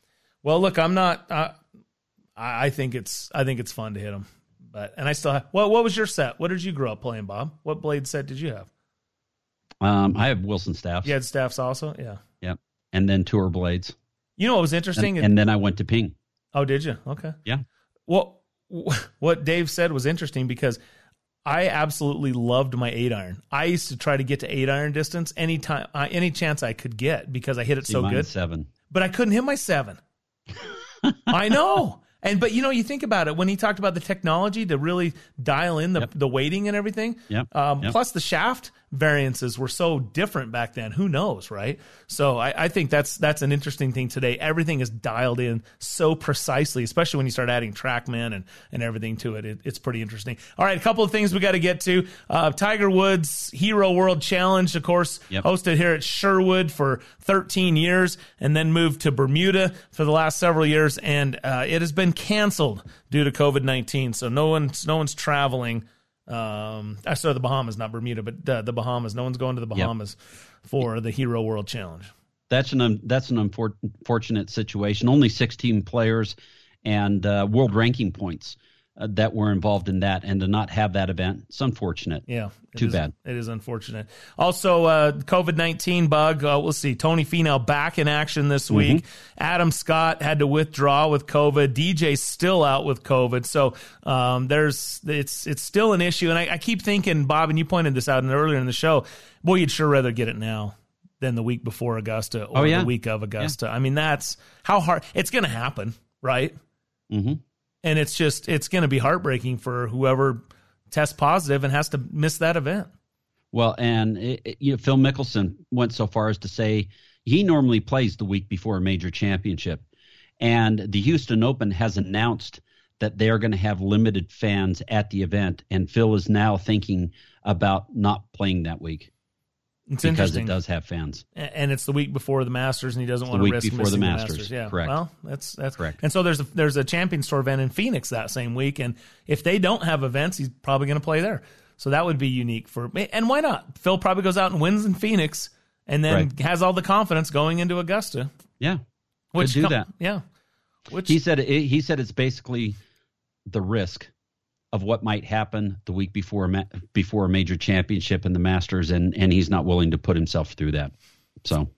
Speaker 5: Well, look, I'm not. Uh, I I think it's. I think it's fun to hit them. But and I still have. Well, what was your set? What did you grow up playing, Bob? What blade set did you have?
Speaker 6: Um, I have Wilson staffs.
Speaker 5: You had staffs also. Yeah.
Speaker 6: Yep. And then tour blades.
Speaker 5: You know what was interesting?
Speaker 6: And, and then I went to Ping.
Speaker 5: Oh, did you? Okay.
Speaker 6: Yeah.
Speaker 5: Well, what Dave said was interesting because I absolutely loved my eight iron. I used to try to get to eight iron distance anytime, uh, any chance I could get because I hit it
Speaker 6: See,
Speaker 5: so
Speaker 6: mine's
Speaker 5: good.
Speaker 6: Seven.
Speaker 5: But I couldn't hit my seven. I know. And but you know, you think about it when he talked about the technology to really dial in the, yep. the weighting and everything.
Speaker 6: Yep.
Speaker 5: Um,
Speaker 6: yep.
Speaker 5: Plus the shaft variances were so different back then. Who knows, right? So I, I think that's that's an interesting thing today. Everything is dialed in so precisely, especially when you start adding TrackMan and, and everything to it. it. It's pretty interesting. All right, a couple of things we got to get to. Uh, Tiger Woods Hero World Challenge, of course,
Speaker 6: yep.
Speaker 5: hosted here at Sherwood for thirteen years and then moved to Bermuda for the last several years. And uh, it has been canceled due to COVID nineteen. So no one's, no one's traveling. Um, I saw the Bahamas, not Bermuda, but uh, the Bahamas. No one's going to the Bahamas yep. for the Hero World Challenge.
Speaker 6: That's an um, that's an unfortunate situation. Only sixteen players and uh, world ranking points uh, that were involved in that, and to not have that event, it's unfortunate.
Speaker 5: Yeah, it
Speaker 6: too
Speaker 5: is,
Speaker 6: bad.
Speaker 5: It is unfortunate. Also, uh, COVID nineteen bug. Uh, we'll see. Tony Finau back in action this
Speaker 6: Mm-hmm.
Speaker 5: week. Adam Scott had to withdraw with COVID. D J's still out with COVID. So um, there's it's it's still an issue. And I, I keep thinking, Bob, and you pointed this out earlier in the show. Boy, you'd sure rather get it now than the week before Augusta or
Speaker 6: oh, yeah.
Speaker 5: the week of Augusta. Yeah. I mean, that's how hard it's going to happen, right?
Speaker 6: Mm-hmm.
Speaker 5: And it's just it's going to be heartbreaking for whoever tests positive and has to miss that event.
Speaker 6: Well, and it, it, you know, Phil Mickelson went so far as to say he normally plays the week before a major championship. And the Houston Open has announced that they're going to have limited fans at the event. And Phil is now thinking about not playing that week.
Speaker 5: It's
Speaker 6: because
Speaker 5: interesting.
Speaker 6: It does have fans.
Speaker 5: And it's the week before the Masters, and he doesn't
Speaker 6: it's
Speaker 5: want
Speaker 6: the
Speaker 5: to
Speaker 6: week
Speaker 5: risk
Speaker 6: before
Speaker 5: missing
Speaker 6: the
Speaker 5: the
Speaker 6: Masters.
Speaker 5: Masters. Yeah,
Speaker 6: correct.
Speaker 5: Well, that's that's
Speaker 6: correct.
Speaker 5: And so there's a, there's a Champions Tour event in Phoenix that same week, and if they don't have events, he's probably going to play there. So that would be unique for me. And why not? Phil probably goes out and wins in Phoenix, and then
Speaker 6: right.
Speaker 5: has all the confidence going into Augusta.
Speaker 6: Yeah,
Speaker 5: which
Speaker 6: could do
Speaker 5: com-
Speaker 6: that.
Speaker 5: Yeah, which
Speaker 6: he said. It, he said it's basically the risk of what might happen the week before before a major championship in the Masters, and and he's not willing to put himself through that. So,
Speaker 5: all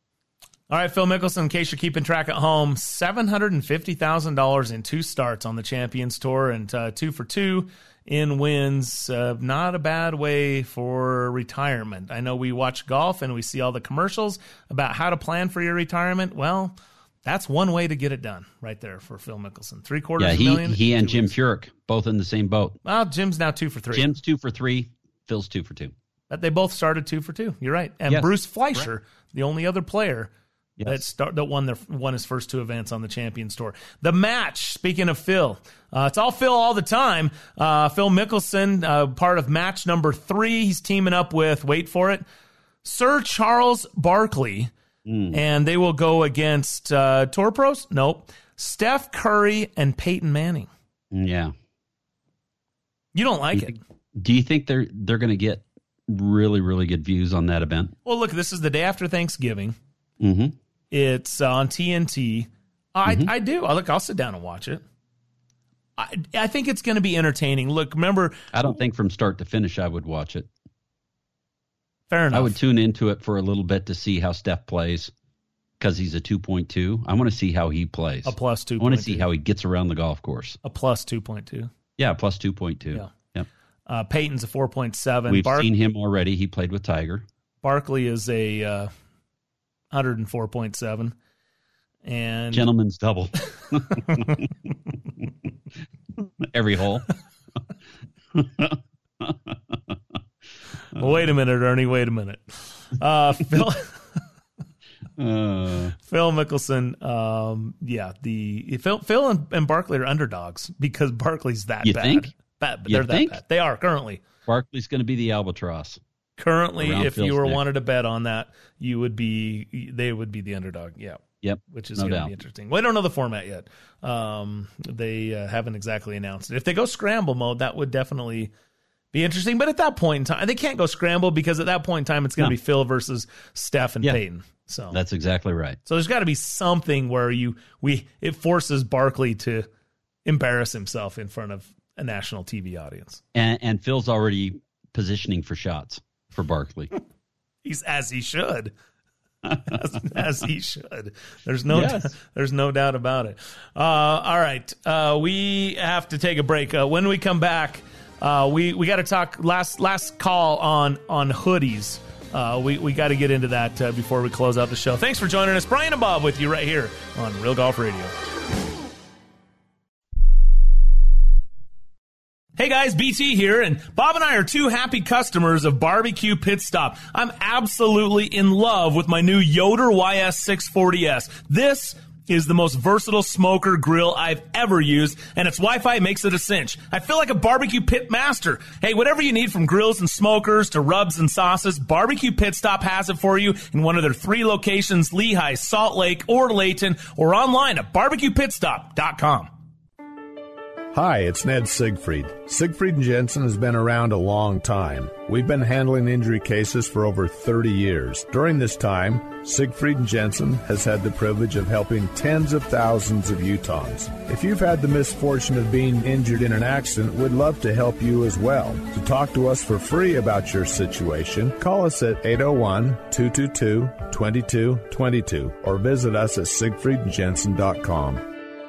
Speaker 5: right, Phil Mickelson, in case you're keeping track at home, seven hundred fifty thousand dollars in two starts on the Champions Tour and uh, two for two in wins. Uh, not a bad way for retirement. I know we watch golf and we see all the commercials about how to plan for your retirement. Well, that's one way to get it done right there for Phil Mickelson. Three quarters
Speaker 6: yeah,
Speaker 5: of a
Speaker 6: he,
Speaker 5: million.
Speaker 6: he and Jim Furyk, both in the same boat.
Speaker 5: Well, Jim's now two for three.
Speaker 6: Jim's two for three. Phil's two for two.
Speaker 5: But they both started two for two. You're right. And
Speaker 6: yes.
Speaker 5: Bruce Fleischer,
Speaker 6: right.
Speaker 5: the only other player yes. that start that won their won his first two events on the Champions Tour. The match. Speaking of Phil, uh, it's all Phil all the time. Uh, Phil Mickelson, uh, part of match number three. He's teaming up with, wait for it, Sir Charles Barkley. Mm. And they will go against uh, Tour Pros? Nope. Steph Curry and Peyton Manning.
Speaker 6: Yeah.
Speaker 5: You don't like
Speaker 6: do you
Speaker 5: it.
Speaker 6: Think, do you think they're they're going to get really, really good views on that event?
Speaker 5: Well, look, this is the day after Thanksgiving.
Speaker 6: Mm-hmm.
Speaker 5: It's on T N T. I,
Speaker 6: mm-hmm.
Speaker 5: I do. I look, I'll sit down and watch it. I, I think it's going to be entertaining. Look, remember.
Speaker 6: I don't think from start to finish I would watch it.
Speaker 5: Fair enough.
Speaker 6: I would tune into it for a little bit to see how Steph plays because he's a two point two. I want to see how he plays.
Speaker 5: A plus two.
Speaker 6: I want to see how he gets around the golf course.
Speaker 5: A plus two point two.
Speaker 6: Yeah, plus two point two.
Speaker 5: Yeah.
Speaker 6: Yep.
Speaker 5: Uh, Peyton's a four point seven.
Speaker 6: We've Bar- seen him already. He played with Tiger.
Speaker 5: Barkley is a uh, one hundred four point seven. And
Speaker 6: gentleman's double. Every hole.
Speaker 5: Well, wait a minute, Ernie. Wait a minute. Uh, Phil,
Speaker 6: uh,
Speaker 5: Phil Mickelson. Um, yeah, the Phil, Phil and, and Barkley are underdogs because Barkley's that
Speaker 6: you
Speaker 5: bad.
Speaker 6: Think?
Speaker 5: Bad, but
Speaker 6: you
Speaker 5: they're
Speaker 6: think?
Speaker 5: that bad. They are currently.
Speaker 6: Barkley's going to be the albatross.
Speaker 5: Currently, if
Speaker 6: Phil's
Speaker 5: you were
Speaker 6: neck.
Speaker 5: wanted to bet on that, you would be. They would be the underdog. Yeah.
Speaker 6: Yep.
Speaker 5: Which is
Speaker 6: no
Speaker 5: going to
Speaker 6: doubt.
Speaker 5: be interesting. We don't know the format yet. Um, they uh, haven't exactly announced it. If they go scramble mode, that would definitely be interesting. But at that point in time, they can't go scramble because at that point in time, it's going to
Speaker 6: No.
Speaker 5: be Phil versus Steph and
Speaker 6: Yeah.
Speaker 5: Peyton. So
Speaker 6: that's exactly right.
Speaker 5: So there's got to be something where you we it forces Barkley to embarrass himself in front of a national T V audience.
Speaker 6: And, and Phil's already positioning for shots for Barkley.
Speaker 5: He's as he should. as, as he should. There's no
Speaker 6: Yes.
Speaker 5: there's no doubt about it. Uh, all right, uh, we have to take a break. Uh, when we come back, uh, we we got to talk last last call on on hoodies. Uh, we we got to get into that uh, before we close out the show. Thanks for joining us, Brian and Bob, with you right here on Real Golf Radio. Hey guys, B T here, and Bob and I are two happy customers of Barbecue Pit Stop. I'm absolutely in love with my new Yoder Y S six forty S. This is the most versatile smoker grill I've ever used, and its Wi-Fi makes it a cinch. I feel like a barbecue pit master. Hey, whatever you need from grills and smokers to rubs and sauces, Barbecue Pit Stop has it for you in one of their three locations, Lehigh, Salt Lake, or Layton, or online at barbecue pit stop dot com.
Speaker 8: Hi, it's Ned Siegfried. Siegfried and Jensen has been around a long time. We've been handling injury cases for over thirty years. During this time, Siegfried and Jensen has had the privilege of helping tens of thousands of Utahns. If you've had the misfortune of being injured in an accident, we'd love to help you as well. To talk to us for free about your situation, call us at eight oh one, two two two, two two two two or visit us at siegfried jensen dot com.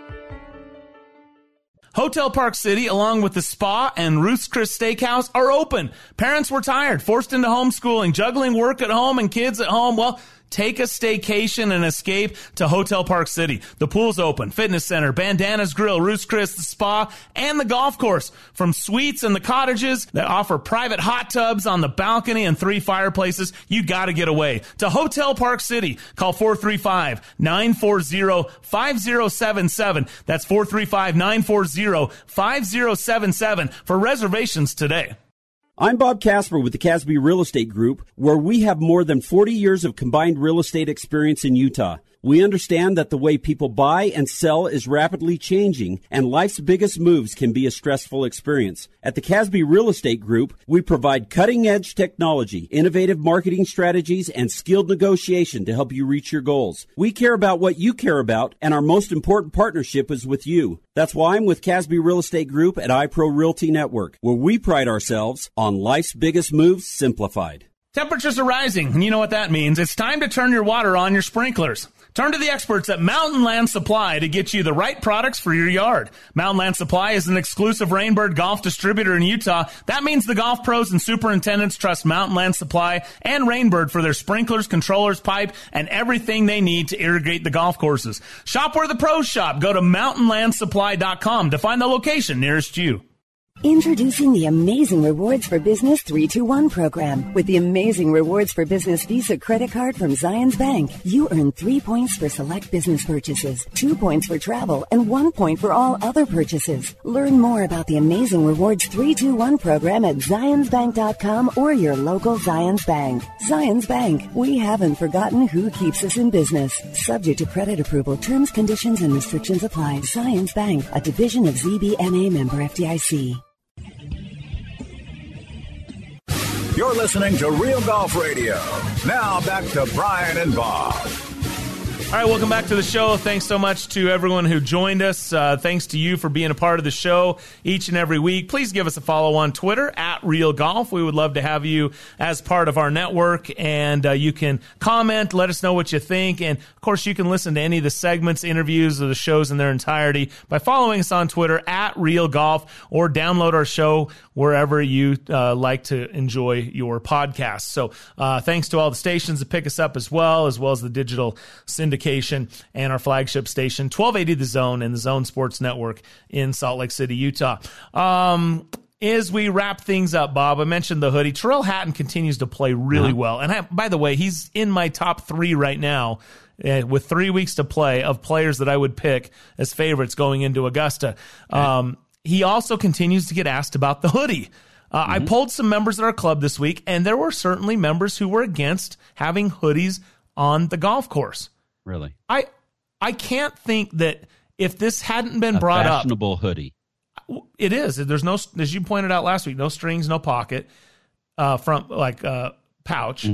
Speaker 5: Hotel Park City, along with the spa and Ruth's Chris Steakhouse, are open. Parents were tired, forced into homeschooling, juggling work at home and kids at home. Well, take a staycation and escape to Hotel Park City. The pool's open, fitness center, Bandana's Grill, Ruth's Chris, the spa, and the golf course. From suites and the cottages that offer private hot tubs on the balcony and three fireplaces, you gotta get away. To Hotel Park City, call four three five, nine four zero, five zero seven seven. That's four three five, nine four zero, five zero seven seven for reservations today.
Speaker 14: I'm Bob Casper with the Casby Real Estate Group, where we have more than forty years of combined real estate experience in Utah. We understand that the way people buy and sell is rapidly changing, and life's biggest moves can be a stressful experience. At the Casby Real Estate Group, we provide cutting-edge technology, innovative marketing strategies, and skilled negotiation to help you reach your goals. We care about what you care about, and our most important partnership is with you. That's why I'm with Casby Real Estate Group at iPro Realty Network, where we pride ourselves on life's biggest moves simplified.
Speaker 5: Temperatures are rising, and you know what that means. It's time to turn your water on your sprinklers. Turn to the experts at Mountain Land Supply to get you the right products for your yard. Mountain Land Supply is an exclusive Rainbird golf distributor in Utah. That means the golf pros and superintendents trust Mountain Land Supply and Rainbird for their sprinklers, controllers, pipe, and everything they need to irrigate the golf courses. Shop where the pros shop. Go to mountain land supply dot com to find the location nearest you.
Speaker 9: Introducing the Amazing Rewards for Business three two one program. With the Amazing Rewards for Business Visa credit card from Zions Bank, you earn three points for select business purchases, two points for travel, and one point for all other purchases. Learn more about the Amazing Rewards three two one program at zions bank dot com or your local Zions Bank. Zions Bank, we haven't forgotten who keeps us in business. Subject to credit approval, terms, conditions, and restrictions apply. Zions Bank, a division of Z B N A member F D I C.
Speaker 4: You're listening to Real Golf Radio. Now back to Brian and Bob.
Speaker 5: All right, welcome back to the show. Thanks so much to everyone who joined us. Uh, thanks to you for being a part of the show each and every week. Please give us a follow on Twitter, at Real Golf. We would love to have you as part of our network, and uh, you can comment, let us know what you think, and, of course, you can listen to any of the segments, interviews, or the shows in their entirety by following us on Twitter, at Real Golf, or download our show wherever you uh, like to enjoy your podcast. So uh, thanks to all the stations that pick us up as well, as well as the digital syndication and our flagship station, twelve eighty The Zone and the Zone Sports Network in Salt Lake City, Utah. Um, as we wrap things up, Bob, I mentioned the hoodie. Tyrrell Hatton continues to play really uh-huh. well. And I, by the way, he's in my top three right now uh, with three weeks to play of players that I would pick as favorites going into Augusta. Okay. Um, he also continues to get asked about the hoodie. Uh, mm-hmm. I polled some members at our club this week, and there were certainly members who were against having hoodies on the golf course.
Speaker 6: Really?
Speaker 5: I I can't think that if this hadn't been
Speaker 6: a
Speaker 5: brought up.
Speaker 6: Fashionable hoodie.
Speaker 5: It is. There's no, as you pointed out last week, no strings, no pocket, uh, front, like uh, pouch. Mm-hmm.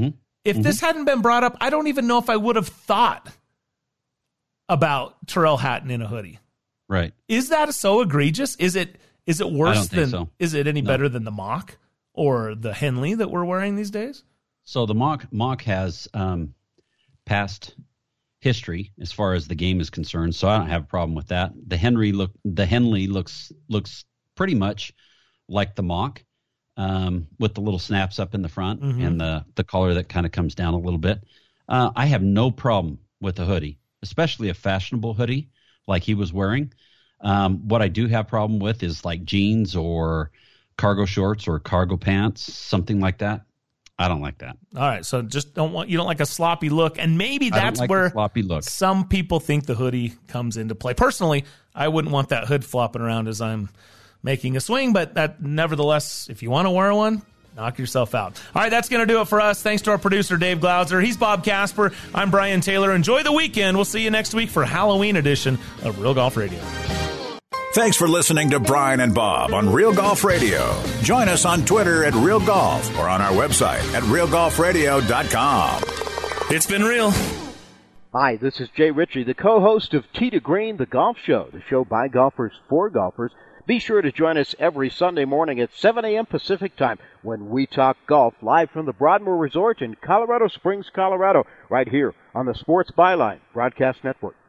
Speaker 5: If mm-hmm. this hadn't been brought up, I don't even know if I would have thought about Tyrrell Hatton in a hoodie.
Speaker 6: Right.
Speaker 5: Is that so egregious? Is it is it worse than
Speaker 6: so.
Speaker 5: Is it any
Speaker 6: no.
Speaker 5: better than the mock or the Henley that we're wearing these days?
Speaker 6: So the mock mock has um, past history as far as the game is concerned, so I don't have a problem with that. The Henry look the Henley looks looks pretty much like the mock, um, with the little snaps up in the front mm-hmm. and the the collar that kind of comes down a little bit. Uh, I have no problem with a hoodie, especially a fashionable hoodie like he was wearing. Um, what I do have problem with is like jeans or cargo shorts or cargo pants, something like that. I don't like that.
Speaker 5: All right, so just don't want you don't like a sloppy look, and maybe that's
Speaker 6: I don't like
Speaker 5: where
Speaker 6: the sloppy look.
Speaker 5: Some people think the hoodie comes into play. Personally, I wouldn't want that hood flopping around as I'm making a swing, but that nevertheless, if you want to wear one, knock yourself out. All right, that's going to do it for us. Thanks to our producer, Dave Glauser. He's Bob Casper. I'm Brian Taylor. Enjoy the weekend. We'll see you next week for Halloween edition of Real Golf Radio.
Speaker 4: Thanks for listening to Brian and Bob on Real Golf Radio. Join us on Twitter at Real Golf or on our website at real golf radio dot com.
Speaker 5: It's been real.
Speaker 10: Hi, this is Jay Ritchie, the co-host of Tee to Green, the golf show, the show by golfers for golfers. Be sure to join us every Sunday morning at seven a.m. Pacific Time when we talk golf live from the Broadmoor Resort in Colorado Springs, Colorado, right here on the Sports Byline Broadcast Network.